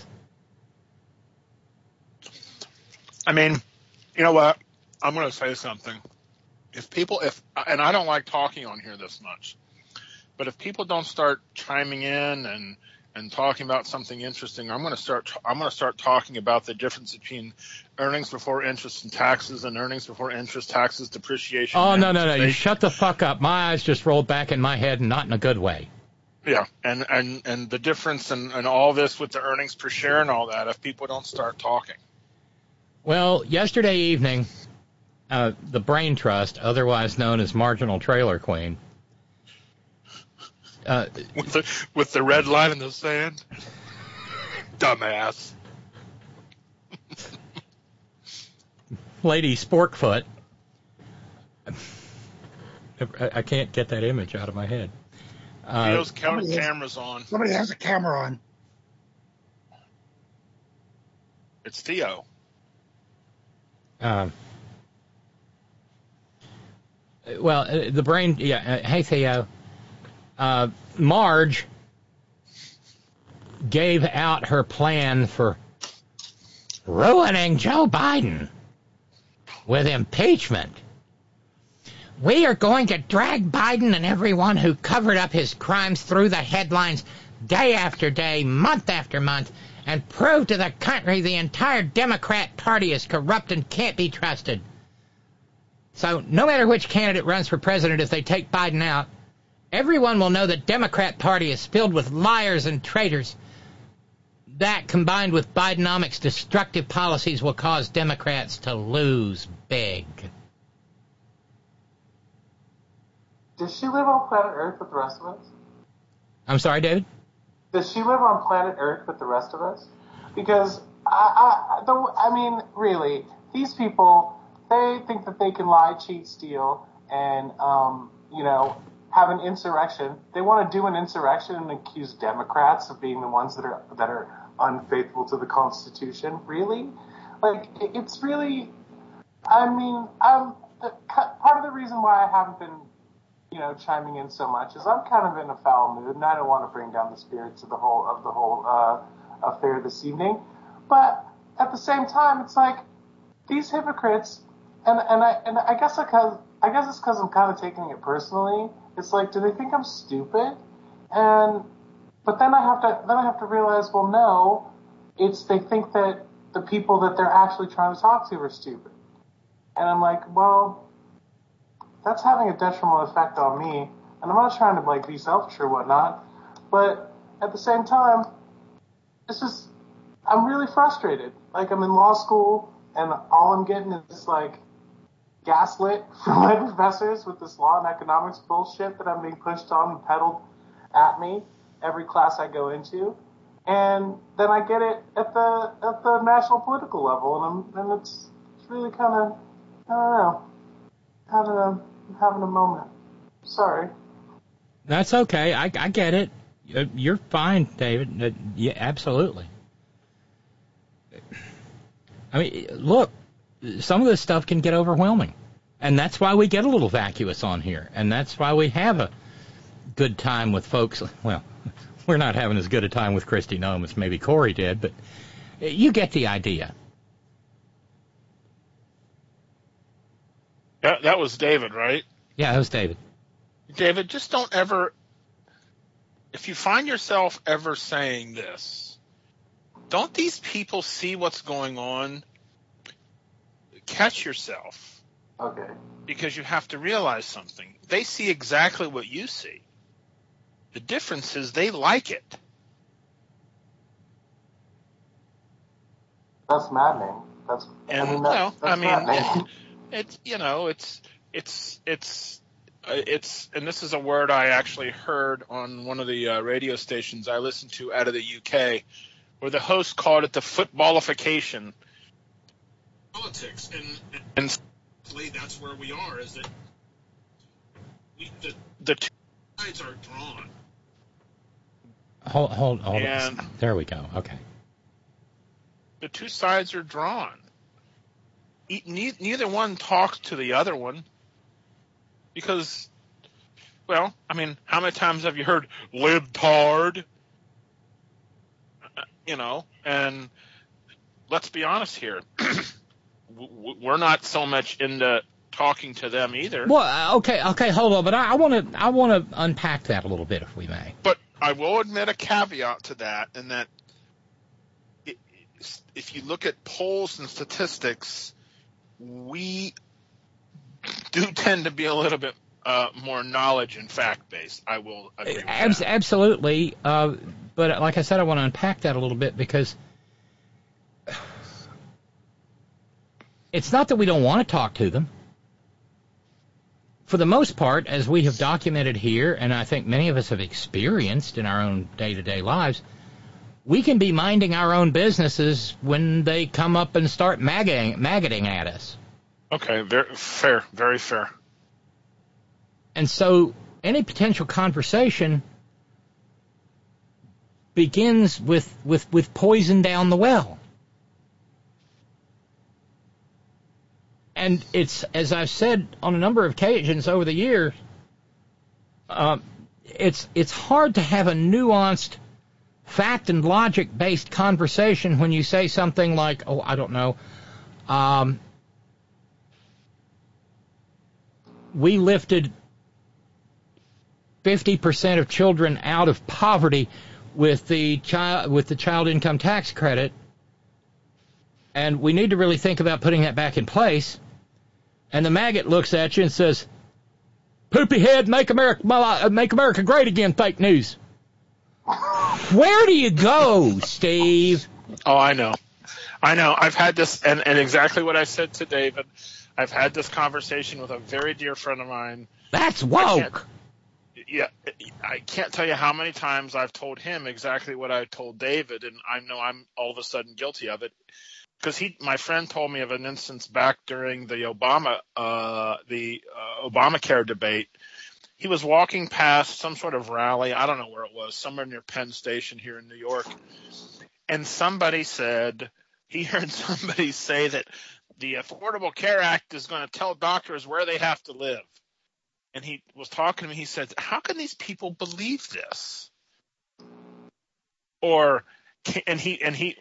I mean, you know what? I'm going to say something. And I don't like talking on here this much, but if people don't start chiming in and talking about something interesting, I'm going to start talking about the difference between earnings before interest and taxes and earnings before interest, taxes, depreciation. Oh, no. You shut the fuck up. My eyes just rolled back in my head, and not in a good way. Yeah, and the difference and all this with the earnings per share and all that, if people don't start talking. Well, yesterday evening, the Brain Trust, otherwise known as Marginal Trailer Queen, with the red line in the sand, dumbass. Lady Sporkfoot. I can't get that image out of my head. Theo's camera's on. Somebody has a camera on. It's Theo. Well, the brain. Yeah. Hey, Theo. Marge gave out her plan for ruining Joe Biden with impeachment. We are going to drag Biden and everyone who covered up his crimes through the headlines day after day, month after month, and prove to the country the entire Democrat Party is corrupt and can't be trusted. So no matter which candidate runs for president, if they take Biden out, everyone will know the Democrat Party is filled with liars and traitors. That, combined with Bidenomics' destructive policies, will cause Democrats to lose big. Does she live on planet Earth with the rest of us? I'm sorry, David? Does she live on planet Earth with the rest of us? Because, I mean, really, these people, they think that they can lie, cheat, steal, and, have an insurrection. They want to do an insurrection and accuse Democrats of being the ones that are unfaithful to the Constitution. Really? Like, it's really, I mean, part of the reason why I haven't been, chiming in so much is I'm kind of in a foul mood, and I don't want to bring down the spirits of the whole affair this evening. But at the same time, it's like these hypocrites, and I guess it's because I'm kind of taking it personally. It's like, do they think I'm stupid? But then I have to realize, well, no, they think that the people that they're actually trying to talk to are stupid. And I'm like, well, that's having a detrimental effect on me. And I'm not trying to like be selfish or whatnot, but at the same time, it's just, I'm really frustrated. Like, I'm in law school and all I'm getting is like gaslit from my professors with this law and economics bullshit that I'm being pushed on and peddled at me every class I go into. And then I get it at the national political level, and it's really kind of, I don't know, having a moment. Sorry. That's okay. I get it. You're fine, David. Yeah, absolutely. I mean, look, some of this stuff can get overwhelming, and that's why we get a little vacuous on here, and that's why we have a good time with folks. Well, we're not having as good a time with Kristi Noem as maybe Corey did, but you get the idea. That was David, right? Yeah, that was David. David, just don't ever, if you find yourself ever saying this, don't these people see what's going on? Catch yourself. Okay. Because you have to realize something. They see exactly what you see. The difference is they like it. That's maddening. Maddening. It's and this is a word I actually heard on one of the radio stations I listened to out of the UK, where the host called it the footballification politics, and that's where we are. Is that the two sides are drawn. Hold on. There we go. Okay. The two sides are drawn. Neither one talks to the other one because, well, I mean, how many times have you heard libtard? And let's be honest here. We're not so much into talking to them either. Well, okay, hold on, but I want to unpack that a little bit, if we may. But I will admit a caveat to that, in that if you look at polls and statistics, we do tend to be a little bit more knowledge and fact-based. I will agree with that. Absolutely. But like I said, I want to unpack that a little bit, because it's not that we don't want to talk to them. For the most part, as we have documented here, and I think many of us have experienced in our own day-to-day lives, we can be minding our own businesses when they come up and start maggoting at us. Okay, very fair, very fair. And so any potential conversation begins with poison down the well. And it's, as I've said on a number of occasions over the years, it's hard to have a nuanced, fact and logic-based conversation when you say something like, oh, I don't know, we lifted 50% of children out of poverty with the child income tax credit, and we need to really think about putting that back in place. And the maggot looks at you and says, "Poopy head, make America great again, fake news." Where do you go, Steve? Oh, I know. I've had this, and exactly what I said to David. I've had this conversation with a very dear friend of mine. That's woke. I can't tell you how many times I've told him exactly what I told David, and I know I'm all of a sudden guilty of it. Because my friend told me of an instance back during the Obamacare debate. He was walking past some sort of rally, I don't know where it was, somewhere near Penn Station here in New York, and he heard somebody say that the Affordable Care Act is going to tell doctors where they have to live. And he was talking to me, he said, how can these people believe this? He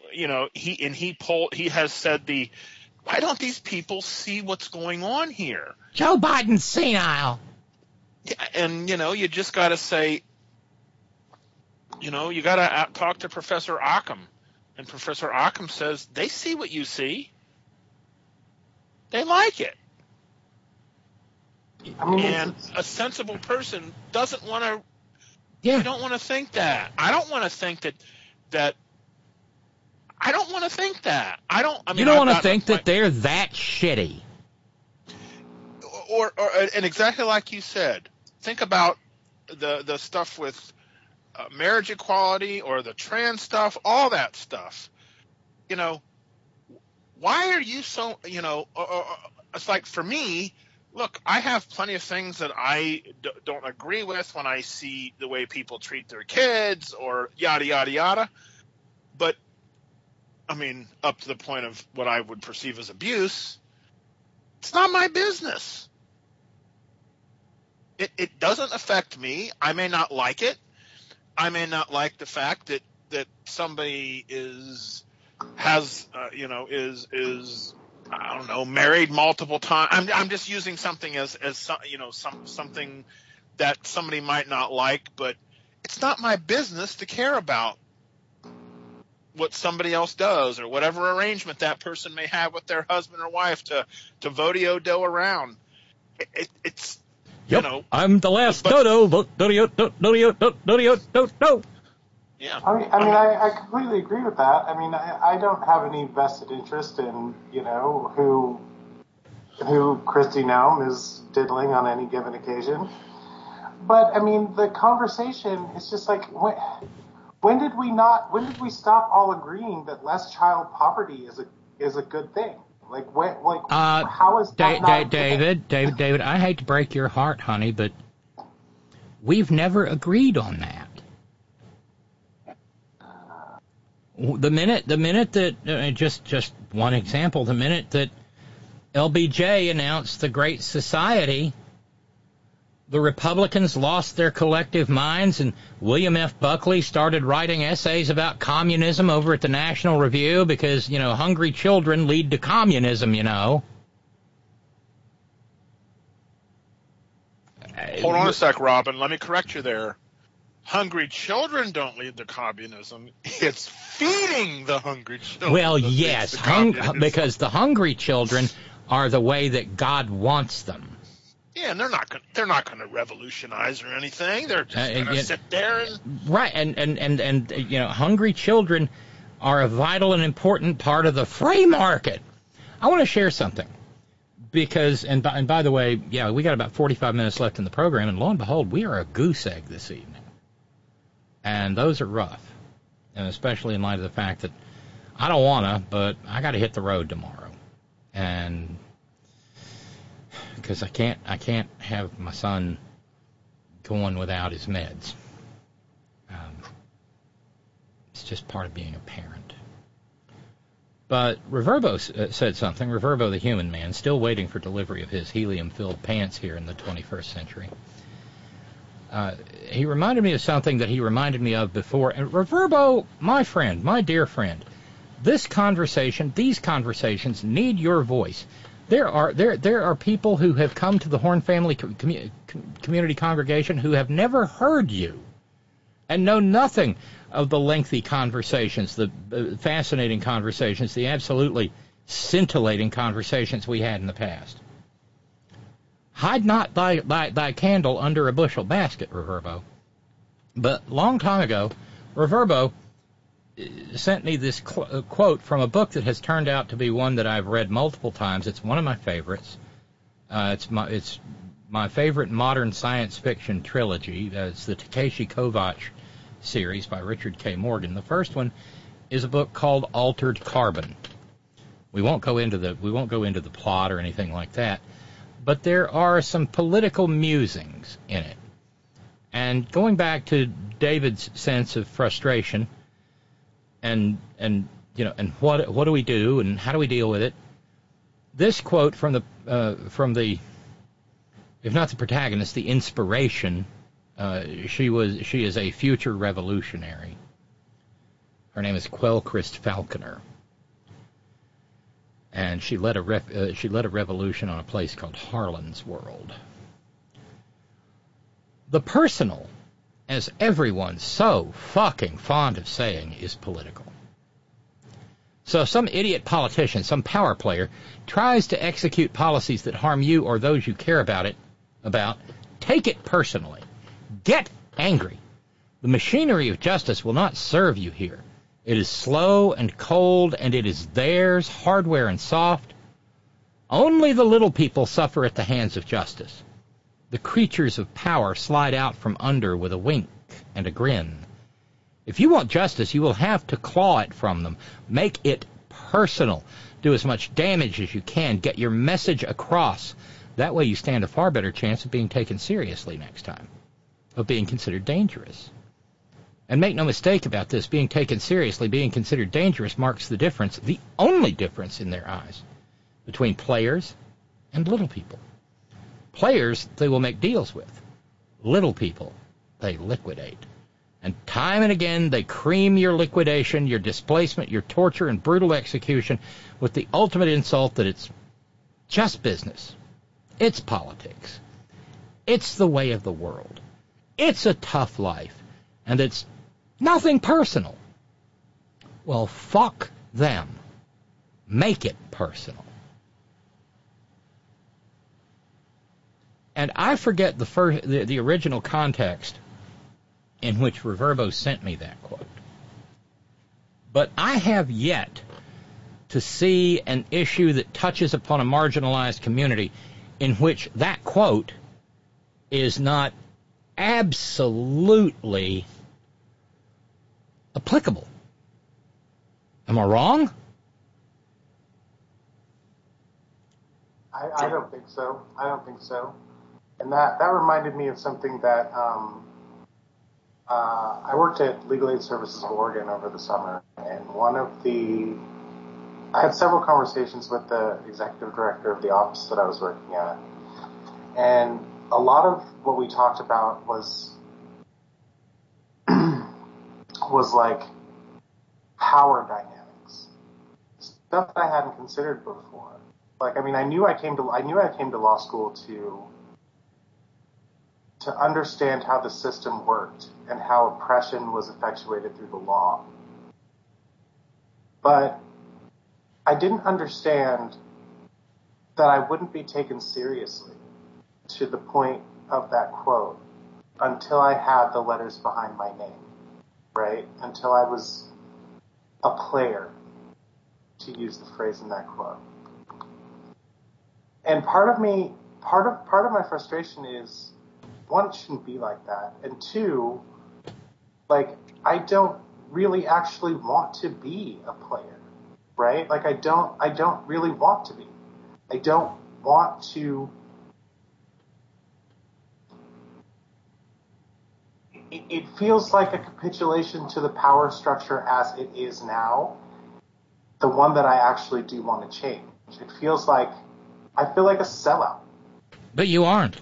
has said why don't these people see what's going on here? Joe Biden's senile. And, you just got to say, you got to talk to Professor Occam. And Professor Occam says, they see what you see. They like it. I mean, and a sensible person doesn't want to. Yeah. You don't want to think that. I don't want to think that. I don't want to think that. I mean, you don't want to think that they're that shitty. And exactly like you said, think about the stuff with marriage equality or the trans stuff, all that stuff. You know, why are you so? You know, it's like for me. Look, I have plenty of things that I don't agree with when I see the way people treat their kids or yada, yada, yada. But, I mean, up to the point of what I would perceive as abuse, it's not my business. It doesn't affect me. I may not like it. I may not like the fact that somebody is I don't know, married multiple times. I'm just using something as something that somebody might not like, but it's not my business to care about what somebody else does or whatever arrangement that person may have with their husband or wife to vote-o-do around. It's yep. You know. I'm the last dodo. Vote do. Yeah. I mean, I completely agree with that. I mean, I don't have any vested interest in, you know, who Kristi Noem is diddling on any given occasion. But I mean, the conversation is just like, when did we stop all agreeing that less child poverty is a good thing? How is that David, I hate to break your heart, honey, but we've never agreed on that. The minute that just one example, the minute that LBJ announced the Great Society, the Republicans lost their collective minds, and William F. Buckley started writing essays about communism over at the National Review because, you know, hungry children lead to communism, you know. Hold on a sec, Robin. Let me correct you there. Hungry children don't lead to communism. It's feeding the hungry children. Well, yes, because the hungry children are the way that God wants them. Yeah, and they're not going to revolutionize or anything. They're just going to sit there and right. And you know, hungry children are a vital and important part of the free market. I want to share something because and by the way, yeah, we got about 45 minutes left in the program, and lo and behold, we are a goose egg this evening. And those are rough, and especially in light of the fact that I don't want to, but I got to hit the road tomorrow, and because I can't have my son going without his meds. It's just part of being a parent. But Reverbo said something. Reverbo, the human man, still waiting for delivery of his helium-filled pants here in the 21st century. He reminded me of something that he reminded me of before. And Reverbo, my friend, my dear friend, these conversations need your voice. There are people who have come to the Horn Family Community Congregation who have never heard you and know nothing of the lengthy conversations, the fascinating conversations, the absolutely scintillating conversations we had in the past. Hide not thy candle under a bushel basket, Reverbo. But long time ago, Reverbo sent me this quote from a book that has turned out to be one that I've read multiple times. It's one of my favorites. It's my favorite modern science fiction trilogy. It's the Takeshi Kovacs series by Richard K. Morgan. The first one is a book called Altered Carbon. We won't go into the plot or anything like that. But there are some political musings in it. And going back to David's sense of frustration and what do we do and how do we deal with it? This quote from the if not the protagonist, the inspiration, she is a future revolutionary. Her name is Quellcrist Falconer. And she led a revolution on a place called Harlan's World. The personal, as everyone's so fucking fond of saying, is political. So some idiot politician, some power player, tries to execute policies that harm you or those you care about it, about, take it personally. Get angry. The machinery of justice will not serve you here. It is slow and cold, and it is theirs, hardware and soft. Only the little people suffer at the hands of justice. The creatures of power slide out from under with a wink and a grin. If you want justice, you will have to claw it from them. Make it personal. Do as much damage as you can. Get your message across. That way you stand a far better chance of being taken seriously next time, of being considered dangerous. And make no mistake about this, being taken seriously, being considered dangerous marks the difference, the only difference in their eyes, between players and little people. Players, they will make deals with. Little people, they liquidate. And time and again, they cream your liquidation, your displacement, your torture, and brutal execution with the ultimate insult that it's just business. It's politics. It's the way of the world. It's a tough life. And it's nothing personal. Well, fuck them. Make it personal. And I forget the original context in which Reverbo sent me that quote. But I have yet to see an issue that touches upon a marginalized community in which that quote is not absolutely applicable. Am I wrong? I don't think so. And that reminded me of something that I worked at Legal Aid Services of Oregon over the summer, and I had several conversations with the executive director of the office that I was working at, and a lot of what we talked about was like power dynamics, stuff that I hadn't considered before. Like, I mean, I knew I came to law school to understand how the system worked and how oppression was effectuated through the law. But I didn't understand that I wouldn't be taken seriously to the point of that quote until I had the letters behind my name, right? Until I was a player, to use the phrase in that quote. And part of my frustration is, one, it shouldn't be like that. And two, like, I don't really actually want to be a player, right? Like, I don't really want to be. I don't want to. It feels like a capitulation to the power structure as it is now, the one that I actually do want to change. It feels like, I feel like a sellout. But you aren't.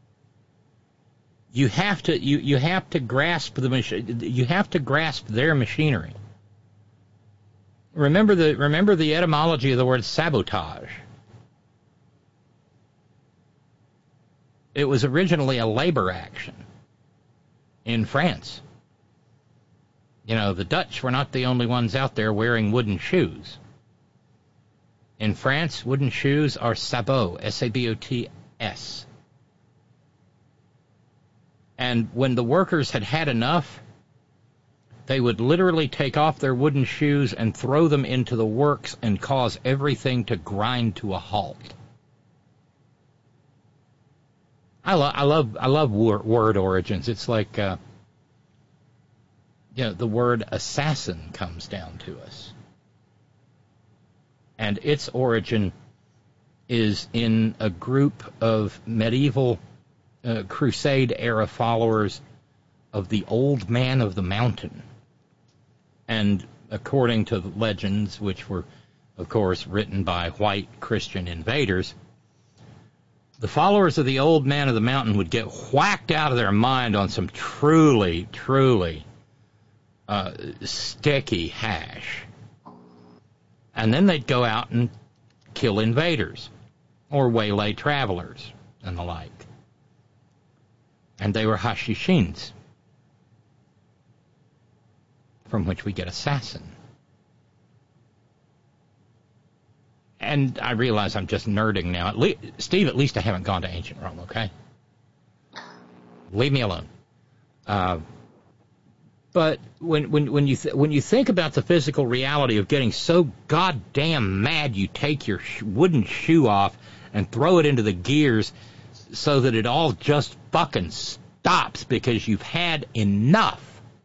You have to grasp you have to grasp their machinery. Remember the etymology of the word sabotage. It was originally a labor action in France. You know, the Dutch were not the only ones out there wearing wooden shoes. In France, wooden shoes are sabots, S-A-B-O-T-S. And when the workers had had enough, they would literally take off their wooden shoes and throw them into the works and cause everything to grind to a halt. I love word origins. It's like, the word assassin comes down to us. And its origin is in a group of medieval Crusade-era followers of the Old Man of the Mountain. And according to the legends, which were, of course, written by white Christian invaders, the followers of the Old Man of the Mountain would get whacked out of their mind on some truly, truly sticky hash. And then they'd go out and kill invaders or waylay travelers and the like. And they were Hashishins, from which we get assassin. And I realize I'm just nerding now. Steve, at least I haven't gone to ancient Rome, okay? Leave me alone. But when you think about the physical reality of getting so goddamn mad you take your wooden shoe off and throw it into the gears so that it all just fucking stops because you've had enough.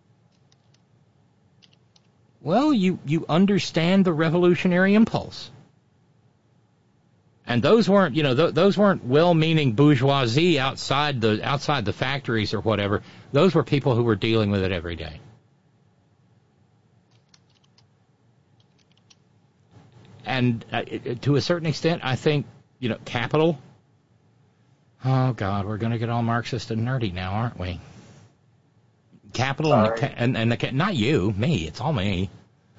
Well, you understand the revolutionary impulse. And those weren't, those weren't well-meaning bourgeoisie outside the factories or whatever. Those were people who were dealing with it every day. And to a certain extent, I think, capital. Oh God, we're going to get all Marxist and nerdy now, aren't we? Capital and the not you, me. It's all me.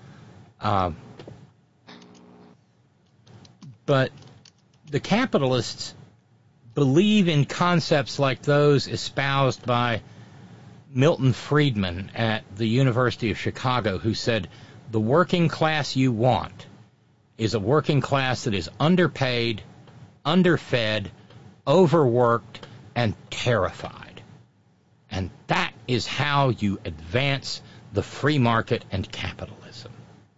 But the capitalists believe in concepts like those espoused by Milton Friedman at the University of Chicago, who said, the working class you want is a working class that is underpaid, underfed, overworked, and terrified. And that is how you advance the free market and capitalism.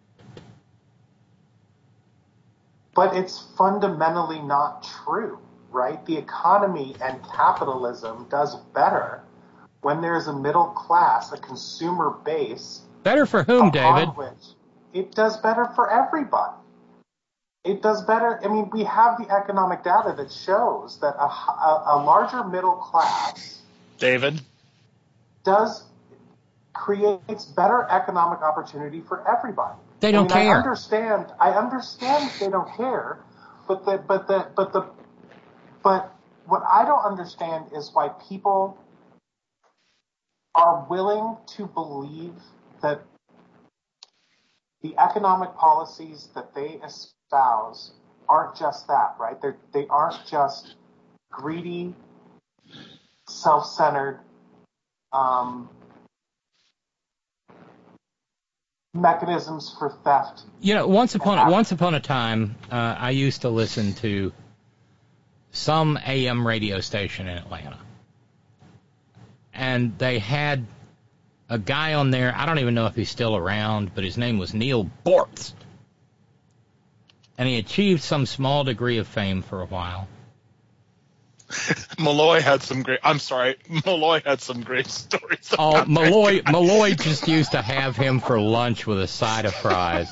But it's fundamentally not true, right? The economy and capitalism does better when there's a middle class, a consumer base. Better for whom, David? It does better for everybody. It does better. I mean, we have the economic data that shows that a larger middle class, David, creates better economic opportunity for everybody. They don't care. I understand they don't care, but what I don't understand is why people are willing to believe that the economic policies that they espouse aren't just that, right? They aren't just greedy, self-centered, mechanisms for theft. Once upon a time, I used to listen to some AM radio station in Atlanta, and they had a guy on there. I don't even know if he's still around, but his name was Neil Bortz, and he achieved some small degree of fame for a while. Malloy had some great stories. Oh, Malloy just used to have him for lunch with a side of fries.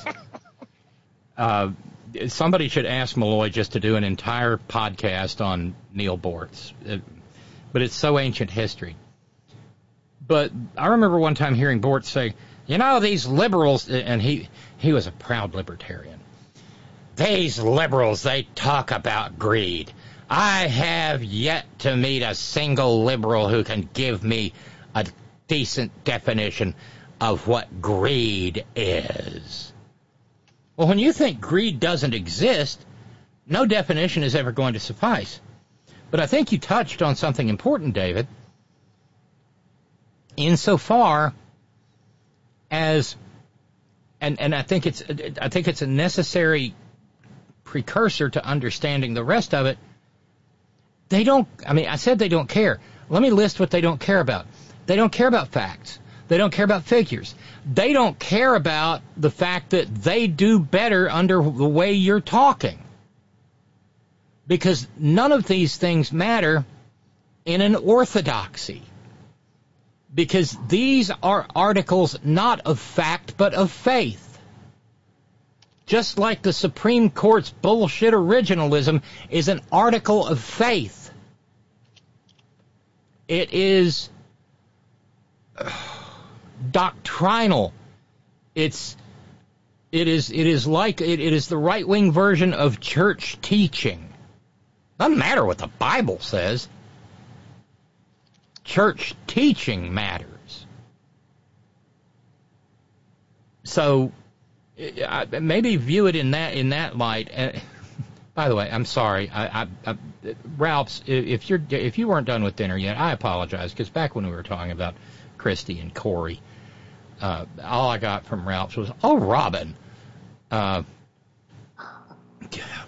Somebody should ask Malloy just to do an entire podcast on Neil Bortz. But it's so ancient history. But I remember one time hearing Bortz say, these liberals, and he was a proud libertarian. These liberals, they talk about greed. I have yet to meet a single liberal who can give me a decent definition of what greed is. Well, when you think greed doesn't exist, no definition is ever going to suffice. But I think you touched on something important, David, insofar as, and I think it's a necessary precursor to understanding the rest of it. I said they don't care. Let me list what they don't care about. They don't care about facts. They don't care about figures. They don't care about the fact that they do better under the way you're talking. Because none of these things matter in an orthodoxy. Because these are articles not of fact, but of faith. Just like the Supreme Court's bullshit originalism is an article of faith. It is doctrinal. It is the right-wing version of church teaching. Doesn't matter what the Bible says. Church teaching matters. So maybe view it in that light. By the way, I'm sorry. Ralph's, if you weren't done with dinner yet, I apologize, because back when we were talking about Christy and Corey, all I got from Ralph's was, "Oh, Robin." I'm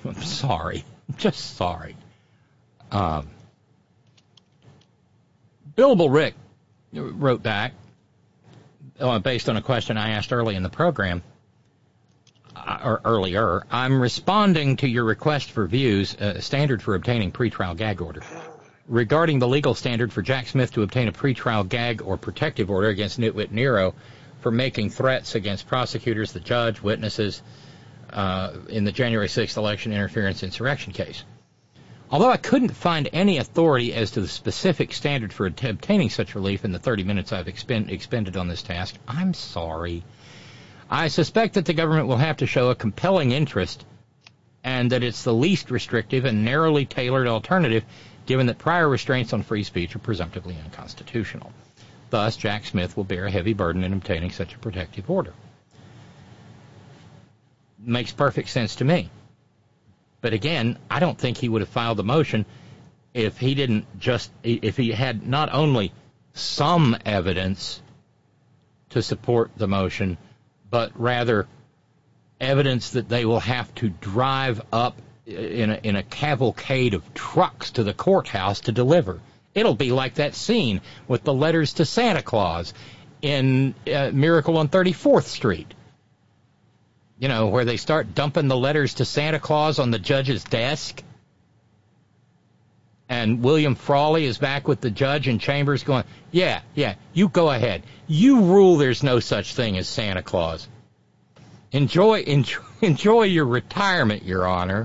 sorry. I'm just sorry. Billable Rick wrote back, based on a question I asked early in the program, or earlier, I'm responding to your request for views, standard for obtaining pretrial gag order. Regarding the legal standard for Jack Smith to obtain a pretrial gag or protective order against Nitwit Nero for making threats against prosecutors, the judge, witnesses in the January 6th election interference insurrection case. Although I couldn't find any authority as to the specific standard for obtaining such relief in the 30 minutes I've expended on this task, I'm sorry. I suspect that the government will have to show a compelling interest and that it's the least restrictive and narrowly tailored alternative, given that prior restraints on free speech are presumptively unconstitutional. Thus, Jack Smith will bear a heavy burden in obtaining such a protective order. Makes perfect sense to me. But again, I don't think he would have filed the motion if he had not only some evidence to support the motion, but rather evidence that they will have to drive up in a cavalcade of trucks to the courthouse to deliver. It'll be like that scene with the letters to Santa Claus in Miracle on 34th Street. You know, where they start dumping the letters to Santa Claus on the judge's desk. And William Frawley is back with the judge in chambers going, yeah, you go ahead. You rule there's no such thing as Santa Claus. Enjoy your retirement, Your Honor.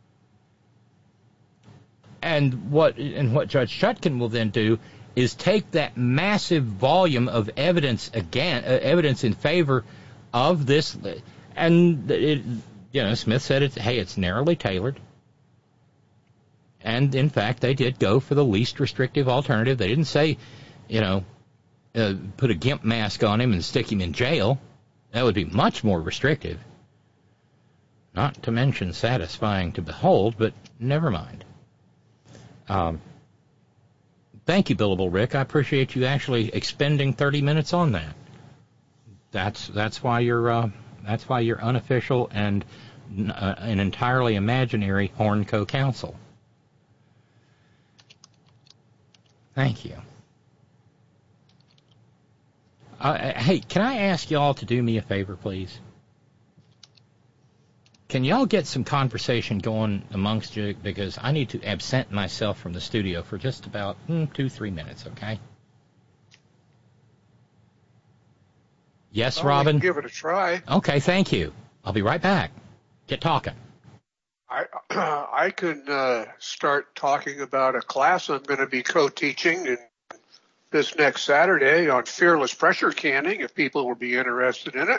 And what Judge Chutkan will then do is take that massive volume of evidence in favor of this, and Smith said it's narrowly tailored. And in fact, they did go for the least restrictive alternative. They didn't say, put a GIMP mask on him and stick him in jail. That would be much more restrictive. Not to mention satisfying to behold, but never mind. Thank you, Billable Rick. I appreciate you actually expending 30 minutes on that. That's why you're unofficial and an entirely imaginary Horn co-counsel. Thank you. Hey, can I ask y'all to do me a favor, please? Can y'all get some conversation going amongst you, because I need to absent myself from the studio for just about 2-3 minutes, okay? Yes, Robin? Give it a try. Okay, thank you. I'll be right back. Get talking. I can start talking about a class I'm going to be co-teaching this next Saturday on fearless pressure canning, if people will be interested in it.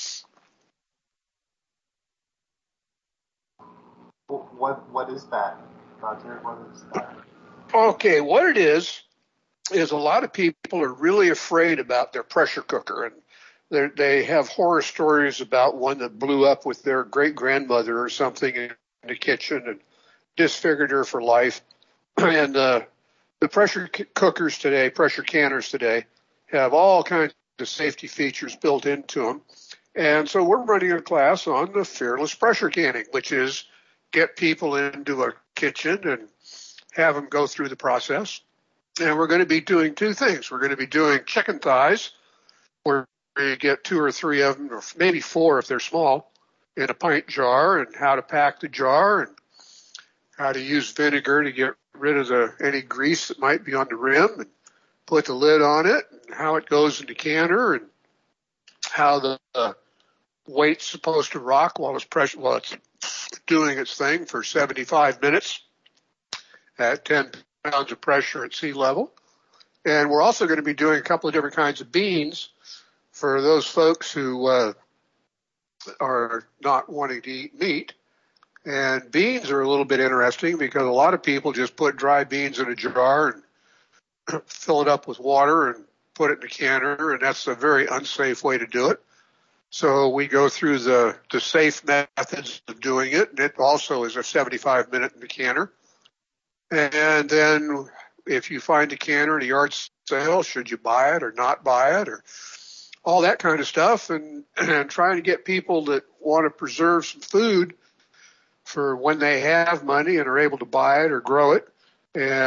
What is that, Roger? What is that? Okay, what it is a lot of people are really afraid about their pressure cooker, and they have horror stories about one that blew up with their great-grandmother or something in the kitchen and disfigured her for life. And the pressure cookers today, pressure canners today, have all kinds of safety features built into them. And so we're running a class on the fearless pressure canning, which is get people into a kitchen and have them go through the process. And we're going to be doing two things. We're going to be doing chicken thighs, where you get 2 or 3 of them, or maybe 4 if they're small, in a pint jar, and how to pack the jar, and how to use vinegar to get rid of any grease that might be on the rim, and put the lid on it, and how it goes in the canner, and how the weight's supposed to rock while it's doing its thing for 75 minutes at 10 pounds of pressure at sea level. And we're also going to be doing a couple of different kinds of beans for those folks who are not wanting to eat meat. And beans are a little bit interesting because a lot of people just put dry beans in a jar and fill it up with water and put it in a canner, and that's a very unsafe way to do it. So we go through the safe methods of doing it, and it also is a 75-minute in the canner. And then if you find a canner in a yard sale, should you buy it or not buy it, or all that kind of stuff, and trying to get people that want to preserve some food for when they have money and are able to buy it or grow it, and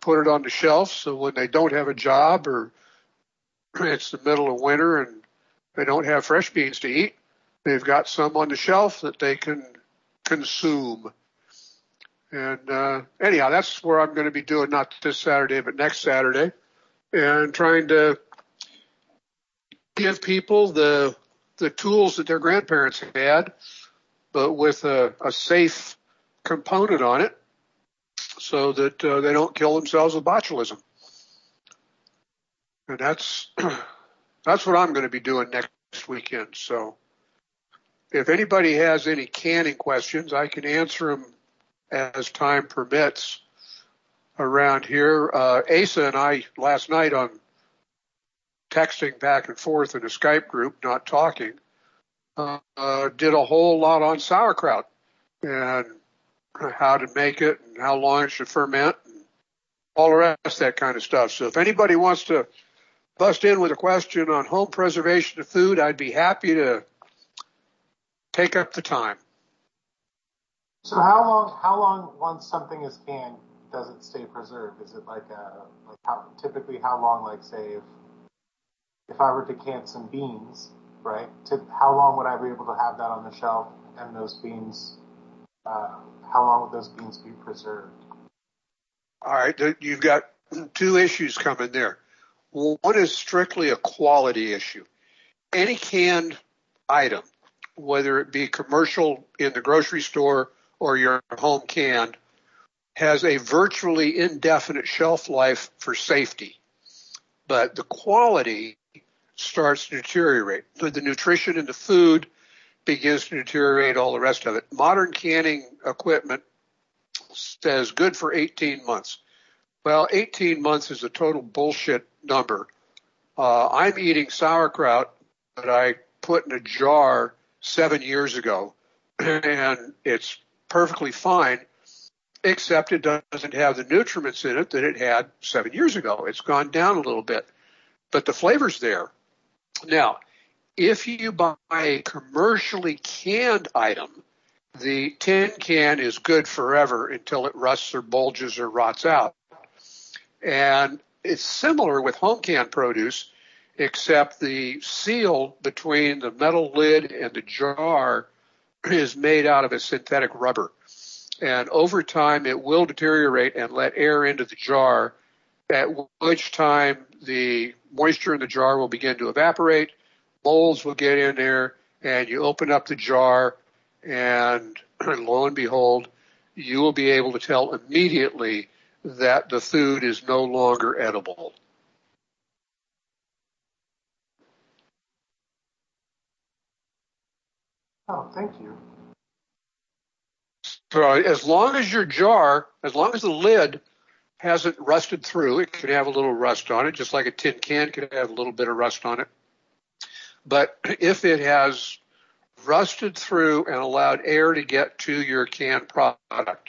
put it on the shelf so when they don't have a job or it's the middle of winter and they don't have fresh beans to eat, they've got some on the shelf that they can consume. And anyhow, that's where I'm going to be doing, not this Saturday, but next Saturday, and trying to give people the tools that their grandparents had, but with a safe component on it so that they don't kill themselves with botulism. And that's what I'm going to be doing next weekend. So if anybody has any canning questions, I can answer them as time permits around here. Asa and I last night on texting back and forth in a Skype group, not talking, did a whole lot on sauerkraut and how to make it and how long it should ferment and all the rest of that kind of stuff. So if anybody wants to bust in with a question on home preservation of food, I'd be happy to take up the time. So how long once something is canned does it stay preserved? Is it typically how long, like say if I were to can some beans, right? How long would I be able to have that on the shelf and those beans, how long would those beans be preserved? All right, you've got two issues coming there. One is strictly a quality issue. Any canned item, whether it be commercial in the grocery store or your home canned, has a virtually indefinite shelf life for safety. But the quality starts to deteriorate. The nutrition in the food begins to deteriorate, all the rest of it. Modern canning equipment says good for 18 months. Well, 18 months is a total bullshit number. I'm eating sauerkraut that I put in a jar 7 years ago, and it's perfectly fine, except it doesn't have the nutriments in it that it had 7 years ago. It's gone down a little bit, but the flavor's there. Now, if you buy a commercially canned item, the tin can is good forever until it rusts or bulges or rots out. And it's similar with home canned produce, except the seal between the metal lid and the jar is made out of a synthetic rubber. And over time, it will deteriorate and let air into the jar, at which time the moisture in the jar will begin to evaporate, molds will get in there, and you open up the jar, and lo and behold, you will be able to tell immediately that the food is no longer edible. Oh, thank you. So as long as the lid hasn't rusted through, it could have a little rust on it, just like a tin can could have a little bit of rust on it. But if it has rusted through and allowed air to get to your canned product,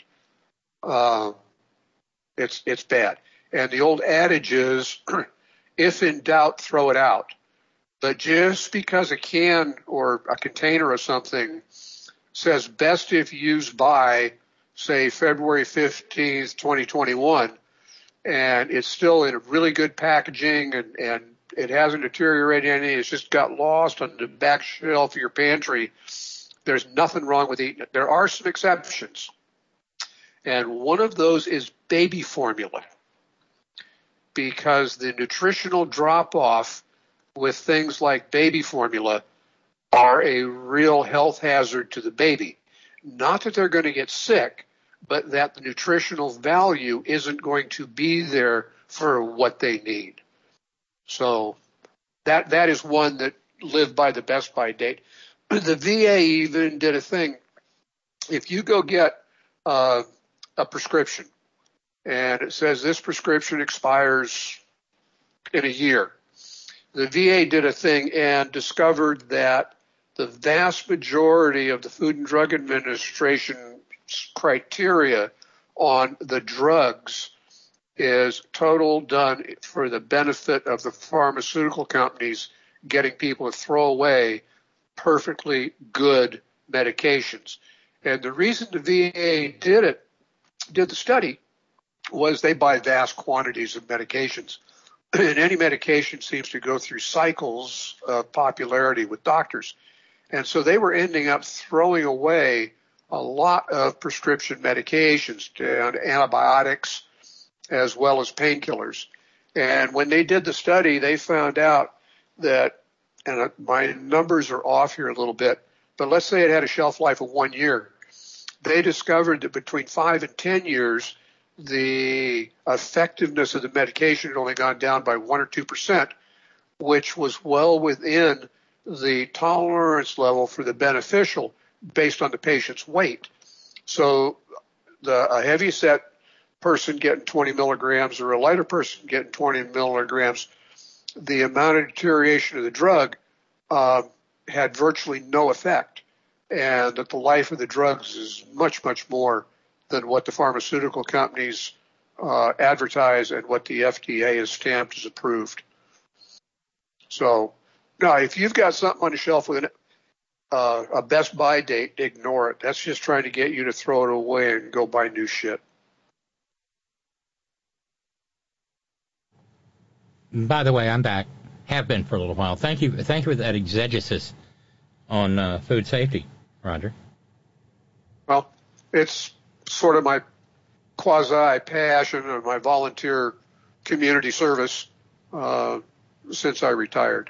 it's bad. And the old adage is, if in doubt, throw it out. But just because a can or a container or something says best if used by, say, February 15th, 2021, and it's still in a really good packaging and it hasn't deteriorated any, it's just got lost on the back shelf of your pantry, there's nothing wrong with eating it. There are some exceptions. And one of those is baby formula, because the nutritional drop-off with things like baby formula are a real health hazard to the baby. Not that they're going to get sick, but that the nutritional value isn't going to be there for what they need. So that is one that lived by the best by date. The VA even did a thing. If you go get a prescription and it says this prescription expires in a year, the VA did a thing and discovered that the vast majority of the Food and Drug Administration criteria on the drugs is total done for the benefit of the pharmaceutical companies getting people to throw away perfectly good medications. And the reason the VA did the study was they buy vast quantities of medications. And any medication seems to go through cycles of popularity with doctors. And so they were ending up throwing away a lot of prescription medications, antibiotics, as well as painkillers. And when they did the study, they found out that, and my numbers are off here a little bit, but let's say it had a shelf life of 1 year. They discovered that between 5 and 10 years, the effectiveness of the medication had only gone down by 1 or 2%, which was well within the tolerance level for the beneficial based on the patient's weight. So a heavy-set person getting 20 milligrams or a lighter person getting 20 milligrams, the amount of deterioration of the drug had virtually no effect, and that the life of the drugs is much, much more than what the pharmaceutical companies advertise and what the FDA has stamped as approved. So, now, if you've got something on the shelf with a best buy date, ignore it. That's just trying to get you to throw it away and go buy new shit. By the way, I'm back. Have been for a little while. Thank you for that exegesis on food safety, Roger. Well, it's sort of my quasi-passion and my volunteer community service since I retired.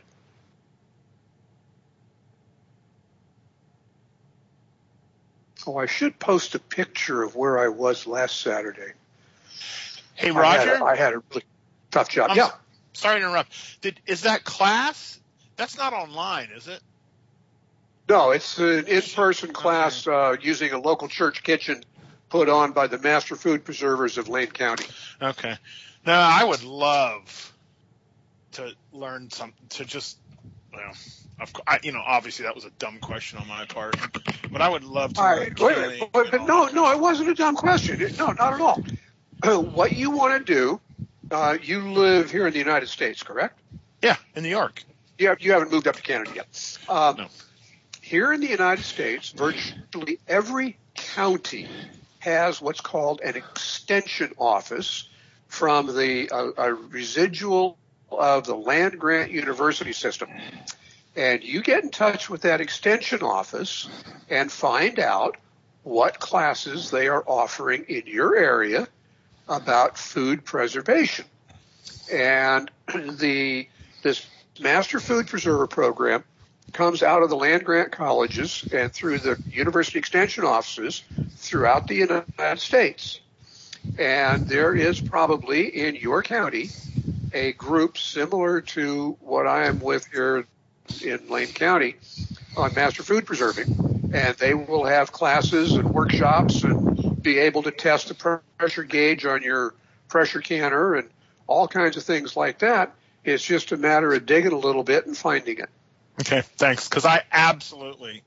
Oh, I should post a picture of where I was last Saturday. Hey, Roger? I had a really tough job. Yeah. Sorry to interrupt. Is that class? That's not online, is it? No, it's an in-person class using a local church kitchen put on by the Master Food Preservers of Lane County. Okay. Now, I would love to learn something, to just, well, obviously that was a dumb question on my part, but I would love to learn. But no, it wasn't a dumb question. No, not at all. What you want to do, you live here in the United States, correct? Yeah, in New York. You haven't moved up to Canada yet. No. Here in the United States, virtually every county has what's called an extension office from a residual of the land grant university system. And you get in touch with that extension office and find out what classes they are offering in your area about food preservation. And this Master Food Preserver program comes out of the land grant colleges and through the university extension offices throughout the United States. And there is probably in your county a group similar to what I am with here in Lane County on master food preserving. And they will have classes and workshops and be able to test the pressure gauge on your pressure canner and all kinds of things like that. It's just a matter of digging a little bit and finding it. Okay, thanks. Because I absolutely,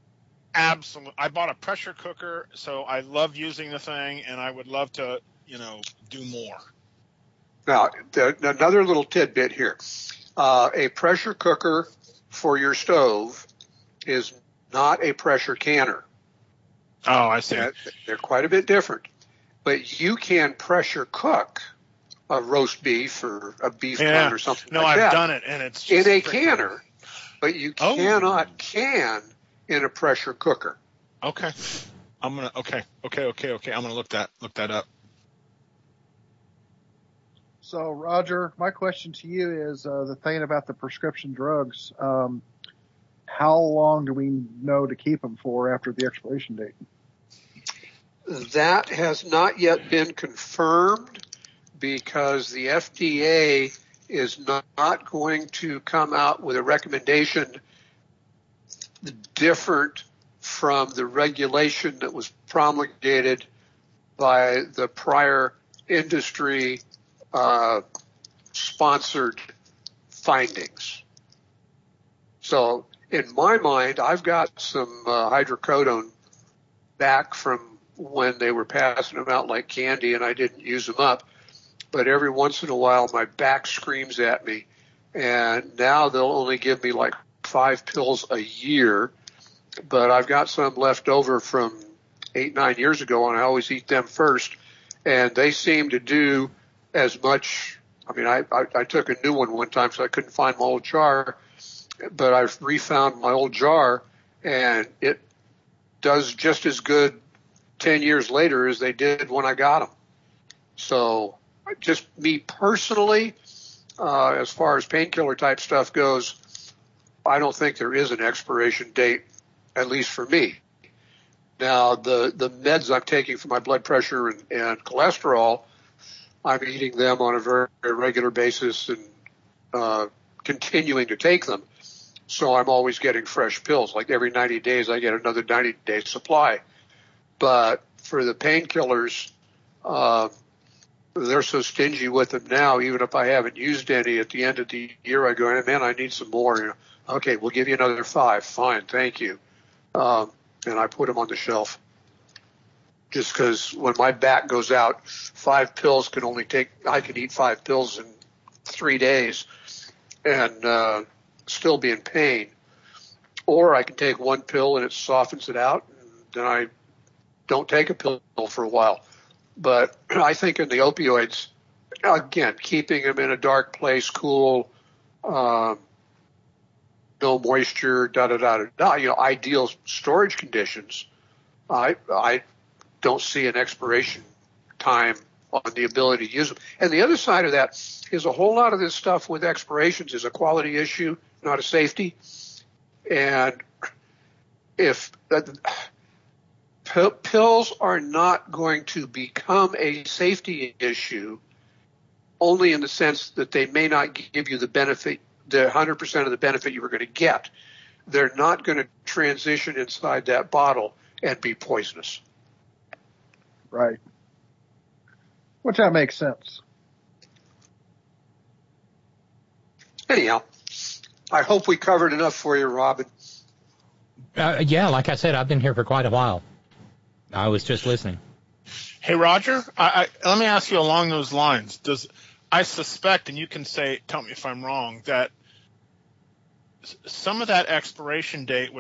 I bought a pressure cooker, so I love using the thing, and I would love to, do more. Now, another little tidbit here. A pressure cooker for your stove is not a pressure canner. Oh, I see. They're quite a bit different. But you can pressure cook a roast beef or a beef bun or something like that. No, I've done it, and it's just in a canner, but you cannot can in a pressure cooker. Okay. I'm gonna I'm gonna look that up. So, Roger, my question to you is the thing about the prescription drugs. How long do we know to keep them for after the expiration date? That has not yet been confirmed because the FDA is not going to come out with a recommendation different from the regulation that was promulgated by the prior industry sponsored findings. So in my mind, I've got some hydrocodone back from when they were passing them out like candy and I didn't use them up. But every once in a while, my back screams at me. And now they'll only give me like 5 pills a year. But I've got some left over from 8-9 years ago, and I always eat them first. and they seem to do as much. I mean, I took a new one time, so I couldn't find my old jar, but I've refound my old jar, and it does just as good 10 years later as they did when I got them. So just me personally, as far as painkiller type stuff goes, I don't think there is an expiration date, at least for me. Now, the meds I'm taking for my blood pressure and cholesterol, I'm eating them on a very, very regular basis and continuing to take them. So I'm always getting fresh pills. Like every 90 days, I get another 90-day supply. But for the painkillers, they're so stingy with them now. Even if I haven't used any, at the end of the year, I go, man, I need some more. You know, okay, we'll give you another 5. Fine, thank you. And I put them on the shelf. Just because when my back goes out, 5 pills I can eat 5 pills in 3 days and still be in pain. Or I can take 1 pill and it softens it out, and then I don't take a pill for a while. But I think in the opioids, again, keeping them in a dark place, cool, no moisture, ideal storage conditions, I don't see an expiration time on the ability to use them. And the other side of that is a whole lot of this stuff with expirations is a quality issue, not a safety. And if pills are not going to become a safety issue only in the sense that they may not give you the benefit, the 100% of the benefit you were going to get. They're not going to transition inside that bottle and be poisonous. Right. Which that makes sense. Anyhow, I hope we covered enough for you, Robin. Yeah, like I said, I've been here for quite a while. I was just listening. Hey, Roger, let me ask you along those lines. I suspect, and you can tell me if I'm wrong, that some of that expiration date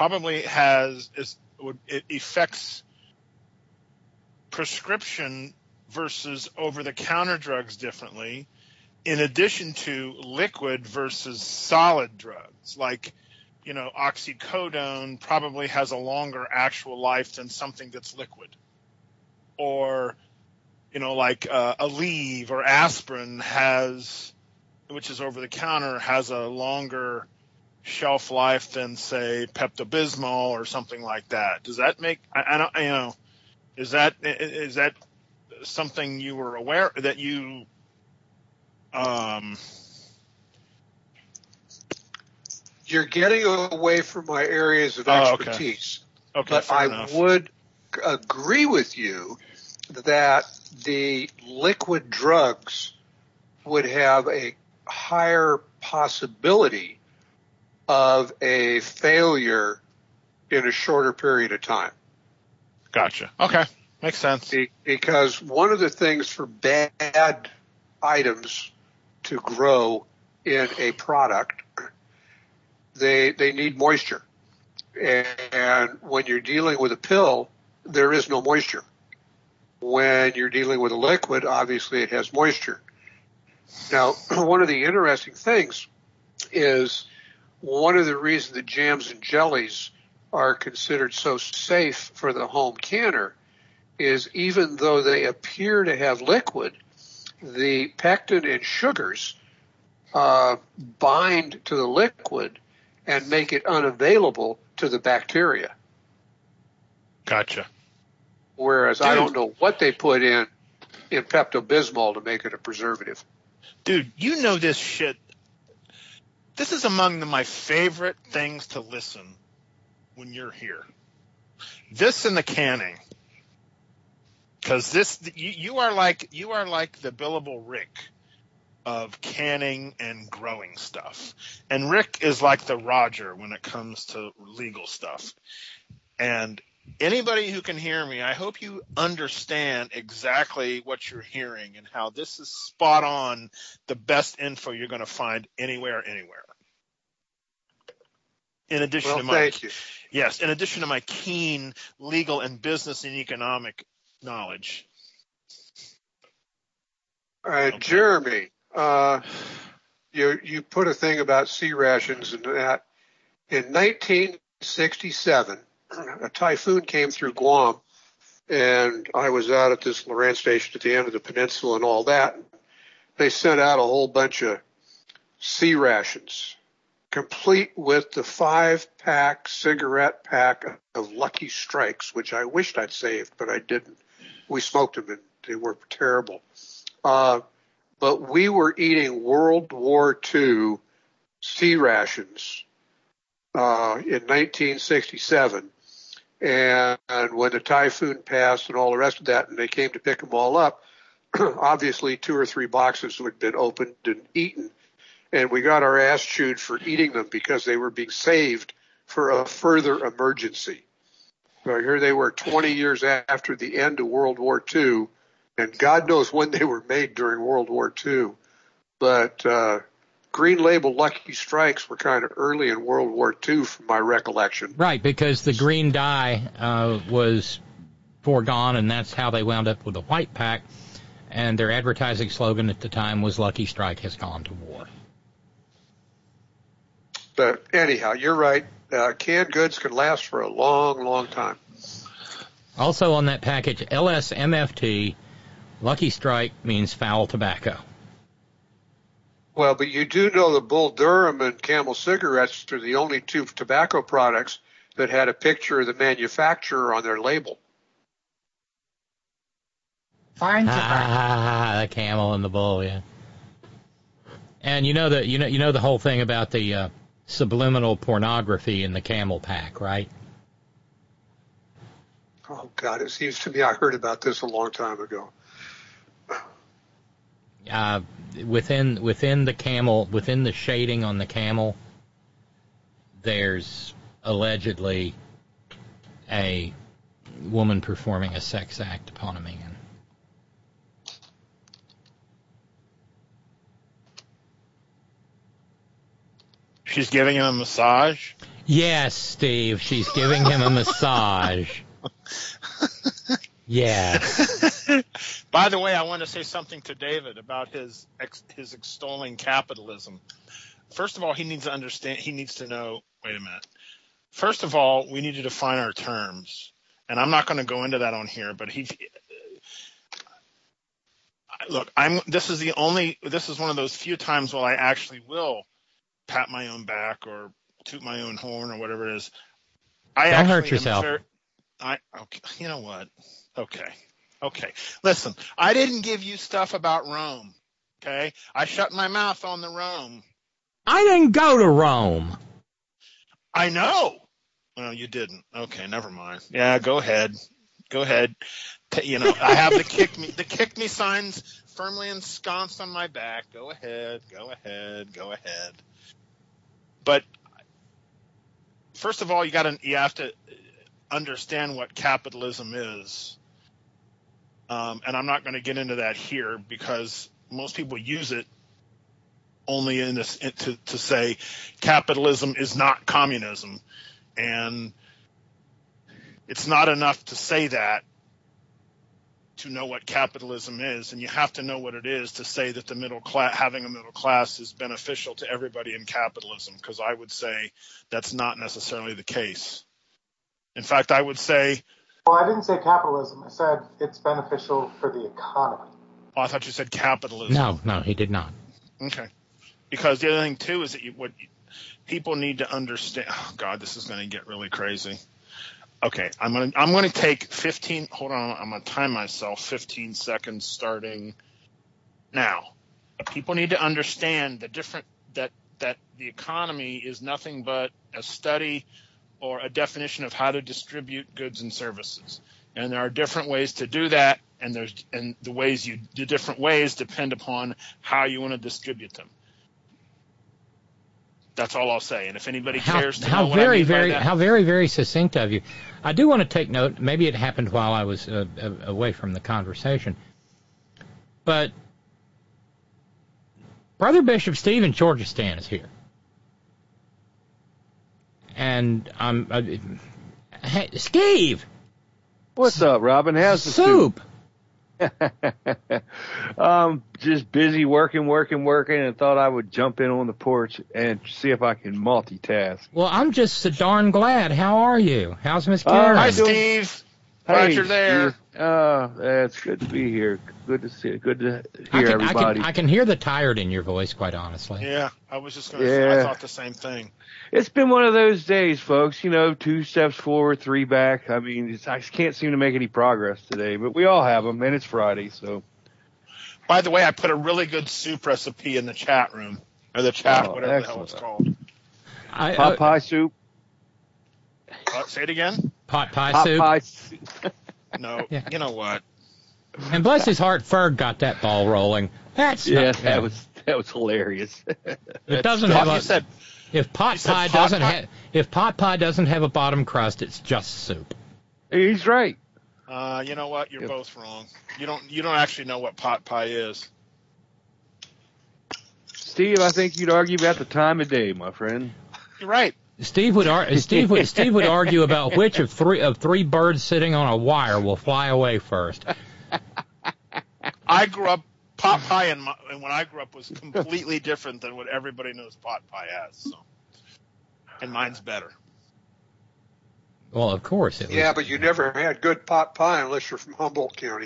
it affects prescription versus over-the-counter drugs differently, in addition to liquid versus solid drugs. Like, oxycodone probably has a longer actual life than something that's liquid. Or, Aleve or aspirin which is over-the-counter, has a longer shelf life than, say, Pepto-Bismol or something like that. Does that make, is that something you were aware that you, You're getting away from my areas of expertise. Okay, but I would agree with you that the liquid drugs would have a higher possibility of a failure in a shorter period of time. Gotcha. Okay. Makes sense. Because one of the things for bad items to grow in a product, they need moisture. And when you're dealing with a pill, there is no moisture. When you're dealing with a liquid, obviously it has moisture. Now, one of the interesting things is one of the reasons that jams and jellies are considered so safe for the home canner is even though they appear to have liquid, the pectin and sugars bind to the liquid and make it unavailable to the bacteria. Gotcha. Whereas I don't know what they put in Pepto-Bismol to make it a preservative. Dude, you know this shit. This is among my favorite things to listen when you're here. This and the canning. Because you are like the billable Rick of canning and growing stuff. And Rick is like the Roger when it comes to legal stuff. And anybody who can hear me, I hope you understand exactly what you're hearing and how this is spot on the best info you're going to find anywhere. In addition in addition to my keen legal and business and economic knowledge. Jeremy, you put a thing about sea rations and that. In 1967, a typhoon came through Guam, and I was out at this Loran station at the end of the peninsula and all that. They sent out a whole bunch of sea rations, complete with the 5-pack cigarette pack of Lucky Strikes, which I wished I'd saved, but I didn't. We smoked them, and they were terrible. But we were eating World War II sea rations in 1967. And when the typhoon passed and all the rest of that, and they came to pick them all up, obviously 2 or 3 boxes had been opened and eaten. And we got our ass chewed for eating them because they were being saved for a further emergency. So here they were 20 years after the end of World War II, and God knows when they were made during World War II. But Green Label Lucky Strikes were kind of early in World War II from my recollection. Right, because the green dye was foregone, and that's how they wound up with the white pack. And their advertising slogan at the time was Lucky Strike has gone to war. But anyhow, you're right. Canned goods can last for a long, long time. Also on that package, LSMFT, Lucky Strike means foul tobacco. Well, but you do know that Bull Durham and Camel cigarettes are the only 2 tobacco products that had a picture of the manufacturer on their label. Fine tobacco. The Camel and the Bull, yeah. And you know the whole thing about the subliminal pornography in the Camel pack, right? Oh God, it seems to me I heard about this a long time ago. Within the Camel, within the shading on the Camel, there's allegedly a woman performing a sex act upon a man. She's giving him a massage? Yes, Steve, she's giving him a massage. Yes. By the way, I want to say something to David about his extolling capitalism. First of all, he needs to understand, he needs to know, wait a minute. First of all, we need to define our terms. And I'm not going to go into that on here, but look, this is one of those few times where I actually will pat my own back or toot my own horn or whatever it is. Don't hurt yourself. Okay, you know what? Okay. Listen, I didn't give you stuff about Rome. Okay, I shut my mouth on the Rome. I didn't go to Rome. I know. Well, you didn't. Okay, never mind. Yeah, go ahead. I have the kick me signs firmly ensconced on my back. Go ahead. But first of all, you have to understand what capitalism is. And I'm not going to get into that here because most people use it only in this to say capitalism is not communism. And it's not enough to say that to know what capitalism is, and you have to know what it is to say that the middle class, having a middle class, is beneficial to everybody in capitalism, because I would say that's not necessarily the case. In fact, I would say... Well, I didn't say capitalism. I said it's beneficial for the economy. Oh, I thought you said capitalism. No, he did not. Okay. Because the other thing, too, is that what people need to understand... Oh, God, this is going to get really crazy. Okay, I'm going to take 15. Hold on, I'm going to time myself. 15 seconds starting now. People need to understand that the economy is nothing but a study or a definition of how to distribute goods and services, and there are different ways to do that, and the different ways depend upon how you want to distribute them. That's all I'll say. And if anybody cares to know what I mean by that. How very, very succinct of you. I do want to take note, maybe it happened while I was away from the conversation, but Brother Bishop Steve in Georgistan is here. And hey, Steve! What's up, Robin? How's the soup? Just busy working, and thought I would jump in on the porch and see if I can multitask. Well, I'm just so darn glad. How are you? How's Miss Karen? Hi, Steve. Glad you're there. Steve. It's good to be here. Good to see you. Good to hear everybody. I can hear the tired in your voice, quite honestly. Yeah, I was just going to say, I thought the same thing. It's been one of those days, folks. 2 steps forward, 3 back. I mean, I can't seem to make any progress today, but we all have them, and it's Friday, so. By the way, I put a really good soup recipe in the chat room, or the chat, whatever the hell it's called. Pot pie soup. Say it again? Pot pie soup? Pie soup. No, yeah. You know what? And bless his heart, Ferg got that ball rolling. That was hilarious. It doesn't have a... If pot pie doesn't have a bottom crust, it's just soup. He's right. You know what? You're both wrong. You don't actually know what pot pie is. Steve, I think you'd argue about the time of day, my friend. You're right. Steve would argue about which of three birds sitting on a wire will fly away first. I grew up. Pot pie and when I grew up was completely different than what everybody knows pot pie as. So. And mine's better. Well, of course it was. Yeah, but you never had good pot pie unless you're from Humboldt County.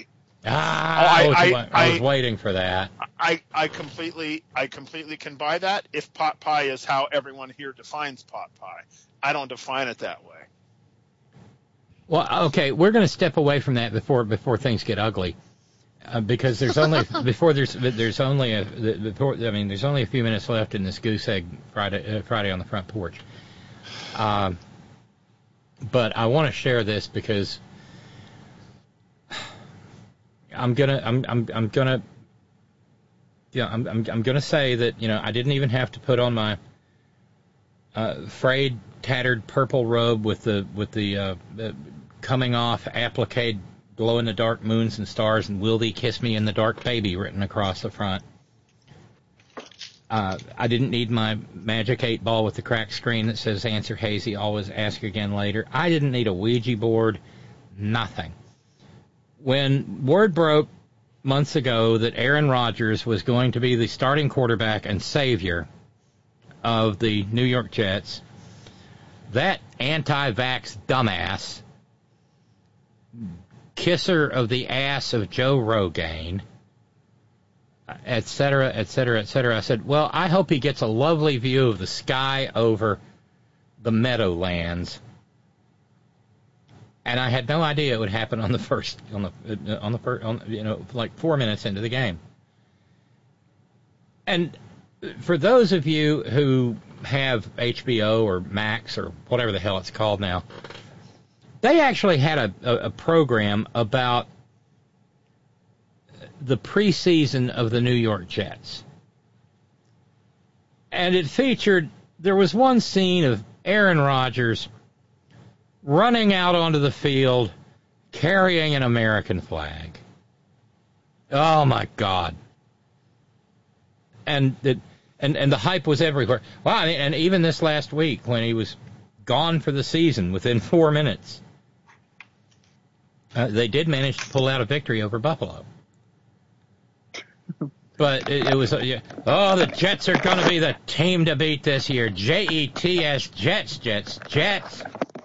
I was waiting for that. I completely can buy that if pot pie is how everyone here defines pot pie. I don't define it that way. Well, okay, we're going to step away from that before things get ugly. Because there's only there's only a few minutes left in this goose egg Friday on the front porch. But I want to share this because I'm gonna say that I didn't even have to put on my frayed, tattered purple robe with the coming off applique glow-in-the-dark moons and stars and will thee kiss me in the dark baby written across the front. I didn't need my Magic 8 ball with the cracked screen that says answer hazy, always ask again later. I didn't need a Ouija board, nothing. When word broke months ago that Aaron Rodgers was going to be the starting quarterback and savior of the New York Jets, that anti-vax dumbass, kisser of the ass of Joe Rogan, et cetera, et cetera, et cetera. I said, well, I hope he gets a lovely view of the sky over the Meadowlands. And I had no idea it would happen on like 4 minutes into the game. And for those of you who have HBO or Max or whatever the hell it's called now, they actually had a program about the preseason of the New York Jets. And it featured, there was one scene of Aaron Rodgers running out onto the field carrying an American flag. Oh, my God. And the hype was everywhere. Well, I mean, and even this last week when he was gone for the season within 4 minutes, they did manage to pull out a victory over Buffalo. But it was, the Jets are going to be the team to beat this year. Jets, Jets.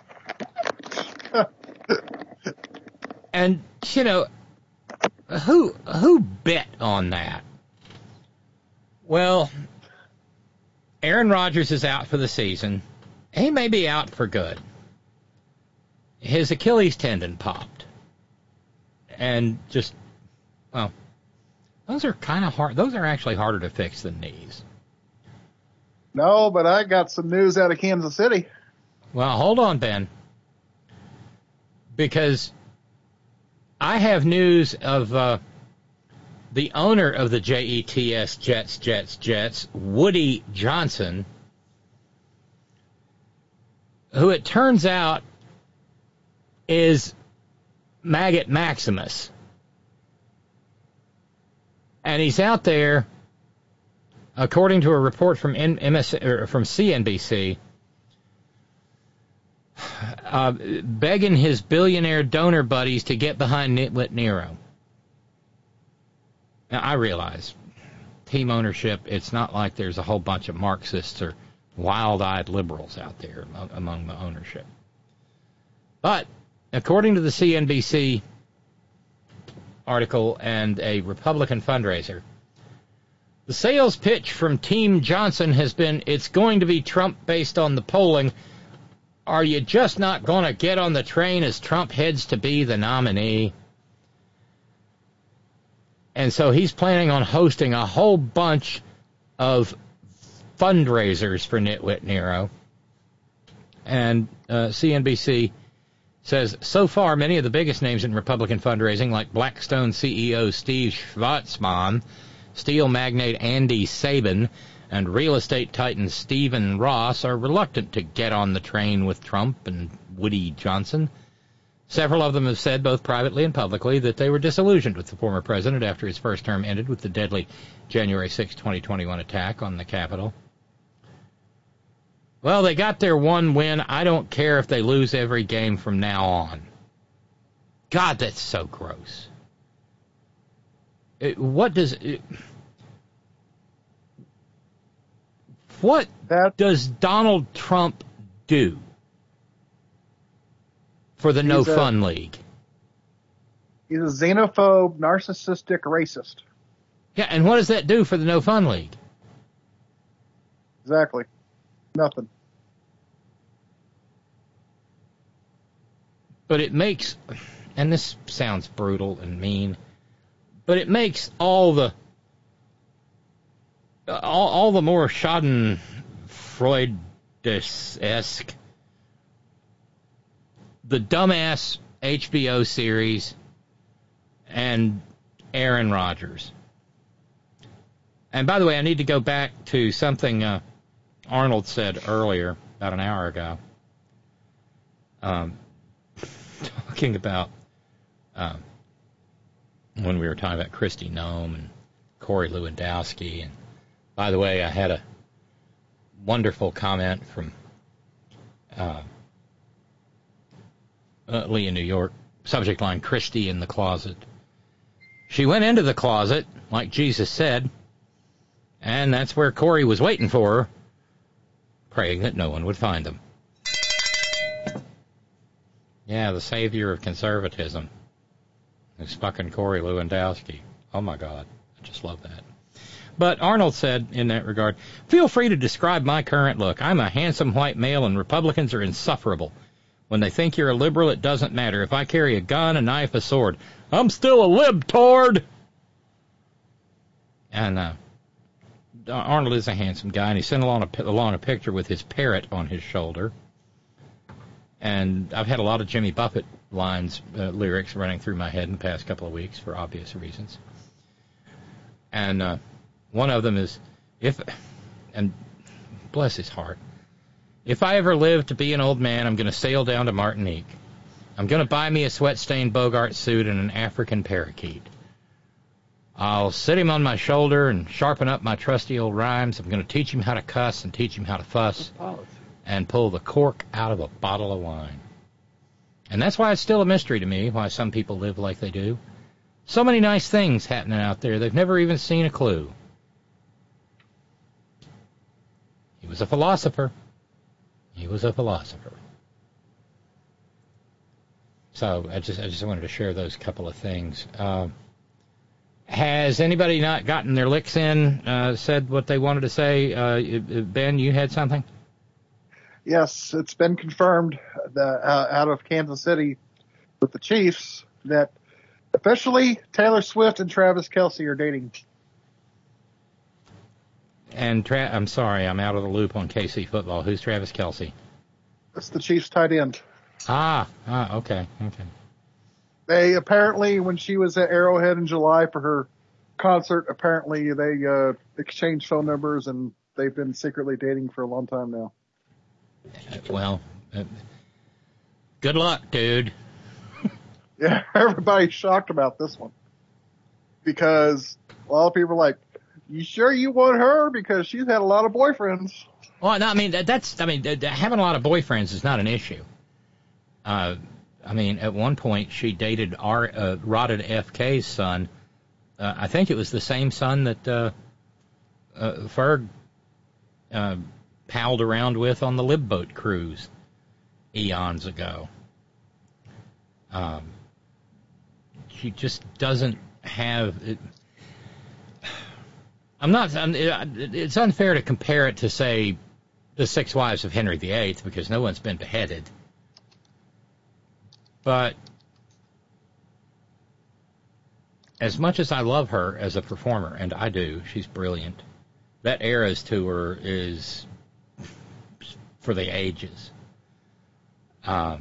And, who bet on that? Well, Aaron Rodgers is out for the season. He may be out for good. His Achilles tendon popped. And just, well, those are kind of hard. Those are actually harder to fix than knees. No, but I got some news out of Kansas City. Well, hold on, Ben. Because I have news of the owner of the Jets, Jets, Woody Johnson, who it turns out is Maggot Maximus. And he's out there, according to a report from CNBC, begging his billionaire donor buddies to get behind Nitwit Nero. Now, I realize team ownership, it's not like there's a whole bunch of Marxists or wild-eyed liberals out there among the ownership. But according to the CNBC article and a Republican fundraiser, the sales pitch from Team Johnson has been, it's going to be Trump based on the polling. Are you just not going to get on the train as Trump heads to be the nominee? And so he's planning on hosting a whole bunch of fundraisers for Nitwit Nero. And CNBC says, so far, many of the biggest names in Republican fundraising, like Blackstone CEO Steve Schwarzman, steel magnate Andy Sabin, and real estate titan Stephen Ross, are reluctant to get on the train with Trump and Woody Johnson. Several of them have said, both privately and publicly, that they were disillusioned with the former president after his first term ended with the deadly January 6, 2021 attack on the Capitol. Well, they got their one win. I don't care if they lose every game from now on. God, that's so gross. What does Donald Trump do for the No Fun League? He's a xenophobe, narcissistic racist. Yeah, and what does that do for the No Fun League? Exactly. Nothing. But it makes, and this sounds brutal and mean, but it makes all the more Schadenfreude-esque the dumbass HBO series and Aaron Rodgers. And by the way, I need to go back to something Arnold said earlier, about an hour ago, talking about when we were talking about Kristi Noem and Corey Lewandowski. And by the way, I had a wonderful comment from Lee in New York, subject line, Christy in the closet. She went into the closet, like Jesus said, and that's where Corey was waiting for her, praying that no one would find them. Yeah, the savior of conservatism is fucking Corey Lewandowski. Oh, my God. I just love that. But Arnold said in that regard, feel free to describe my current look. I'm a handsome white male, and Republicans are insufferable. When they think you're a liberal, it doesn't matter. If I carry a gun, a knife, a sword, I'm still a libtard. And Arnold is a handsome guy, and he sent along a picture with his parrot on his shoulder. And I've had a lot of Jimmy Buffett lyrics running through my head in the past couple of weeks for obvious reasons. And one of them is, and bless his heart, if I ever live to be an old man, I'm going to sail down to Martinique. I'm going to buy me a sweat-stained Bogart suit and an African parakeet. I'll sit him on my shoulder and sharpen up my trusty old rhymes. I'm going to teach him how to cuss and teach him how to fuss and pull the cork out of a bottle of wine. And that's why it's still a mystery to me why some people live like they do. So many nice things happening out there, they've never even seen a clue. He was a philosopher. He was a philosopher. So I just wanted to share those couple of things. Has anybody not gotten their licks in, said what they wanted to say? Ben, you had something? Yes, it's been confirmed that, out of Kansas City with the Chiefs that officially Taylor Swift and Travis Kelce are dating. And I'm sorry, I'm out of the loop on KC football. Who's Travis Kelce? That's the Chiefs tight end. Okay. They apparently, when she was at Arrowhead in July for her concert, apparently they exchanged phone numbers, and they've been secretly dating for a long time now. Well, good luck, dude. Yeah, everybody's shocked about this one because a lot of people are like, "You sure you want her?" Because she's had a lot of boyfriends. Well, no, I mean having a lot of boyfriends is not an issue. I mean, at one point she dated Rotted FK's son, I think it was the same son that Ferg palled around with on the Libboat cruise eons ago. She just doesn't have it. It's unfair to compare it to, say, the 6 wives of Henry VIII, because no one's been beheaded. But as much as I love her as a performer, and I do, she's brilliant, that Eras tour is for the ages. I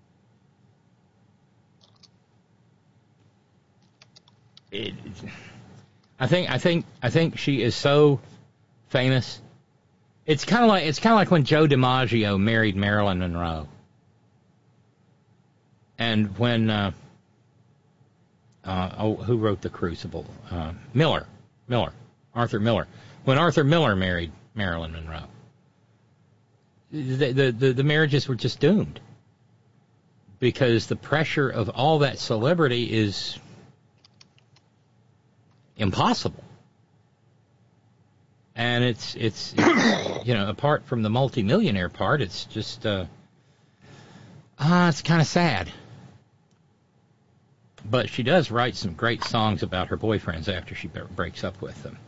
think she is so famous. It's kind of like when Joe DiMaggio married Marilyn Monroe, and when who wrote The Crucible? Arthur Miller. When Arthur Miller married Marilyn Monroe, the marriages were just doomed because the pressure of all that celebrity is impossible. And it's apart from the multimillionaire part, it's just it's kind of sad. But she does write some great songs about her boyfriends after she breaks up with them.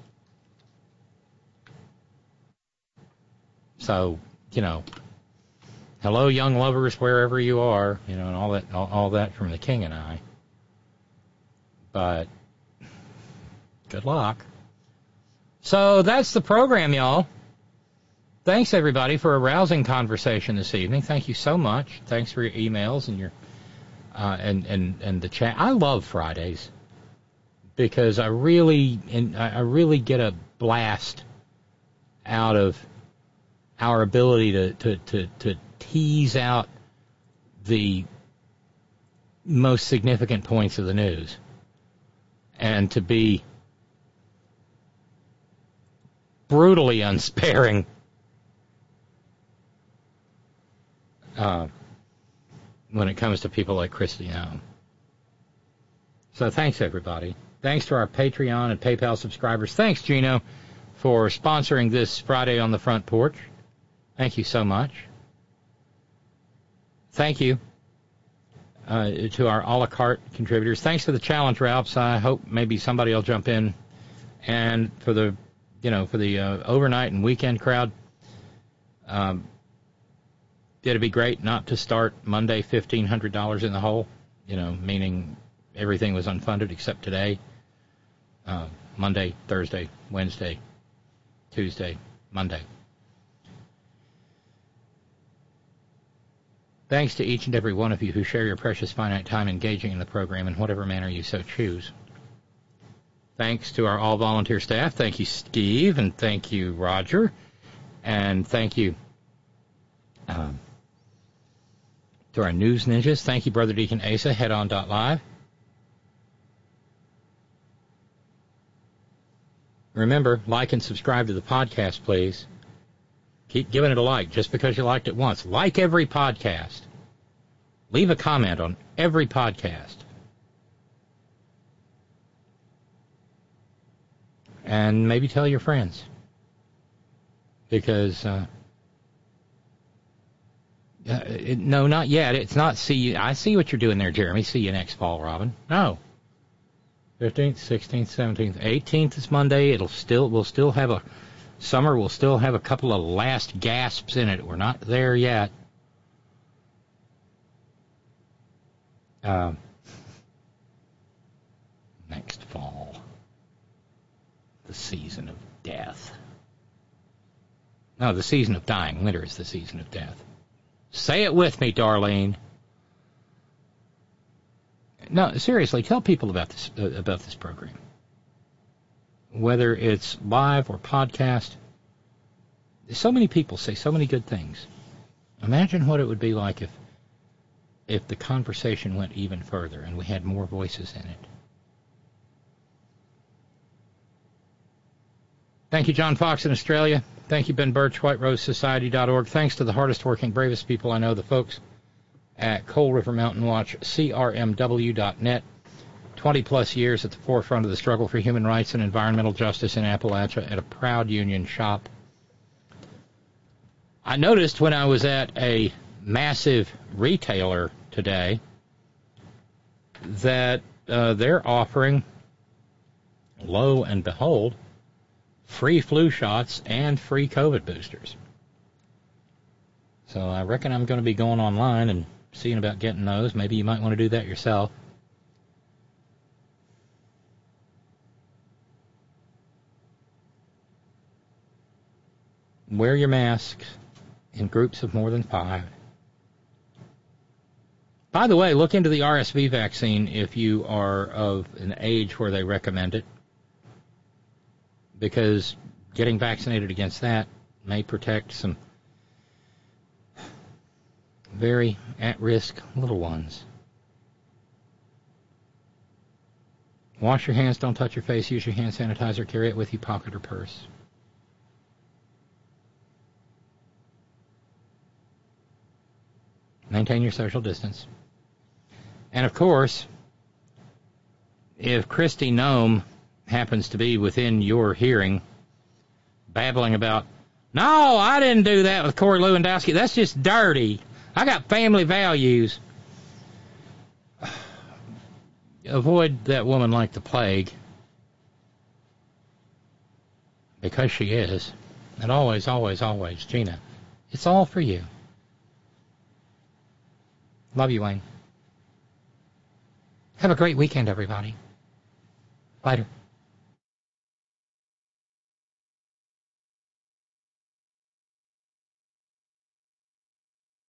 So, hello, young lovers, wherever you are, and all that from the King and I. But good luck. So that's the program, y'all. Thanks, everybody, for a rousing conversation this evening. Thank you so much. Thanks for your emails and your and the chat. I love Fridays because I really get a blast out of our ability to tease out the most significant points of the news and to be brutally unsparing when it comes to people like Kristi Noem. So thanks, everybody. Thanks to our Patreon and PayPal subscribers. Thanks, Gino, for sponsoring this Friday on the Front Porch. Thank you so much. Thank you to our a la carte contributors. Thanks for the challenge, Ralphs. I hope maybe somebody will jump in. And for the overnight and weekend crowd, it'd be great not to start Monday $1,500 in the hole, meaning everything was unfunded except today. Monday, Thursday, Wednesday, Tuesday, Monday. Thanks to each and every one of you who share your precious finite time engaging in the program in whatever manner you so choose. Thanks to our all-volunteer staff. Thank you, Steve, and thank you, Roger, and thank you to our news ninjas. Thank you, Brother Deacon Asa, headon.live. Remember, like and subscribe to the podcast, please. Keep giving it a like just because you liked it once. Like every podcast. Leave a comment on every podcast. And maybe tell your friends. Because, no, not yet. It's not see you. I see what you're doing there, Jeremy. See you next fall, Robin. No. 15th, 16th, 17th, 18th is Monday. We'll still have a summer. We'll still have a couple of last gasps in it. We're not there yet. Next fall. The season of death. No, the season of dying. Winter is the season of death. Say it with me, Darlene. No, seriously, tell people about this program. Whether it's live or podcast, so many people say so many good things. Imagine what it would be like if the conversation went even further and we had more voices in it. Thank you, John Fox in Australia. Thank you, Ben Birch, WhiteRoseSociety.org. Thanks to the hardest working, bravest people I know, the folks at Coal River Mountain Watch, CRMW.net. 20-plus years at the forefront of the struggle for human rights and environmental justice in Appalachia at a proud union shop. I noticed when I was at a massive retailer today that they're offering, lo and behold, free flu shots and free COVID boosters. So I reckon I'm going to be going online and seeing about getting those. Maybe you might want to do that yourself. Wear your masks in groups of more than 5. By the way, look into the RSV vaccine if you are of an age where they recommend it, because getting vaccinated against that may protect some very at-risk little ones. Wash your hands, don't touch your face, use your hand sanitizer, carry it with you, pocket or purse. Maintain your social distance. And of course, if Kristi Noem happens to be within your hearing, babbling about, no, I didn't do that with Corey Lewandowski, that's just dirty, I got family values. Avoid that woman like the plague, because she is. And always, always, always, Gina, it's all for you. Love you, Wayne. Have a great weekend, everybody. Later.